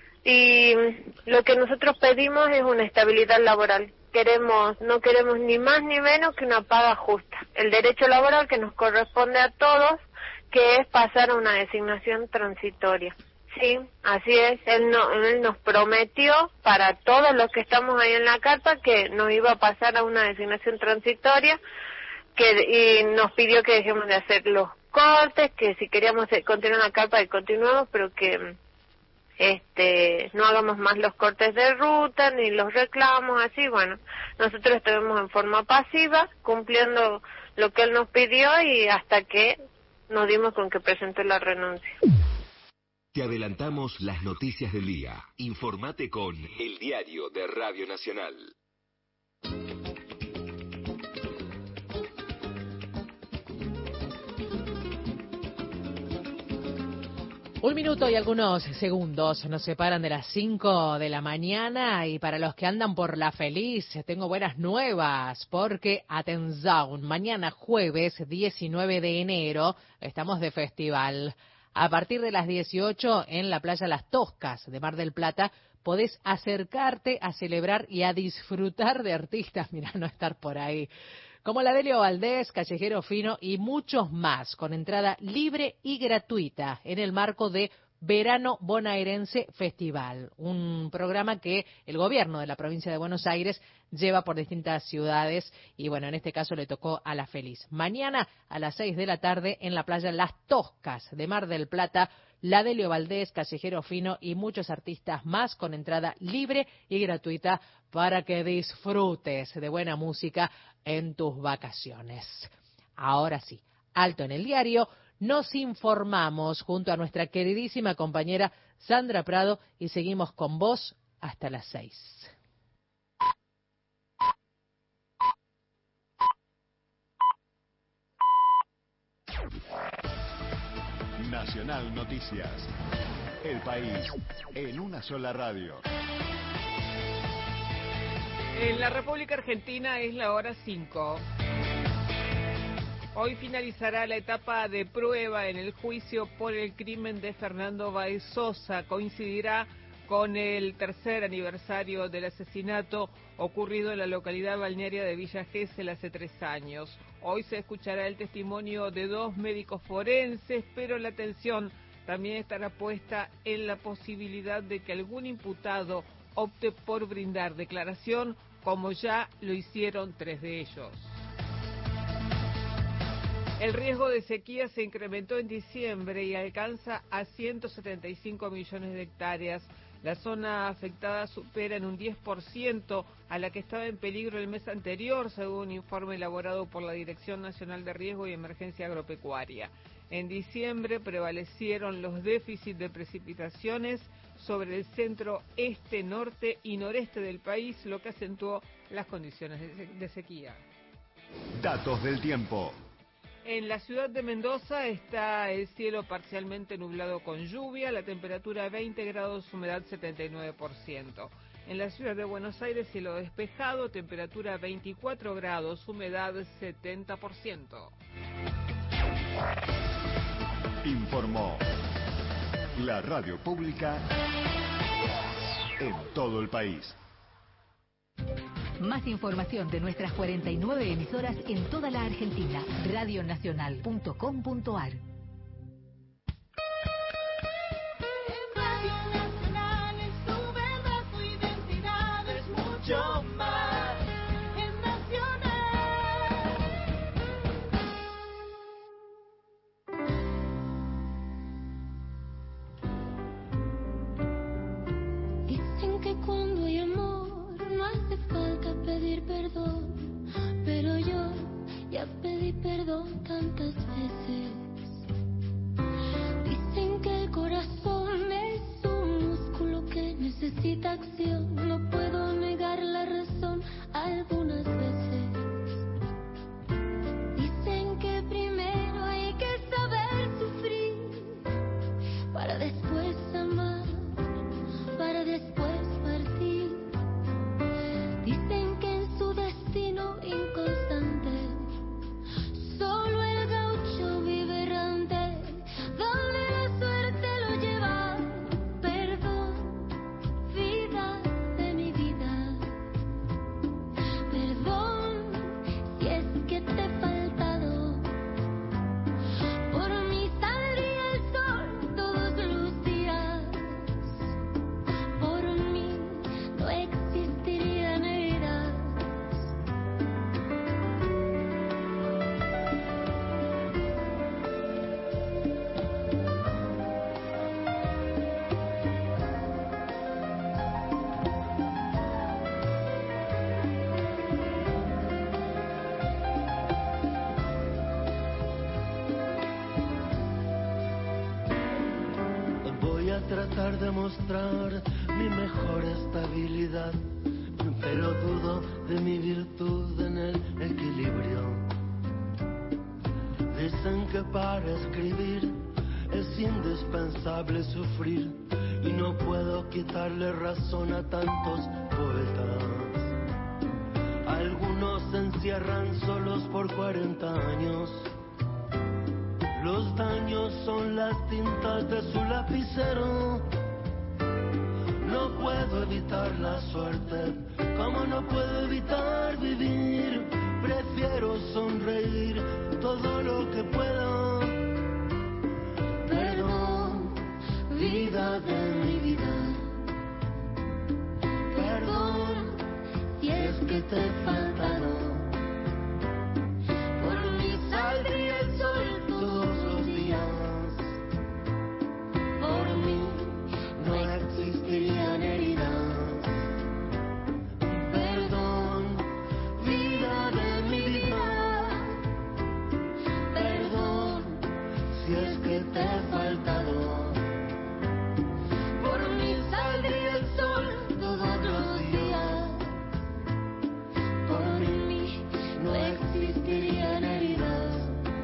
Y lo que nosotros pedimos es una estabilidad laboral. No queremos ni más ni menos que una paga justa. El derecho laboral que nos corresponde a todos, que es pasar a una designación transitoria. Sí, así es. Él nos prometió para todos los que estamos ahí en la carta que nos iba a pasar a una designación transitoria y nos pidió que dejemos de hacer los cortes, que si queríamos continuar una carpa que continuemos, pero que no hagamos más los cortes de ruta ni los reclamos, así. Bueno, nosotros estuvimos en forma pasiva cumpliendo lo que él nos pidió y hasta que nos dimos con que presentó la renuncia. Te adelantamos las noticias del día. Informate con El Diario de Radio Nacional. Un minuto y algunos segundos nos separan de las 5 de la mañana y para los que andan por La Feliz tengo buenas nuevas porque atención, mañana jueves 19 de enero estamos de festival. A partir de las 18 en la playa Las Toscas de Mar del Plata podés acercarte a celebrar y a disfrutar de artistas, mirá, no estar por ahí, como la Delio Valdés, Callejero Fino y muchos más, con entrada libre y gratuita en el marco de Verano Bonaerense Festival, un programa que el gobierno de la provincia de Buenos Aires lleva por distintas ciudades y bueno, en este caso le tocó a La Feliz. Mañana a las 6 de la tarde en la playa Las Toscas de Mar del Plata, la Delio Valdés, Callejero Fino y muchos artistas más con entrada libre y gratuita para que disfrutes de buena música en tus vacaciones. Ahora sí, alto en el diario, nos informamos junto a nuestra queridísima compañera Sandra Prado y seguimos con vos hasta las 6. Nacional Noticias. El país en una sola radio. En la República Argentina es la hora 5. Hoy finalizará la etapa de prueba en el juicio por el crimen de Fernando Báez Sosa. Coincidirá con el tercer aniversario del asesinato ocurrido en la localidad balnearia de Villa Gesell hace 3 años. Hoy se escuchará el testimonio de 2 médicos forenses, pero la atención también estará puesta en la posibilidad de que algún imputado opte por brindar declaración, como ya lo hicieron 3 de ellos. El riesgo de sequía se incrementó en diciembre y alcanza a 175 millones de hectáreas. La zona afectada supera en un 10% a la que estaba en peligro el mes anterior, según un informe elaborado por la Dirección Nacional de Riesgo y Emergencia Agropecuaria. En diciembre prevalecieron los déficits de precipitaciones sobre el centro, este, norte y noreste del país, lo que acentuó las condiciones de sequía. Datos del tiempo. En la ciudad de Mendoza está el cielo parcialmente nublado con lluvia, la temperatura 20 grados, humedad 79%. En la ciudad de Buenos Aires, cielo despejado, temperatura 24 grados, humedad 70%. Informó la radio pública en todo el país. Más información de nuestras 49 emisoras en toda la Argentina. Radionacional.com.ar. Dicen que cuando hay amor no hace falta pedir perdón, pero yo ya pedí perdón tantas veces. tratar de mostrar mi mejor estabilidad, pero dudo de mi virtud en el equilibrio. Dicen que para escribir es indispensable sufrir, y no puedo quitarle razón a tantos poetas. Algunos se encierran solos por 40 años. Los daños son las tintas de su lapicero. No puedo evitar la suerte, como no puedo evitar vivir. Prefiero sonreír todo lo que puedo. Perdón, vida de mi vida. Perdón, si es que te he faltado. Por mí saldría el sol todos los días. Por mí no existirían heridas. Perdón, vida de mi vida. Perdón, si es que te he faltado. Por mí saldría el sol todos los días. Por mí no existirían heridas.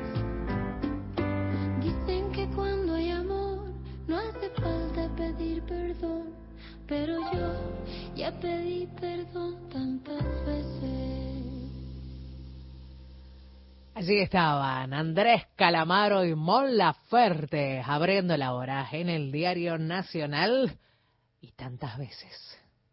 Dicen que cuando hay amor no hace falta pedir perdón, pero yo ya pedí perdón tantas veces. Allí estaban Andrés Calamaro y Mon Laferte abriendo la hora en el Diario Nacional, y tantas veces.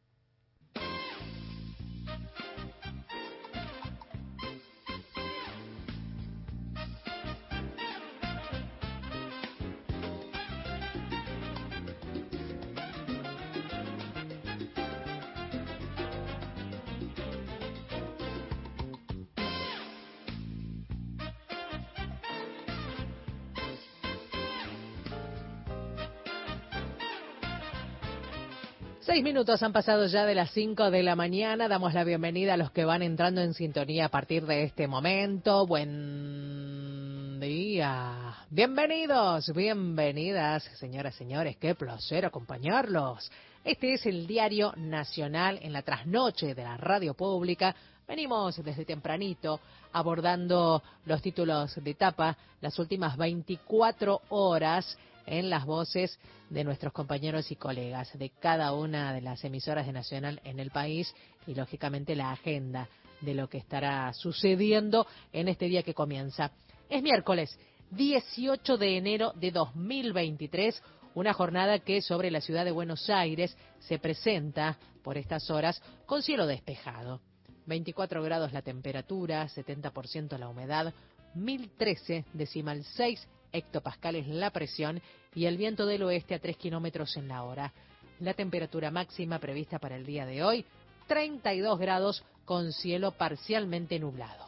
Seis minutos han pasado ya de las 5 de la mañana. Damos la bienvenida a los que van entrando en sintonía a partir de este momento. Buen día. Bienvenidos, bienvenidas, señoras, señores. Qué placer acompañarlos. Este es el Diario Nacional en la trasnoche de la radio pública. Venimos desde tempranito abordando los títulos de tapa, las últimas 24 horas en las voces de nuestros compañeros y colegas de cada una de las emisoras de Nacional en el país, y lógicamente la agenda de lo que estará sucediendo en este día que comienza. Es miércoles 18 de enero de 2023, una jornada que sobre la ciudad de Buenos Aires se presenta por estas horas con cielo despejado. 24 grados la temperatura, 70% la humedad, 1013,6 hectopascales la presión y el viento del oeste a 3 kilómetros en la hora. La temperatura máxima prevista para el día de hoy, 32 grados con cielo parcialmente nublado.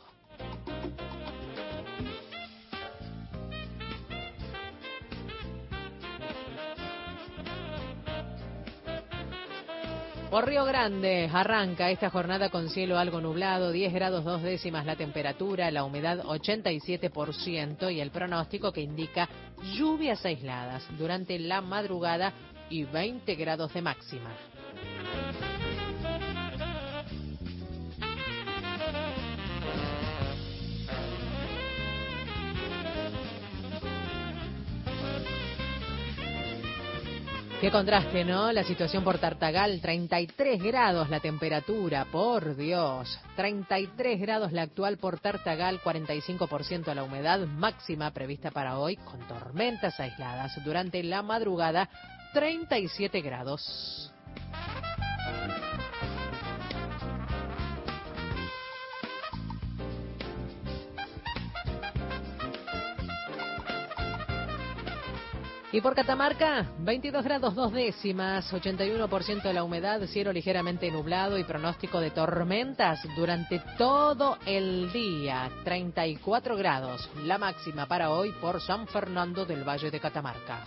Por Río Grande arranca esta jornada con cielo algo nublado, 10 grados 2 décimas la temperatura, la humedad 87% y el pronóstico que indica lluvias aisladas durante la madrugada y 20 grados de máxima. Qué contraste, ¿no? La situación por Tartagal, 33 grados la temperatura, por Dios. 33 grados la actual por Tartagal, 45% la humedad máxima prevista para hoy, con tormentas aisladas. Durante la madrugada, 37 grados. Y por Catamarca, 22 grados 2 décimas, 81% de la humedad, cielo ligeramente nublado y pronóstico de tormentas durante todo el día. 34 grados, la máxima para hoy por San Fernando del Valle de Catamarca.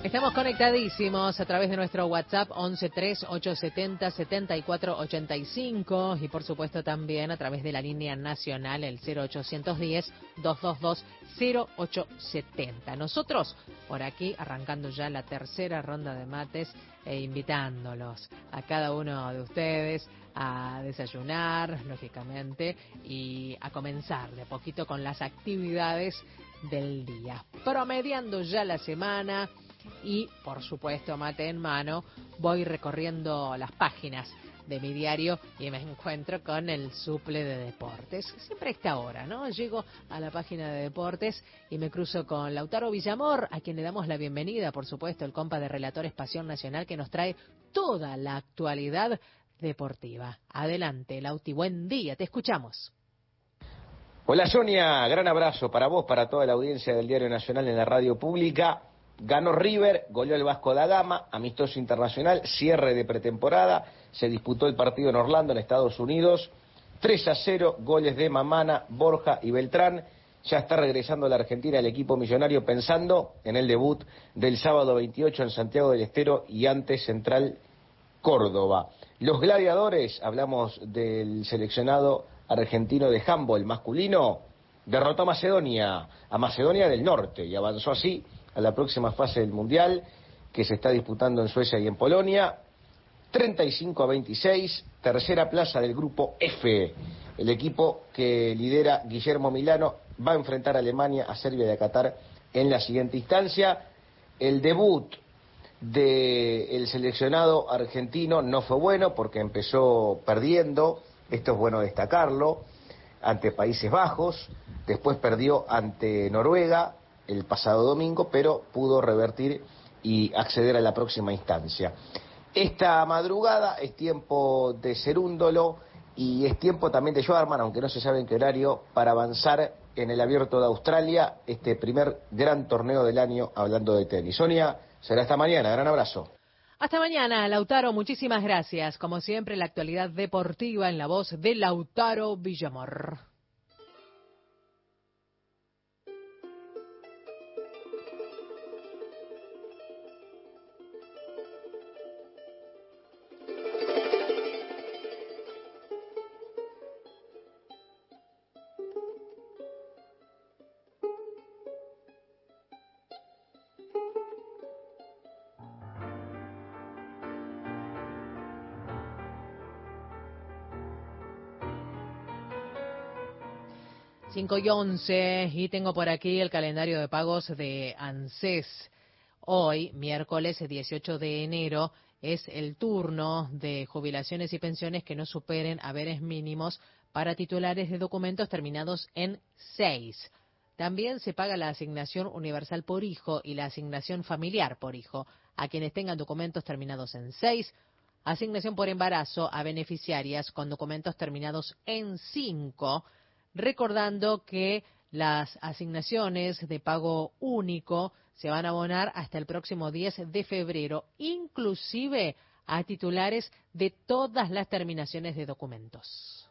Estamos conectadísimos a través de nuestro WhatsApp 1138707485 y por supuesto también a través de la línea nacional el 0810-222-0870. Nosotros por aquí arrancando ya la tercera ronda de mates e invitándolos a cada uno de ustedes a desayunar, lógicamente, y a comenzar de a poquito con las actividades del día. Promediando ya la semana. Y, por supuesto, mate en mano, voy recorriendo las páginas de mi diario y me encuentro con el suple de deportes. Siempre a esta hora, ¿no? Llego a la página de deportes y me cruzo con Lautaro Villamor, a quien le damos la bienvenida, por supuesto, el compa de Relatores Pasión Nacional, que nos trae toda la actualidad deportiva. Adelante, Lauti, buen día, te escuchamos. Hola, Sonia, gran abrazo para vos, para toda la audiencia del Diario Nacional en la radio pública. Ganó River, goleó el Vasco da Gama, amistoso internacional, cierre de pretemporada, se disputó el partido en Orlando, en Estados Unidos, 3-0, goles de Mamana, Borja y Beltrán. Ya está regresando a la Argentina el equipo millonario pensando en el debut del sábado 28 en Santiago del Estero y ante Central Córdoba. Los gladiadores, hablamos del seleccionado argentino de handball masculino, derrotó a Macedonia del Norte y avanzó así a la próxima fase del Mundial, que se está disputando en Suecia y en Polonia. 35-26, tercera plaza del grupo F. El equipo que lidera Guillermo Milano va a enfrentar a Alemania, a Serbia y a Qatar en la siguiente instancia. El debut del seleccionado argentino no fue bueno porque empezó perdiendo, esto es bueno destacarlo, ante Países Bajos, después perdió ante Noruega el pasado domingo, pero pudo revertir y acceder a la próxima instancia. Esta madrugada es tiempo de Cerúndolo y es tiempo también de Schwarman, aunque no se sabe en qué horario, para avanzar en el Abierto de Australia, este primer gran torneo del año hablando de tenis. Sonia, será hasta mañana, gran abrazo. Hasta mañana, Lautaro, muchísimas gracias. Como siempre, la actualidad deportiva en la voz de Lautaro Villamor. Cinco y 11, y tengo por aquí el calendario de pagos de ANSES. Hoy, miércoles 18 de enero, es el turno de jubilaciones y pensiones que no superen haberes mínimos para titulares de documentos terminados en 6. También se paga la asignación universal por hijo y la asignación familiar por hijo a quienes tengan documentos terminados en 6. Asignación por embarazo a beneficiarias con documentos terminados en 5. Recordando que las asignaciones de pago único se van a abonar hasta el próximo 10 de febrero, inclusive a titulares de todas las terminaciones de documentos.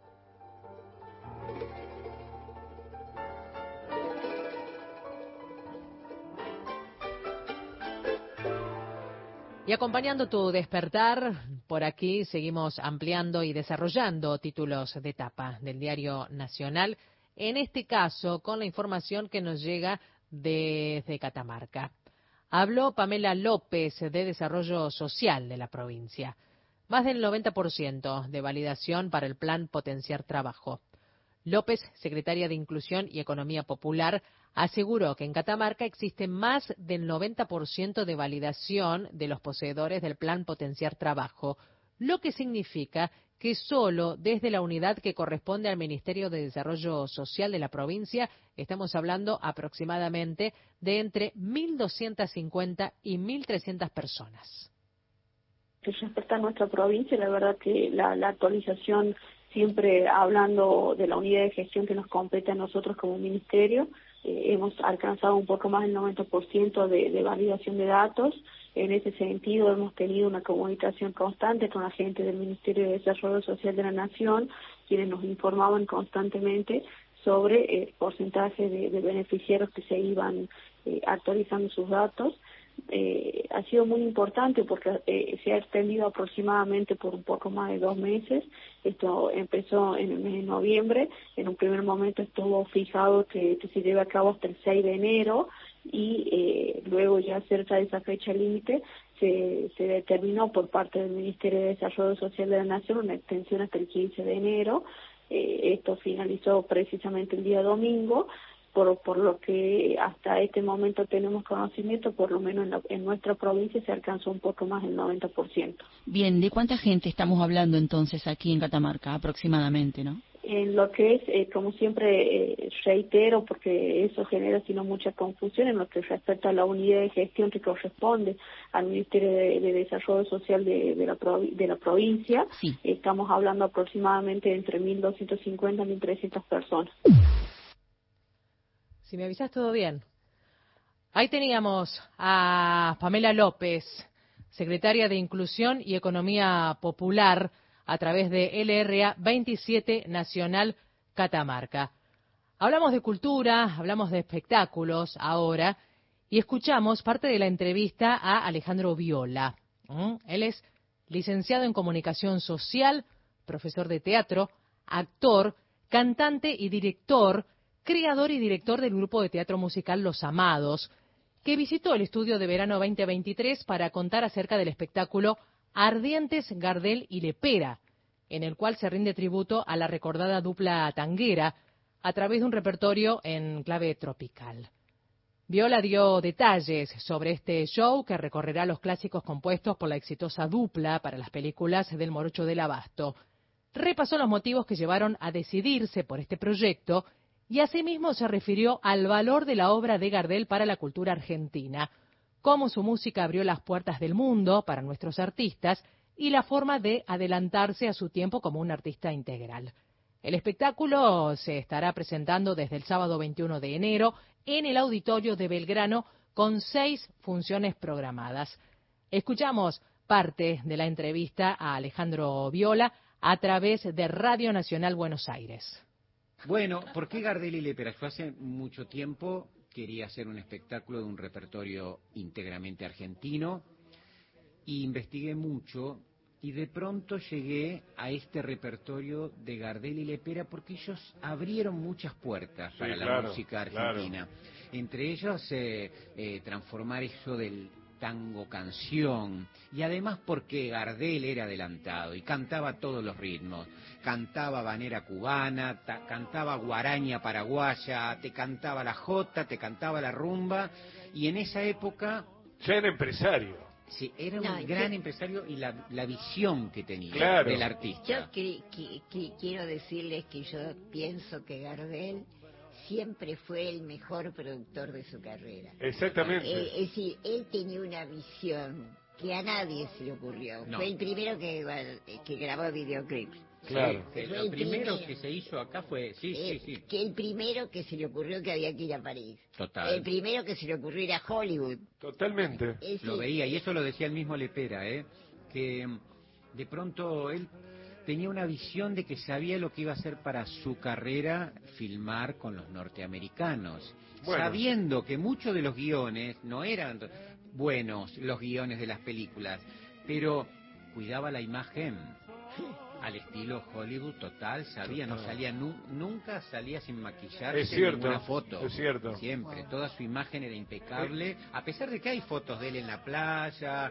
Y acompañando tu despertar, por aquí seguimos ampliando y desarrollando títulos de tapa del Diario Nacional, en este caso con la información que nos llega desde Catamarca. Habló Pamela López de Desarrollo Social de la provincia. Más del 90% de validación para el Plan Potenciar Trabajo. López, secretaria de Inclusión y Economía Popular, aseguró que en Catamarca existe más del 90% de validación de los poseedores del Plan Potenciar Trabajo, lo que significa que solo desde la unidad que corresponde al Ministerio de Desarrollo Social de la provincia estamos hablando aproximadamente de entre 1.250 y 1.300 personas. Que respecta a nuestra provincia, la verdad que la actualización, siempre hablando de la unidad de gestión que nos compete a nosotros como ministerio, hemos alcanzado un poco más del 90% de validación de datos. En ese sentido, hemos tenido una comunicación constante con la gente del Ministerio de Desarrollo Social de la Nación, quienes nos informaban constantemente sobre el porcentaje de beneficiarios que se iban actualizando sus datos. ha sido muy importante porque se ha extendido aproximadamente por un poco más de 2 meses. Esto empezó en el mes de noviembre. En un primer momento estuvo fijado que se lleve a cabo hasta el 6 de enero y luego ya cerca de esa fecha límite se determinó por parte del Ministerio de Desarrollo Social de la Nación una extensión hasta el 15 de enero. Esto finalizó precisamente el día domingo. Por lo que hasta este momento tenemos conocimiento, por lo menos en nuestra provincia se alcanzó un poco más del 90%. Bien, ¿de cuánta gente estamos hablando entonces aquí en Catamarca aproximadamente, no? En lo que es, como siempre reitero, porque eso genera sino mucha confusión, en lo que respecta a la unidad de gestión que corresponde al Ministerio de Desarrollo Social de la provincia, sí. Estamos hablando aproximadamente entre 1.250 y 1.300 personas. Si me avisas, todo bien. Ahí teníamos a Pamela López, secretaria de Inclusión y Economía Popular, a través de LRA 27 Nacional Catamarca. Hablamos de cultura, hablamos de espectáculos ahora, y escuchamos parte de la entrevista a Alejandro Viola. Él es licenciado en Comunicación Social, profesor de teatro, actor, cantante y director, creador y director del grupo de teatro musical Los Amados, que visitó el estudio de verano 2023 para contar acerca del espectáculo Ardientes, Gardel y Lepera, en el cual se rinde tributo a la recordada dupla tanguera a través de un repertorio en clave tropical. Viola dio detalles sobre este show que recorrerá los clásicos compuestos por la exitosa dupla para las películas del Morocho del Abasto. Repasó los motivos que llevaron a decidirse por este proyecto y asimismo se refirió al valor de la obra de Gardel para la cultura argentina, cómo su música abrió las puertas del mundo para nuestros artistas y la forma de adelantarse a su tiempo como un artista integral. El espectáculo se estará presentando desde el sábado 21 de enero en el Auditorio de Belgrano con 6 funciones programadas. Escuchamos parte de la entrevista a Alejandro Viola a través de Radio Nacional Buenos Aires. Bueno, ¿por qué Gardel y Lepera? Yo hace mucho tiempo quería hacer un espectáculo de un repertorio íntegramente argentino y investigué mucho y de pronto llegué a este repertorio de Gardel y Lepera porque ellos abrieron muchas puertas para la música argentina. Claro. Entre ellos transformar eso del tango canción y además porque Gardel era adelantado y cantaba todos los ritmos, cantaba habanera cubana, cantaba guaraña paraguaya, te cantaba la jota, te cantaba la rumba y en esa época ya era empresario. Sí, era un gran empresario y la visión que tenía del artista. Yo quiero decirles que yo pienso que Gardel siempre fue el mejor productor de su carrera. Exactamente. Es decir, él tenía una visión que a nadie se le ocurrió. No. Fue el primero que grabó videoclips. Claro. Lo primero que se hizo acá fue... Sí. Que el primero que se le ocurrió que había que ir a París. Total. El primero que se le ocurrió ir a Hollywood. Totalmente. Lo veía, y eso lo decía el mismo Lepera, que de pronto él tenía una visión de que sabía lo que iba a hacer para su carrera filmar con los norteamericanos, sabiendo que muchos de los guiones no eran buenos, los guiones de las películas, pero cuidaba la imagen al estilo Hollywood total, sabía, no salía nunca salía sin maquillarse en ninguna foto. Es cierto. Siempre, toda su imagen era impecable, a pesar de que hay fotos de él en la playa,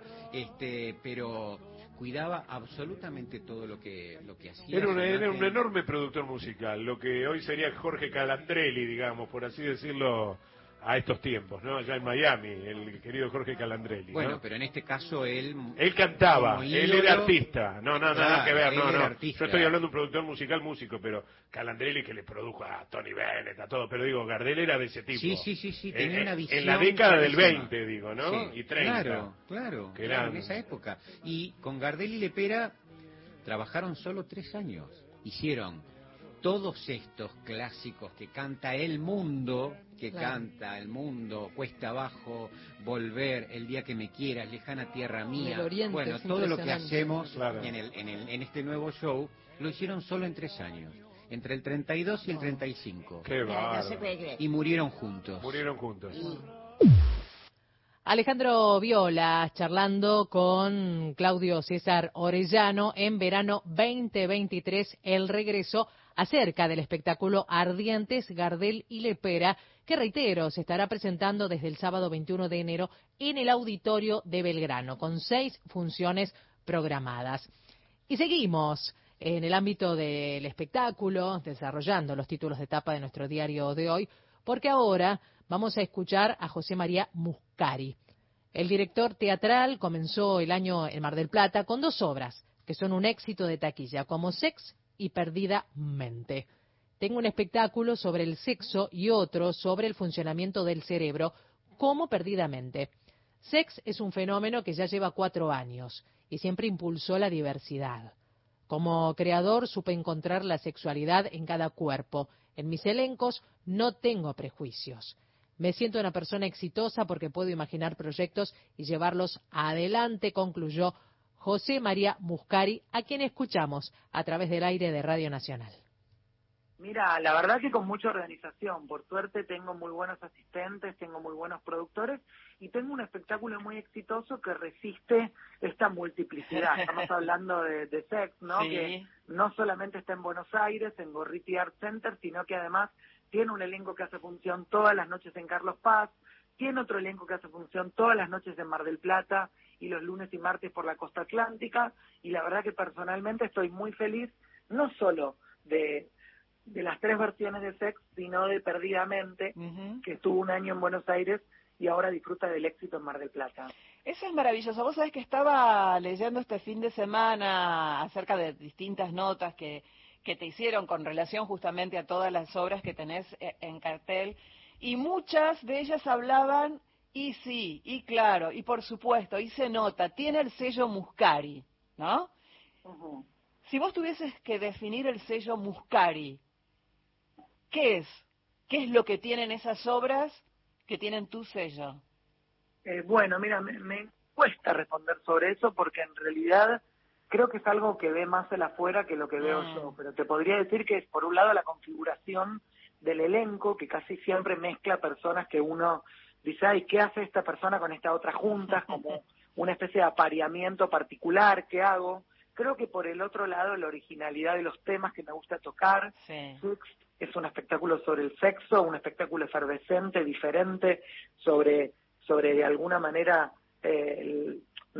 pero cuidaba absolutamente todo lo que hacía. Era un enorme productor musical, lo que hoy sería Jorge Calandrelli, digamos, por así decirlo, a estos tiempos, ¿no? Allá en Miami, el querido Jorge Calandrelli. Bueno, ¿no? pero en este caso él cantaba, él era artista. No, nada que ver, no. Artista. Yo estoy hablando de un productor musical, músico, pero Calandrelli que le produjo a Tony Bennett, a todo, pero digo, Gardel era de ese tipo. Sí, tenía una visión. En la década del 20, digo, ¿no? Sí, y 30. Claro, en esa época. Y con Gardel y Lepera trabajaron solo 3 años. Hicieron todos estos clásicos que canta el mundo, Cuesta Abajo, Volver, El día que me quieras, Lejana tierra mía. Bueno, todo lo que hacemos en este nuevo show lo hicieron solo en 3 años, entre el 32 y el 35. ¡Qué bárbaro! No se puede creer. Y murieron juntos. Murieron juntos. Alejandro Viola charlando con Claudio César Orellano en verano 2023, el regreso acerca del espectáculo Ardientes, Gardel y Lepera, que reitero, se estará presentando desde el sábado 21 de enero en el Auditorio de Belgrano, con 6 funciones programadas. Y seguimos en el ámbito del espectáculo, desarrollando los títulos de tapa de nuestro diario de hoy, porque ahora vamos a escuchar a José María Muscari. El director teatral comenzó el año en Mar del Plata con 2 obras que son un éxito de taquilla, como Sex y Perdidamente. Tengo un espectáculo sobre el sexo y otro sobre el funcionamiento del cerebro, como Perdidamente. Sex es un fenómeno que ya lleva 4 años y siempre impulsó la diversidad. Como creador supe encontrar la sexualidad en cada cuerpo. En mis elencos no tengo prejuicios. Me siento una persona exitosa porque puedo imaginar proyectos y llevarlos adelante, concluyó José María Muscari, a quien escuchamos a través del aire de Radio Nacional. Mira, la verdad que con mucha organización. Por suerte tengo muy buenos asistentes, tengo muy buenos productores y tengo un espectáculo muy exitoso que resiste esta multiplicidad. Estamos hablando de Sex, ¿no? Sí. Que no solamente está en Buenos Aires, en Gorriti Art Center, sino que además tiene un elenco que hace función todas las noches en Carlos Paz, tiene otro elenco que hace función todas las noches en Mar del Plata y los lunes y martes por la costa atlántica, y la verdad que personalmente estoy muy feliz, no solo de las 3 versiones de Sex, sino de Perdidamente, que estuvo un año en Buenos Aires y ahora disfruta del éxito en Mar del Plata. Eso es maravilloso. Vos sabés que estaba leyendo este fin de semana acerca de distintas notas que te hicieron con relación justamente a todas las obras que tenés en cartel, y muchas de ellas hablaban, y sí, y claro, y por supuesto, y se nota, tiene el sello Muscari, ¿no? Si vos tuvieses que definir el sello Muscari, ¿qué es? ¿Qué es lo que tienen esas obras que tienen tu sello? Bueno, mira, me cuesta responder sobre eso porque en realidad creo que es algo que ve más el afuera que lo que veo yo, pero te podría decir que es por un lado la configuración del elenco, que casi siempre mezcla personas que uno dice, ay, ¿qué hace esta persona con esta otra juntas? Como una especie de apareamiento particular que hago. Creo que por el otro lado la originalidad de los temas que me gusta tocar. Sí. Es un espectáculo sobre el sexo, un espectáculo efervescente, diferente, sobre de alguna manera el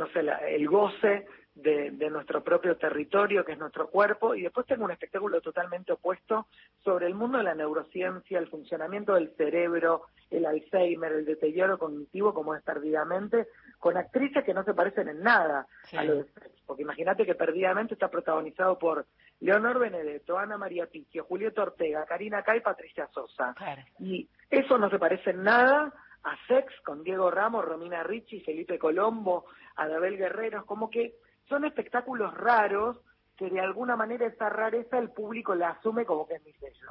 goce de nuestro propio territorio, que es nuestro cuerpo, y después tengo un espectáculo totalmente opuesto sobre el mundo de la neurociencia, el funcionamiento del cerebro, el Alzheimer, el deterioro cognitivo, como es Perdidamente, con actrices que no se parecen en nada a lo de Sex, porque imagínate que Perdidamente está protagonizado por Leonor Benedetto, Ana María Picchio, Julieta Ortega, Karina Cay, Patricia Sosa, y eso no se parece en nada a Sex, con Diego Ramos, Romina Ricci, Felipe Colombo, Adabel Guerrero, como que son espectáculos raros que de alguna manera esa rareza el público la asume como que es mi sello.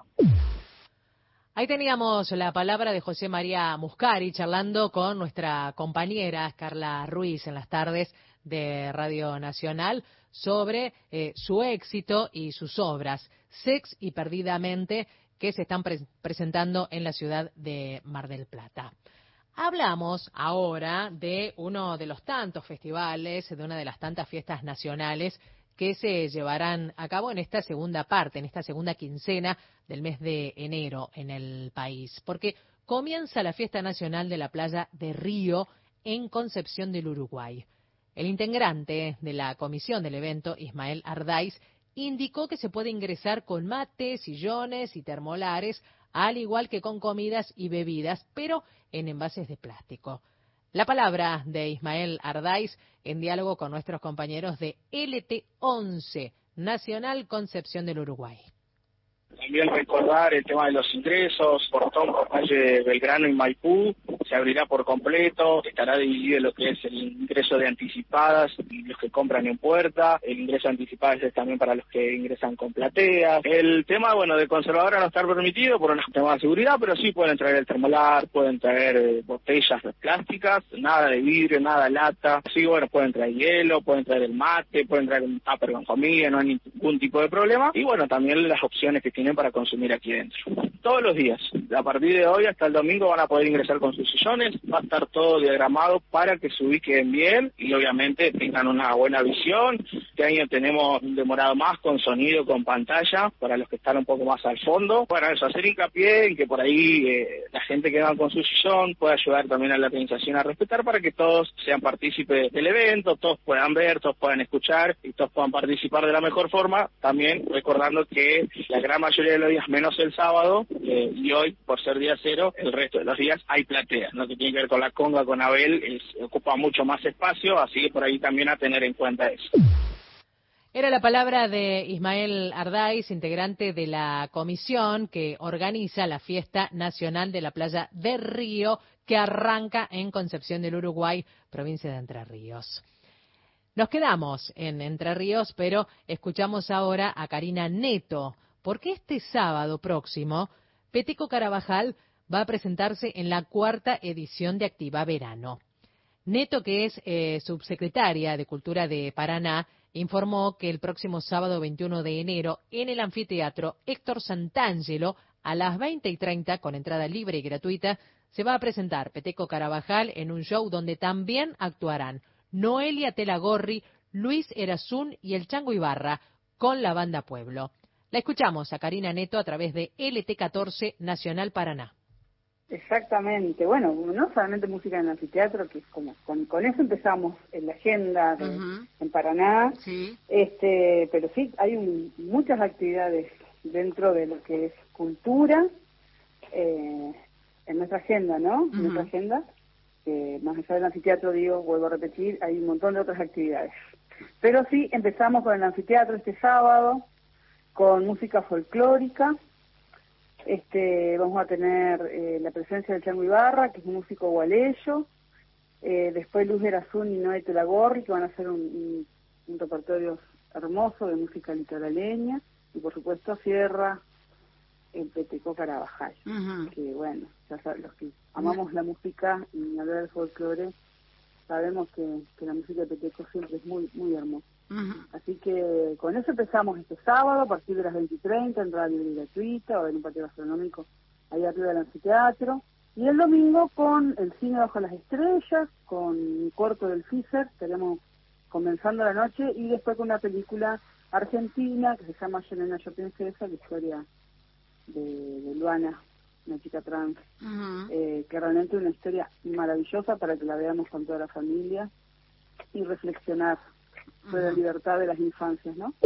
Ahí teníamos la palabra de José María Muscari charlando con nuestra compañera Carla Ruiz en las tardes de Radio Nacional sobre su éxito y sus obras, Sex y Perdidamente, que se están presentando en la ciudad de Mar del Plata. Hablamos ahora de uno de los tantos festivales, de una de las tantas fiestas nacionales que se llevarán a cabo en esta segunda parte, en esta segunda quincena del mes de enero en el país, porque comienza la Fiesta Nacional de la Playa de Río en Concepción del Uruguay. El integrante de la comisión del evento, Ismael Ardáiz, indicó que se puede ingresar con mates, sillones y termolares, al igual que con comidas y bebidas, pero en envases de plástico. La palabra de Ismael Ardáiz en diálogo con nuestros compañeros de LT11, Nacional Concepción del Uruguay. También recordar el tema de los ingresos, portón por calle Belgrano y Maipú, se abrirá por completo, estará dividido en lo que es el ingreso de anticipadas y los que compran en puerta, el ingreso de anticipadas es también para los que ingresan con plateas. El tema, de conservadora no está permitido por un tema de seguridad, pero sí pueden traer el termolar, pueden traer botellas plásticas, nada de vidrio, nada de lata, sí, pueden traer hielo, pueden traer el mate, pueden traer un tupper con comida, no hay ningún tipo de problema, y también las opciones que tienen para consumir aquí dentro. todos los días. A partir de hoy hasta el domingo van a poder ingresar con sus sillones, va a estar todo diagramado para que se ubiquen bien y obviamente tengan una buena visión. Este año tenemos un demorado más con sonido, con pantalla, para los que están un poco más al fondo. Bueno, eso, hacer hincapié en que por ahí la gente que va con su sillón puede ayudar también a la organización a respetar para que todos sean partícipes del evento, todos puedan ver, todos puedan escuchar y todos puedan participar de la mejor forma. También recordando que la gran mayoría de los días, menos el sábado, y hoy, por ser día cero, el resto de los días hay plateas, ¿no? Que tiene que ver con la conga, con Abel, ocupa mucho más espacio, así que por ahí también a tener en cuenta eso. Era la palabra de Ismael Ardáiz, integrante de la comisión que organiza la Fiesta Nacional de la Playa de Río, que arranca en Concepción del Uruguay, provincia de Entre Ríos. Nos quedamos en Entre Ríos, pero escuchamos ahora a Karina Neto, porque este sábado próximo, Peteco Carabajal va a presentarse en la 4ª edición de Activa Verano. Neto, que es subsecretaria de Cultura de Paraná, informó que el próximo sábado 21 de enero, en el anfiteatro Héctor Santangelo, a las 20:30, con entrada libre y gratuita, se va a presentar Peteco Carabajal en un show donde también actuarán Noelia Telagorri, Luis Erazún y el Chango Ibarra, con la banda Pueblo. La escuchamos a Karina Neto a través de LT14 Nacional Paraná. Exactamente, bueno, no solamente música en el anfiteatro, que es como con eso empezamos en la agenda en Paraná, sí. Pero sí, hay muchas actividades dentro de lo que es cultura en nuestra agenda, ¿no? En nuestra agenda, más allá del anfiteatro, vuelvo a repetir, hay un montón de otras actividades. Pero sí, empezamos con el anfiteatro este sábado, con música folclórica. Vamos a tener la presencia del Chango Ibarra, que es un músico gualeyo, después Luz Erazún y Noé Telagorri, que van a hacer un repertorio hermoso de música litoraleña, y por supuesto cierra el Peteco Carabajal, que bueno, ya los que amamos la música y hablar del folclore, sabemos que la música de Peteco siempre es muy, muy hermosa. Así que con eso empezamos este sábado a partir de las 20:30, entrada libre y gratuita, o en un patio gastronómico ahí arriba del anfiteatro, y el domingo con el cine Bajo las Estrellas, con un corto del FISER, estaremos comenzando la noche, y después con una película argentina que se llama Yelena Yo Princesa, la historia de Luana, una chica trans, que realmente es una historia maravillosa para que la veamos con toda la familia y reflexionar sobre la libertad de las infancias, ¿no?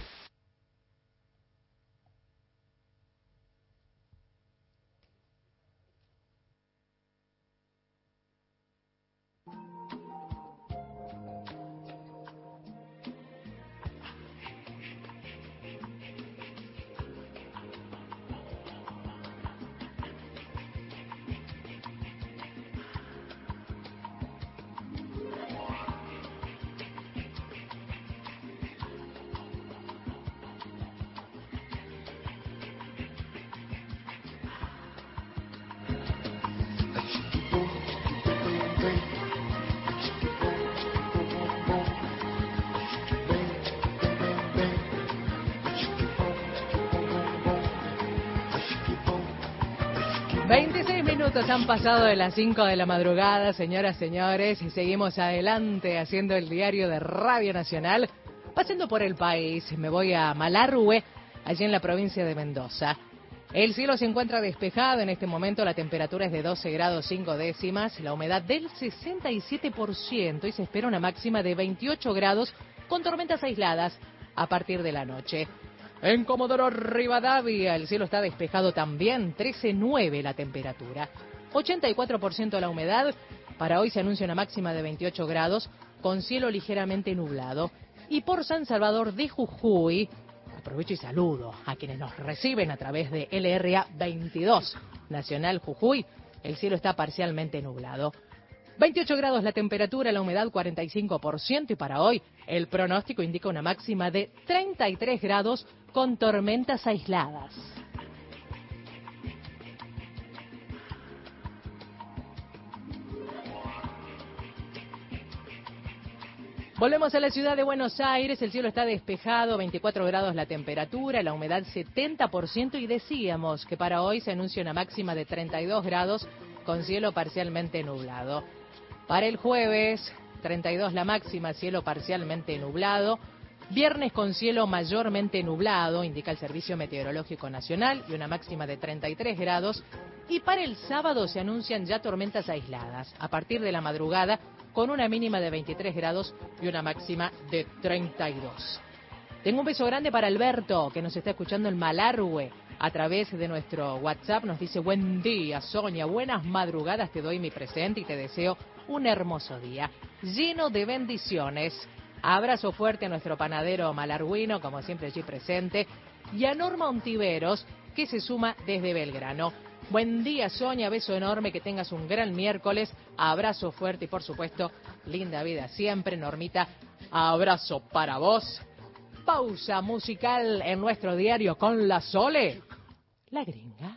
Han pasado de las 5 de la madrugada, señoras, señores, y seguimos adelante haciendo el diario de Radio Nacional. Pasando por el país, me voy a Malargüe, allí en la provincia de Mendoza. El cielo se encuentra despejado en este momento, la temperatura es de 12 grados 5 décimas, la humedad del 67% y se espera una máxima de 28 grados con tormentas aisladas a partir de la noche. En Comodoro Rivadavia el cielo está despejado también, 13,9 la temperatura. 84% la humedad, para hoy se anuncia una máxima de 28 grados con cielo ligeramente nublado. Y por San Salvador de Jujuy, aprovecho y saludo a quienes nos reciben a través de LRA 22 Nacional Jujuy, el cielo está parcialmente nublado. 28 grados la temperatura, la humedad 45% y para hoy el pronóstico indica una máxima de 33 grados con tormentas aisladas. Volvemos a la ciudad de Buenos Aires, el cielo está despejado, 24 grados la temperatura, la humedad 70% y decíamos que para hoy se anuncia una máxima de 32 grados con cielo parcialmente nublado. Para el jueves, 32 la máxima, cielo parcialmente nublado. Viernes con cielo mayormente nublado, indica el Servicio Meteorológico Nacional, y una máxima de 33 grados. Y para el sábado se anuncian ya tormentas aisladas, a partir de la madrugada, con una mínima de 23 grados y una máxima de 32. Tengo un beso grande para Alberto, que nos está escuchando en Malargüe, a través de nuestro WhatsApp. Nos dice: buen día, Sonia, buenas madrugadas, te doy mi presente y te deseo un hermoso día, lleno de bendiciones. Abrazo fuerte a nuestro panadero malarguino, como siempre allí presente, y a Norma Ontiveros, que se suma desde Belgrano. Buen día, Sonia, beso enorme, que tengas un gran miércoles, abrazo fuerte y, por supuesto, linda vida siempre. Normita, abrazo para vos. Pausa musical en nuestro diario con la Sole, la gringa.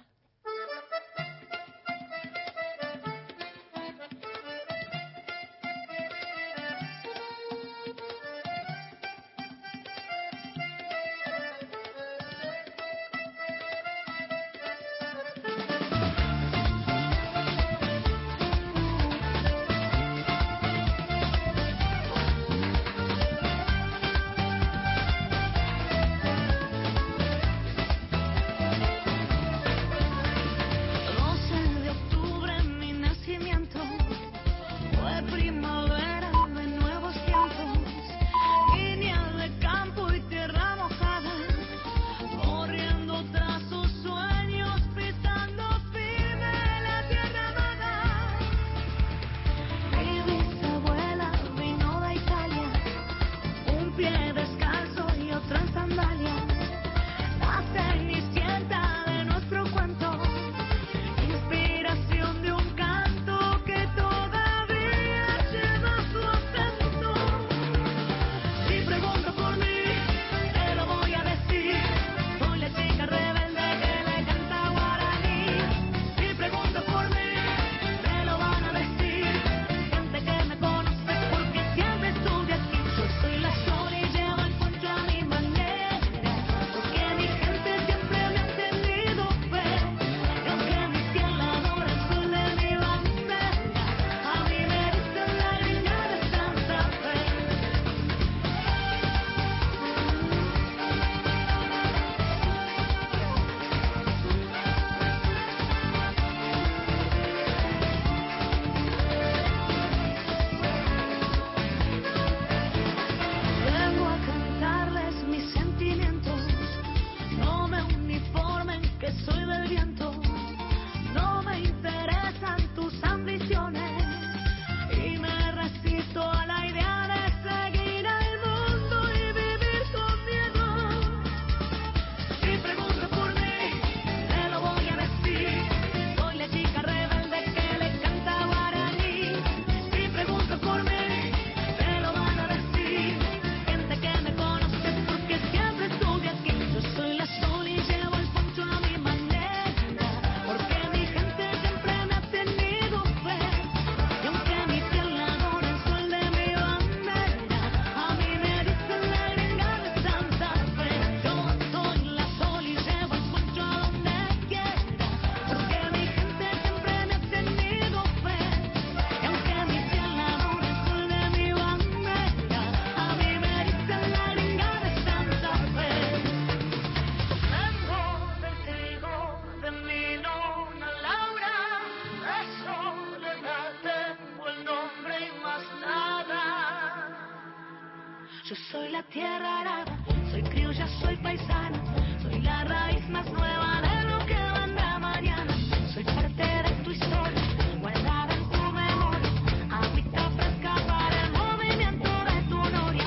Yo soy la tierra arada, soy criolla, soy paisana, soy la raíz más nueva de lo que vendrá mañana. Soy parte de tu historia, guardada en tu memoria, agüita fresca para el movimiento de tu noria.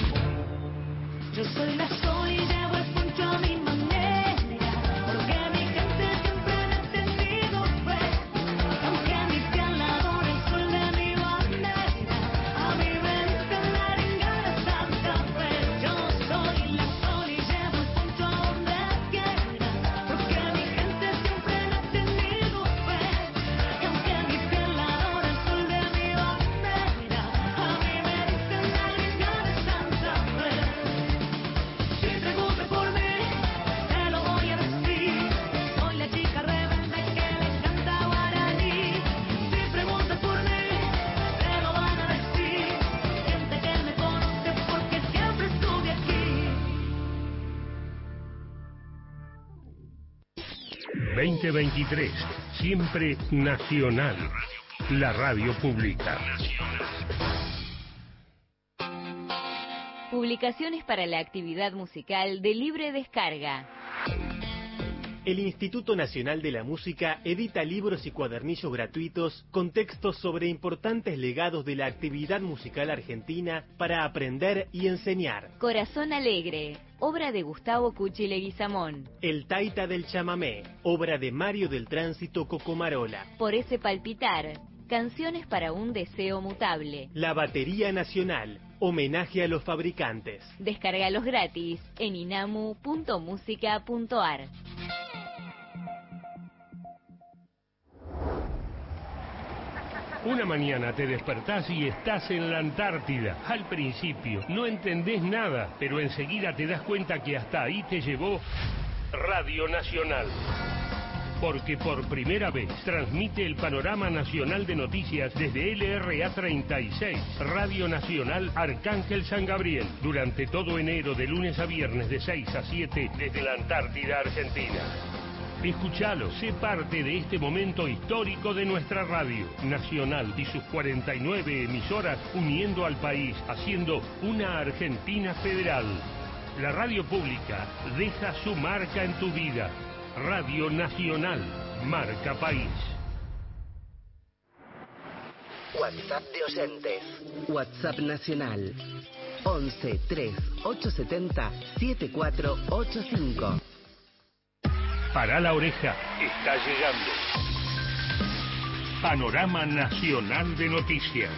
Yo soy la sol y llevo el poncho a mi manera, porque mi gente siempre me ha tenido fe. Aunque mi piel adora el sol de mi bandera, a mí me dicen la arenga de Santa Fe. Yo soy la sol y llevo el poncho a donde quiera, porque mi gente siempre me ha tenido fe. Y aunque mi piel adora el sol de mi bandera, a mí me dicen la arenga de Santa 2023. Siempre nacional. La radio pública. Publicaciones para la actividad musical de libre descarga. El Instituto Nacional de la Música edita libros y cuadernillos gratuitos con textos sobre importantes legados de la actividad musical argentina para aprender y enseñar. Corazón Alegre, obra de Gustavo Cuchi Leguizamón. El Taita del Chamamé, obra de Mario del Tránsito Cocomarola. Por ese palpitar, canciones para un deseo mutable. La Batería Nacional, homenaje a los fabricantes. Descárgalos gratis en inamu.musica.ar. Una mañana te despertás y estás en la Antártida. Al principio no entendés nada, pero enseguida te das cuenta que hasta ahí te llevó Radio Nacional. Porque por primera vez transmite el panorama nacional de noticias desde LRA 36, Radio Nacional Arcángel San Gabriel, durante todo enero de lunes a viernes de 6 a 7 desde la Antártida Argentina. Escuchalo, sé parte de este momento histórico de nuestra radio nacional y sus 49 emisoras uniendo al país, haciendo una Argentina federal. La radio pública deja su marca en tu vida. Radio Nacional, marca país. WhatsApp de oyentes. WhatsApp nacional. 11 3 870 7485. Para la oreja, está llegando. Panorama Nacional de Noticias.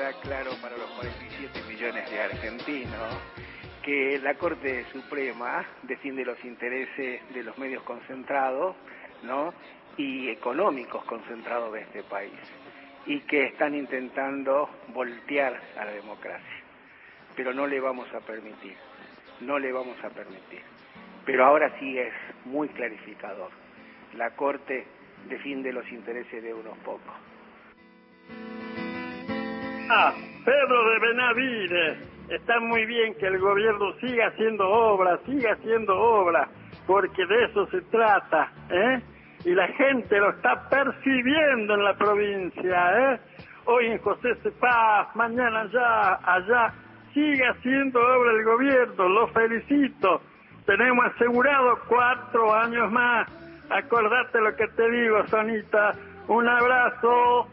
queda claro para los 47 millones de argentinos que la Corte Suprema defiende los intereses de los medios concentrados, ¿no?, y económicos concentrados de este país, y que están intentando voltear a la democracia. Pero no le vamos a permitir, no le vamos a permitir. Pero ahora sí es muy clarificador. La Corte defiende los intereses de unos pocos. Pedro de Benavides, está muy bien que el gobierno siga haciendo obras, porque de eso se trata, y la gente lo está percibiendo en la provincia, hoy en José Cepaz, mañana allá, sigue haciendo obra el gobierno, lo felicito, tenemos asegurado 4 años más, acordate lo que te digo, Sonita, un abrazo.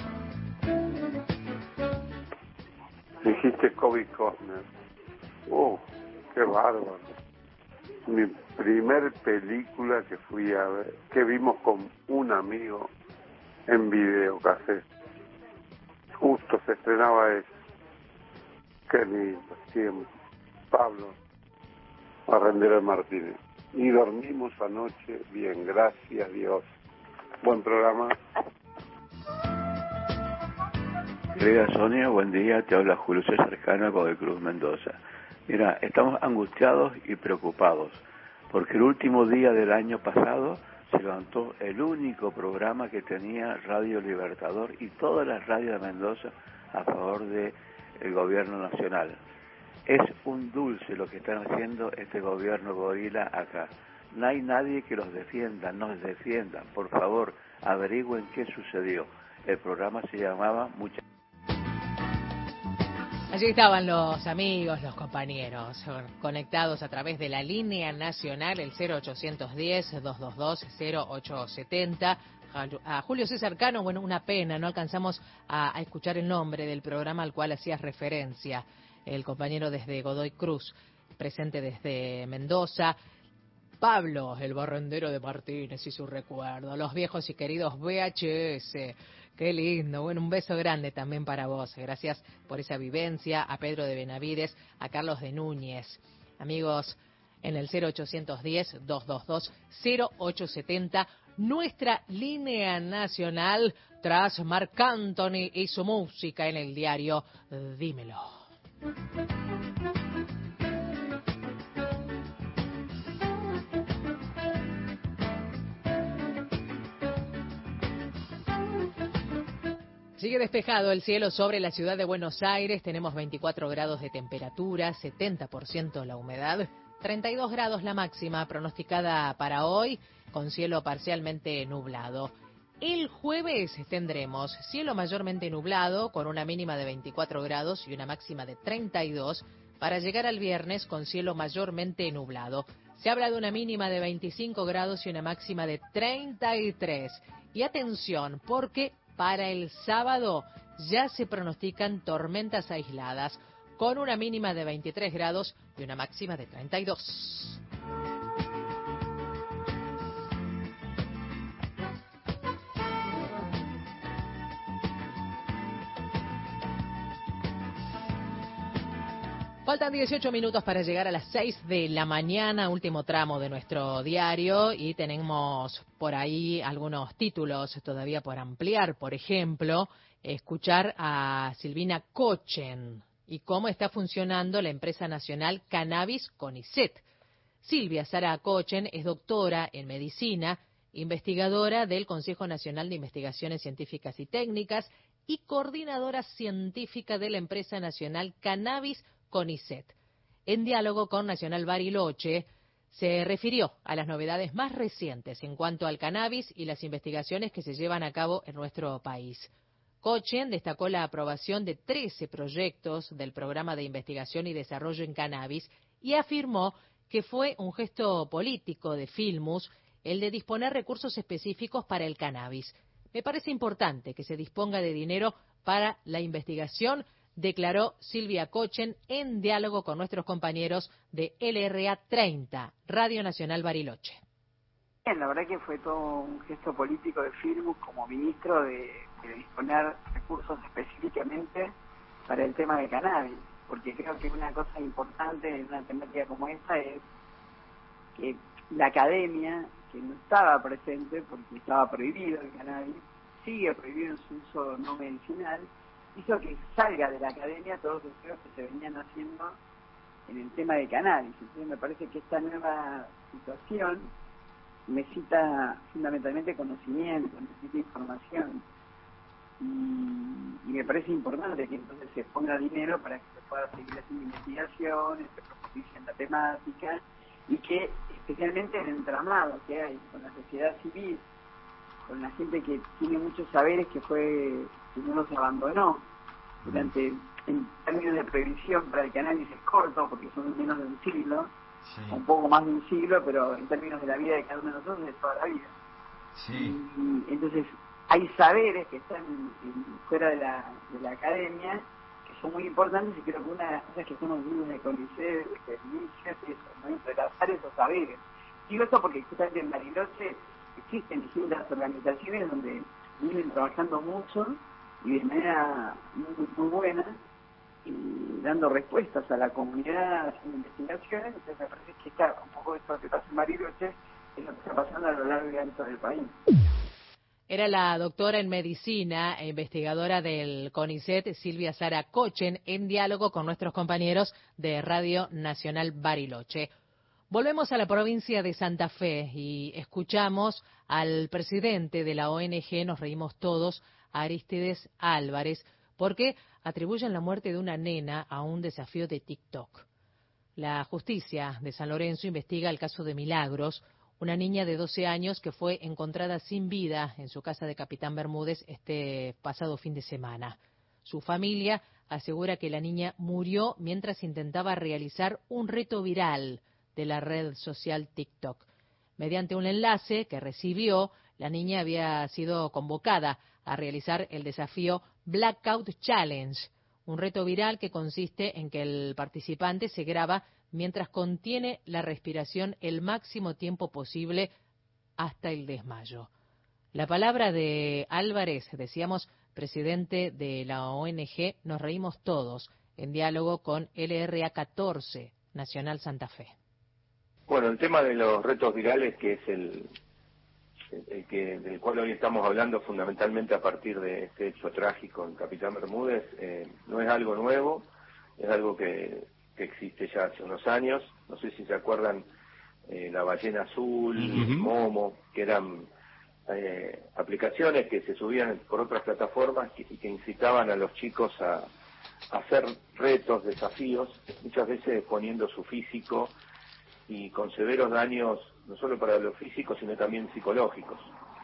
Dijiste Kobe Costner. Qué bárbaro. Mi primer película que fui a ver, que vimos con un amigo en videocassette. Justo se estrenaba eso. Qué lindo tiempo. Pablo Arrendero Martínez. Y dormimos anoche bien, gracias a Dios. Buen programa. Querida Sonia, buen día, te habla Julio César Cánaco de Cruz Mendoza. Mira, estamos angustiados y preocupados, porque el último día del año pasado se levantó el único programa que tenía Radio Libertador y todas las radios de Mendoza a favor del gobierno nacional. Es un dulce lo que están haciendo este gobierno gorila acá. No hay nadie que los defienda, nos defienda. Por favor, averigüen qué sucedió. El programa se llamaba Allí estaban los amigos, los compañeros, conectados a través de la línea nacional, el 0810-222-0870. A Julio César Cano, bueno, una pena, no alcanzamos a escuchar el nombre del programa al cual hacías referencia. El compañero desde Godoy Cruz, presente desde Mendoza. Pablo, el barrendero de Martínez y su recuerdo. Los viejos y queridos VHS. Qué lindo. Bueno, un beso grande también para vos. Gracias por esa vivencia. A Pedro de Benavides, a Carlos de Núñez. Amigos, en el 0810-222-0870, nuestra línea nacional, tras Marc Anthony y su música en el diario Dímelo. Sigue despejado el cielo sobre la ciudad de Buenos Aires. Tenemos 24 grados de temperatura, 70% la humedad, 32 grados la máxima pronosticada para hoy, con cielo parcialmente nublado. El jueves tendremos cielo mayormente nublado, con una mínima de 24 grados y una máxima de 32, para llegar al viernes con cielo mayormente nublado. Se habla de una mínima de 25 grados y una máxima de 33. Y atención, porque para el sábado ya se pronostican tormentas aisladas, con una mínima de 23 grados y una máxima de 32. Faltan 18 minutos para llegar a las 6 de la mañana, último tramo de nuestro diario, y tenemos por ahí algunos títulos todavía por ampliar. Por ejemplo, escuchar a Silvina Kochen y cómo está funcionando la empresa nacional Cannabis CONICET. Silvia Sara Kochen es doctora en medicina, investigadora del Consejo Nacional de Investigaciones Científicas y Técnicas y coordinadora científica de la empresa nacional Cannabis CONICET. En diálogo con Nacional Bariloche, se refirió a las novedades más recientes en cuanto al cannabis y las investigaciones que se llevan a cabo en nuestro país. Kochen destacó la aprobación de 13 proyectos del Programa de Investigación y Desarrollo en Cannabis y afirmó que fue un gesto político de Filmus el de disponer recursos específicos para el cannabis. Me parece importante que se disponga de dinero para la investigación, declaró Silvia Kochen en diálogo con nuestros compañeros de LRA 30, Radio Nacional Bariloche. La verdad que fue todo un gesto político de Filmus como ministro de disponer recursos específicamente para el tema de cannabis, porque creo que una cosa importante en una temática como esta es que la academia, que no estaba presente porque estaba prohibido el cannabis, sigue prohibido en su uso no medicinal, hizo que salga de la academia todos los estudios que se venían haciendo en el tema de cannabis. Entonces me parece que esta nueva situación necesita fundamentalmente conocimiento, necesita información, y me parece importante que entonces se ponga dinero para que se pueda seguir haciendo investigaciones, se profundicen la temática, y que especialmente el entramado que hay con la sociedad civil, con la gente que tiene muchos saberes que no los abandonó durante, en términos de previsión para el cannabis es corto porque son menos de un siglo, un poco más de un siglo, pero en términos de la vida de cada uno de nosotros es toda la vida. Y entonces hay saberes que están fuera de la academia que son muy importantes, y creo que una de las cosas que son los libros de CONICET, de inicios, es eso, ¿no? Entrelazar esos saberes. Digo esto porque justamente en Bariloche existen distintas organizaciones donde vienen trabajando mucho y de manera muy buena, y dando respuestas a la comunidad, haciendo investigaciones. Entonces me parece que un poco esto que pasa en Bariloche es lo que está pasando a lo largo y ancho del país. Era la doctora en medicina e investigadora del CONICET, Silvia Sara Cochen, en diálogo con nuestros compañeros de Radio Nacional Bariloche. Volvemos a la provincia de Santa Fe y escuchamos al presidente de la ONG Nos Reímos Todos, Arístides Álvarez, porque atribuyen la muerte de una nena a un desafío de TikTok. La justicia de San Lorenzo investiga el caso de Milagros, una niña de 12 años que fue encontrada sin vida en su casa de Capitán Bermúdez este pasado fin de semana. Su familia asegura que la niña murió mientras intentaba realizar un reto viral de la red social TikTok. Mediante un enlace que recibió, la niña había sido convocada a realizar el desafío Blackout Challenge, un reto viral que consiste en que el participante se graba mientras contiene la respiración el máximo tiempo posible hasta el desmayo. La palabra de Álvarez, decíamos, presidente de la ONG Nos Reímos Todos, en diálogo con LRA 14, Nacional Santa Fe. Bueno, el tema de los retos virales, que es el del cual hoy estamos hablando fundamentalmente a partir de este hecho trágico en Capitán Bermúdez, no es algo nuevo, es algo que existe ya hace unos años. No sé si se acuerdan la ballena azul, Momo, que eran aplicaciones que se subían por otras plataformas y que incitaban a los chicos a hacer retos, desafíos, muchas veces exponiendo su físico y con severos daños, no solo para lo físico, sino también psicológicos.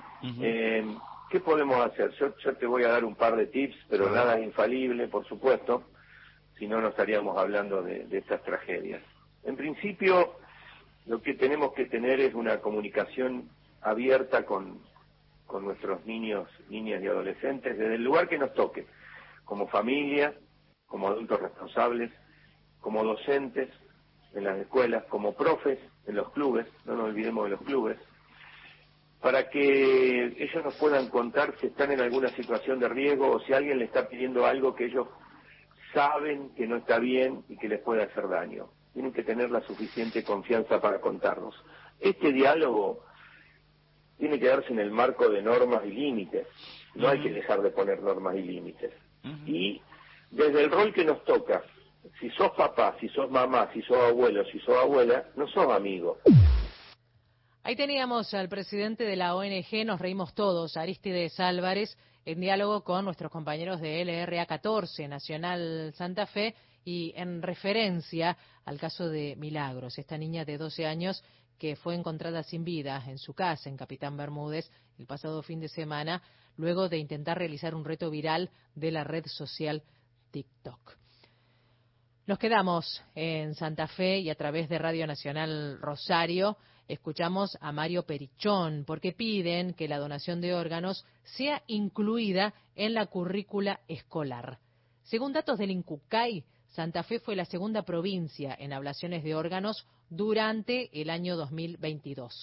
¿Qué podemos hacer? Yo te voy a dar un par de tips, pero nada es infalible, por supuesto, si no, no estaríamos hablando de estas tragedias. En principio, lo que tenemos que tener es una comunicación abierta con nuestros niños, niñas y adolescentes, desde el lugar que nos toque, como familia, como adultos responsables, como docentes en las escuelas, como profes en los clubes, no nos olvidemos de los clubes, para que ellos nos puedan contar si están en alguna situación de riesgo o si alguien le está pidiendo algo que ellos saben que no está bien y que les puede hacer daño. Tienen que tener la suficiente confianza para contarnos. Este diálogo tiene que darse en el marco de normas y límites. No hay que dejar de poner normas y límites. Y desde el rol que nos toca, si sos papá, si sos mamá, si sos abuelo, si sos abuela, no sos amigo. Ahí teníamos al presidente de la ONG Nos Reímos Todos, Arístides Álvarez, en diálogo con nuestros compañeros de LRA 14, Nacional Santa Fe, y en referencia al caso de Milagros, esta niña de 12 años que fue encontrada sin vida en su casa, en Capitán Bermúdez, el pasado fin de semana, luego de intentar realizar un reto viral de la red social TikTok. Nos quedamos en Santa Fe y a través de Radio Nacional Rosario escuchamos a Mario Perichón porque piden que la donación de órganos sea incluida en la currícula escolar. Según datos del INCUCAI, Santa Fe fue la segunda provincia en ablaciones de órganos durante el año 2022.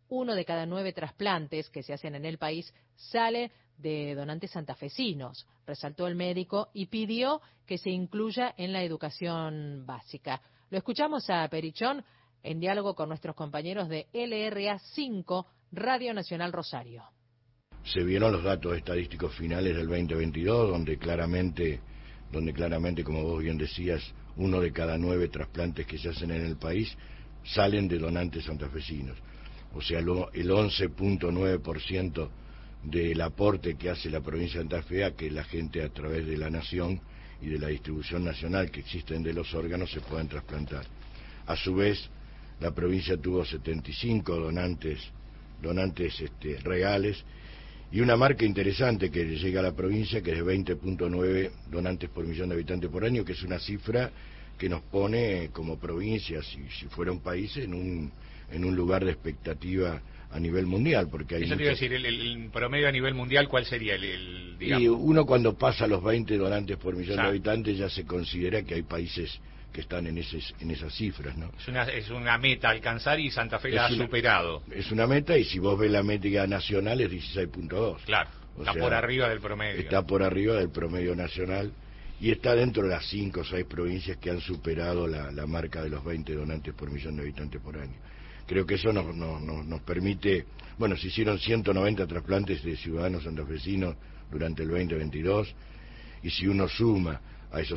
1 de cada 9 trasplantes que se hacen en el país sale de donantes santafesinos, resaltó el médico y pidió que se incluya en la educación básica. Lo escuchamos a Perichón en diálogo con nuestros compañeros de LRA 5, Radio Nacional Rosario. Se vieron los datos estadísticos finales del 2022, donde claramente, como vos bien decías, 1 de cada 9 trasplantes que se hacen en el país salen de donantes santafesinos. O sea, el 11.9% del aporte que hace la provincia de Santa Fe a que la gente a través de la nación y de la distribución nacional que existen de los órganos se puedan trasplantar. A su vez, la provincia tuvo 75 donantes reales y una marca interesante que llega a la provincia, que es de 20.9 donantes por millón de habitantes por año, que es una cifra que nos pone como provincia, si fuera un país, en un lugar de expectativa a nivel mundial, porque hay eso te iba a decir, el promedio a nivel mundial, ¿cuál sería digamos? Y uno cuando pasa los 20 donantes por millón de habitantes ya se considera que hay países que están en esas cifras, ¿no? Es una meta a alcanzar y Santa Fe la ha superado. Es una meta, y si vos ves la métrica nacional es 16.2. Claro, está por arriba del promedio. Está por arriba del promedio nacional y está dentro de las 5 o 6 provincias que han superado la marca de los 20 donantes por millón de habitantes por año. Creo que eso nos permite, bueno, se hicieron 190 trasplantes de ciudadanos santafesinos durante el 2022, y si uno suma a esos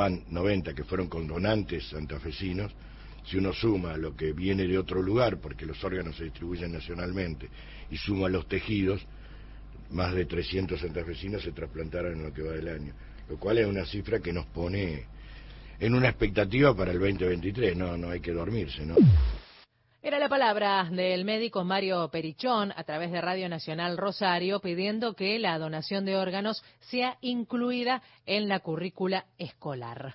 190 que fueron con donantes santafesinos, si uno suma lo que viene de otro lugar, porque los órganos se distribuyen nacionalmente, y suma los tejidos, más de 300 santafesinos se trasplantaron en lo que va del año, lo cual es una cifra que nos pone en una expectativa para el 2023, no hay que dormirse, ¿no? Era la palabra del médico Mario Perichón a través de Radio Nacional Rosario, pidiendo que la donación de órganos sea incluida en la currícula escolar.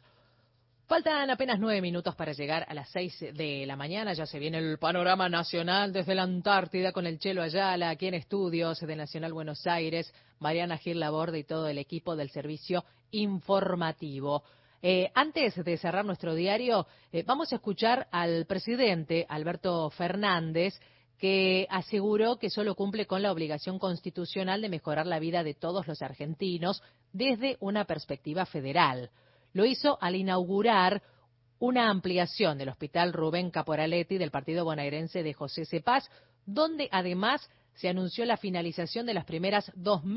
Faltan apenas 9 minutos para llegar a las 6 de la mañana. Ya se viene el panorama nacional desde la Antártida con el Chelo Ayala, aquí en estudios de Nacional Buenos Aires, Mariana Gil Laborde y todo el equipo del servicio informativo. Antes de cerrar nuestro diario, vamos a escuchar al presidente Alberto Fernández, que aseguró que solo cumple con la obligación constitucional de mejorar la vida de todos los argentinos desde una perspectiva federal. Lo hizo al inaugurar una ampliación del Hospital Rubén Caporaletti del partido bonaerense de José Cepaz, donde además se anunció la finalización de las primeras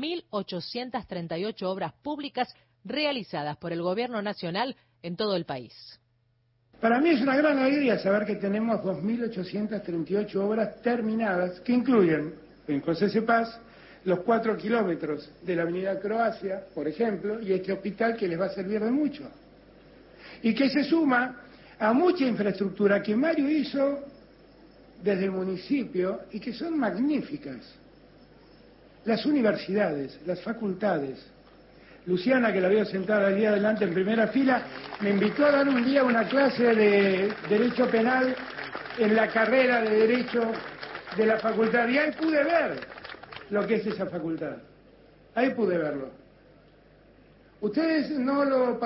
2.838 obras públicas realizadas por el Gobierno Nacional en todo el país. Para mí es una gran alegría saber que tenemos 2.838 obras terminadas, que incluyen en José Cepaz los 4 kilómetros de la avenida Croacia, por ejemplo, y este hospital que les va a servir de mucho. Y que se suma a mucha infraestructura que Mario hizo desde el municipio y que son magníficas. Las universidades, las facultades. Luciana, que la veo sentada allí adelante en primera fila, me invitó a dar un día una clase de Derecho Penal en la carrera de Derecho de la facultad. Y ahí pude ver lo que es esa facultad. Ahí pude verlo. Ustedes no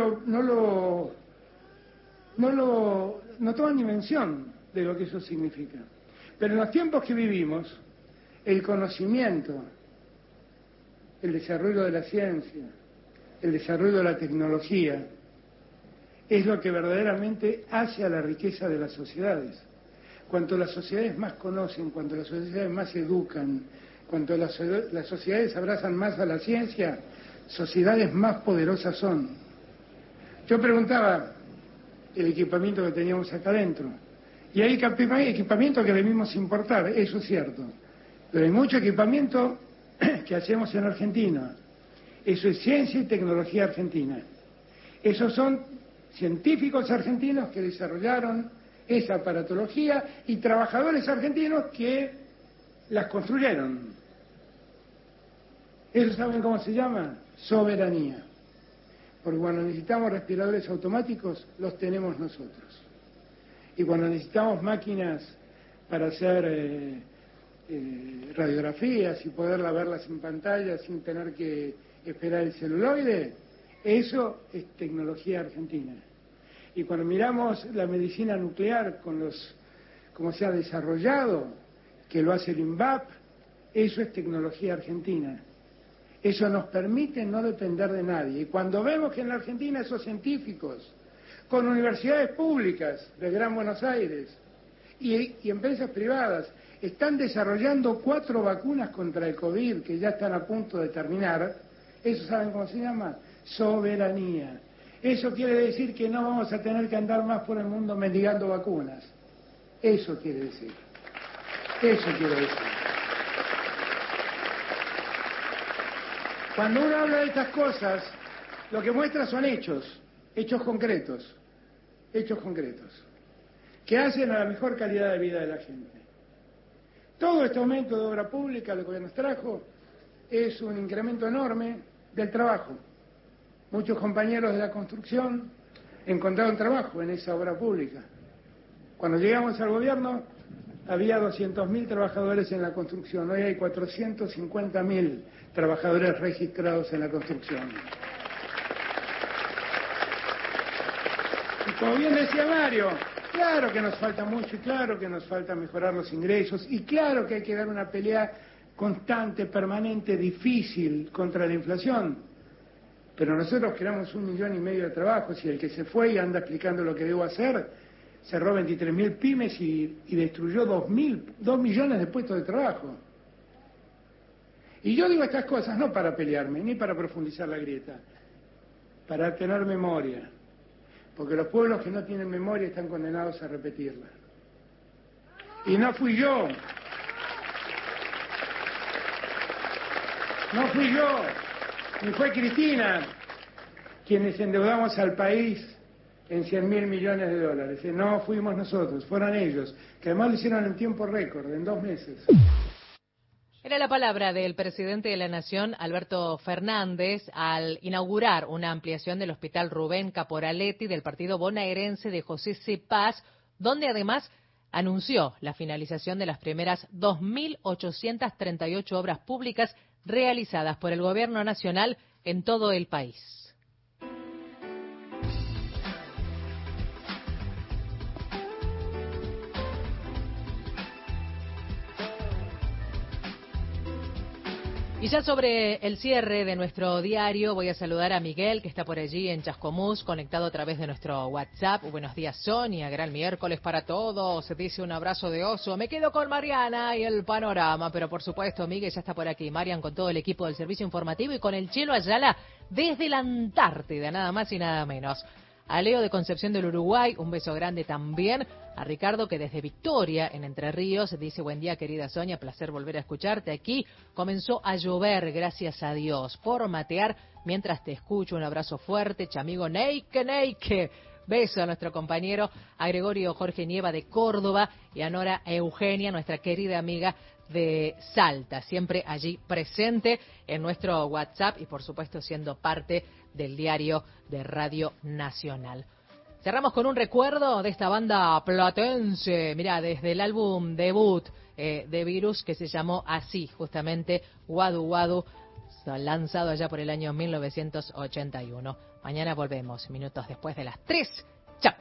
toman ni mención de lo que eso significa. Pero en los tiempos que vivimos, el conocimiento, el desarrollo de la ciencia, el desarrollo de la tecnología, es lo que verdaderamente hace a la riqueza de las sociedades. Cuanto las sociedades más conocen, cuanto las sociedades más educan, cuanto las sociedades abrazan más a la ciencia, sociedades más poderosas son. Yo preguntaba el equipamiento que teníamos acá adentro, y hay equipamiento que debimos importar, eso es cierto, pero hay mucho equipamiento que hacemos en Argentina. Eso es ciencia y tecnología argentina. Esos son científicos argentinos que desarrollaron esa aparatología y trabajadores argentinos que las construyeron. ¿Eso saben cómo se llama? Soberanía. Porque cuando necesitamos respiradores automáticos, los tenemos nosotros. Y cuando necesitamos máquinas para hacer radiografías y poderla verlas en pantalla sin tener que esperar el celuloide, eso es tecnología argentina. Y cuando miramos la medicina nuclear como se ha desarrollado, que lo hace el INVAP, eso es tecnología argentina. Eso nos permite no depender de nadie. Y cuando vemos que en la Argentina esos científicos, con universidades públicas del Gran Buenos Aires y empresas privadas, están desarrollando 4 vacunas contra el COVID que ya están a punto de terminar, ¿eso saben cómo se llama? Soberanía. Eso quiere decir que no vamos a tener que andar más por el mundo mendigando vacunas. Eso quiere decir. Eso quiere decir. Cuando uno habla de estas cosas, lo que muestra son hechos concretos, que hacen a la mejor calidad de vida de la gente. Todo este aumento de obra pública, lo que nos trajo, es un incremento enorme del trabajo. Muchos compañeros de la construcción encontraron trabajo en esa obra pública. Cuando llegamos al gobierno, había 200.000 trabajadores en la construcción. Hoy hay 450.000 trabajadores registrados en la construcción. Y como bien decía Mario, claro que nos falta mucho y claro que nos falta mejorar los ingresos y claro que hay que dar una pelea constante, permanente, difícil contra la inflación. Pero nosotros creamos 1,5 millones de trabajos y el que se fue y anda explicando lo que debo hacer, cerró 23.000 pymes y destruyó 2 millones de puestos de trabajo. Y yo digo estas cosas no para pelearme, ni para profundizar la grieta, para tener memoria. Porque los pueblos que no tienen memoria están condenados a repetirla. Y no fui yo. No fui yo, ni fue Cristina, quienes endeudamos al país en 100.000 millones de dólares. No fuimos nosotros, fueron ellos, que además lo hicieron en tiempo récord, en 2 meses. Era la palabra del presidente de la Nación, Alberto Fernández, al inaugurar una ampliación del Hospital Rubén Caporaletti del partido bonaerense de José C. Paz, donde además anunció la finalización de las primeras 2.838 obras públicas realizadas por el Gobierno Nacional en todo el país. Y ya sobre el cierre de nuestro diario, voy a saludar a Miguel, que está por allí en Chascomús, conectado a través de nuestro WhatsApp. Buenos días, Sonia. Gran miércoles para todos. Se dice un abrazo de oso. Me quedo con Mariana y el panorama, pero por supuesto, Miguel ya está por aquí. Marian con todo el equipo del servicio informativo y con el Chelo Ayala desde la Antártida, nada más y nada menos. A Leo de Concepción del Uruguay, un beso grande también. A Ricardo, que desde Victoria, en Entre Ríos, dice: buen día, querida Sonia, placer volver a escucharte. Aquí comenzó a llover, gracias a Dios, por matear mientras te escucho. Un abrazo fuerte, chamigo Neike. Beso a nuestro compañero, a Gregorio Jorge Nieva de Córdoba y a Nora Eugenia, nuestra querida amiga de Salta, siempre allí presente en nuestro WhatsApp y por supuesto siendo parte del diario de Radio Nacional. Cerramos con un recuerdo de esta banda platense, mirá, desde el álbum debut de Virus, que se llamó así, justamente, Wadu Wadu, lanzado allá por el año 1981. Mañana volvemos, minutos después de las 3. ¡Chao!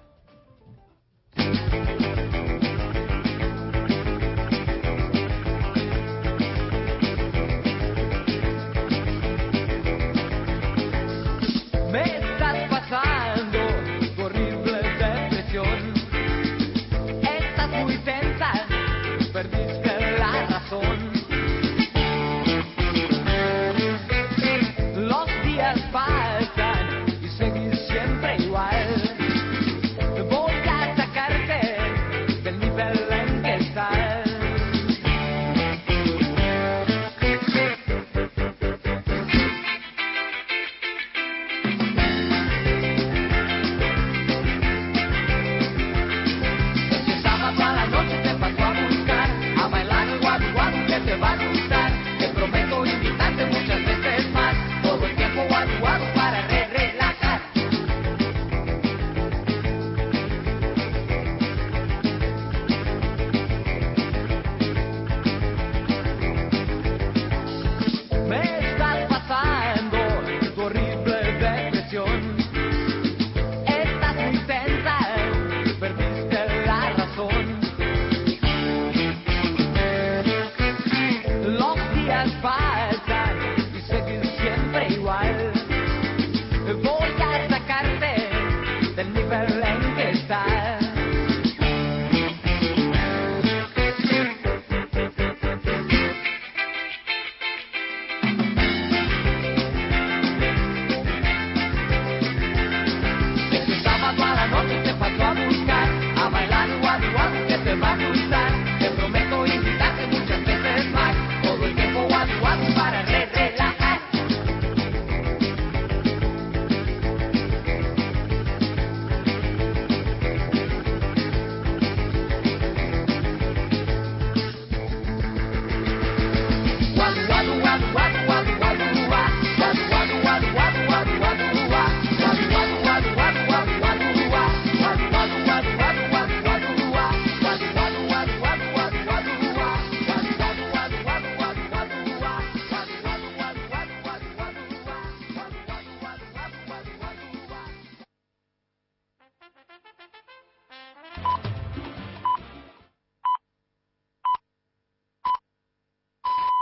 Me estás pasando horrible depresión. Estás muy tensa, perdiste la razón. Los días pasan y seguís siempre igual. pass by.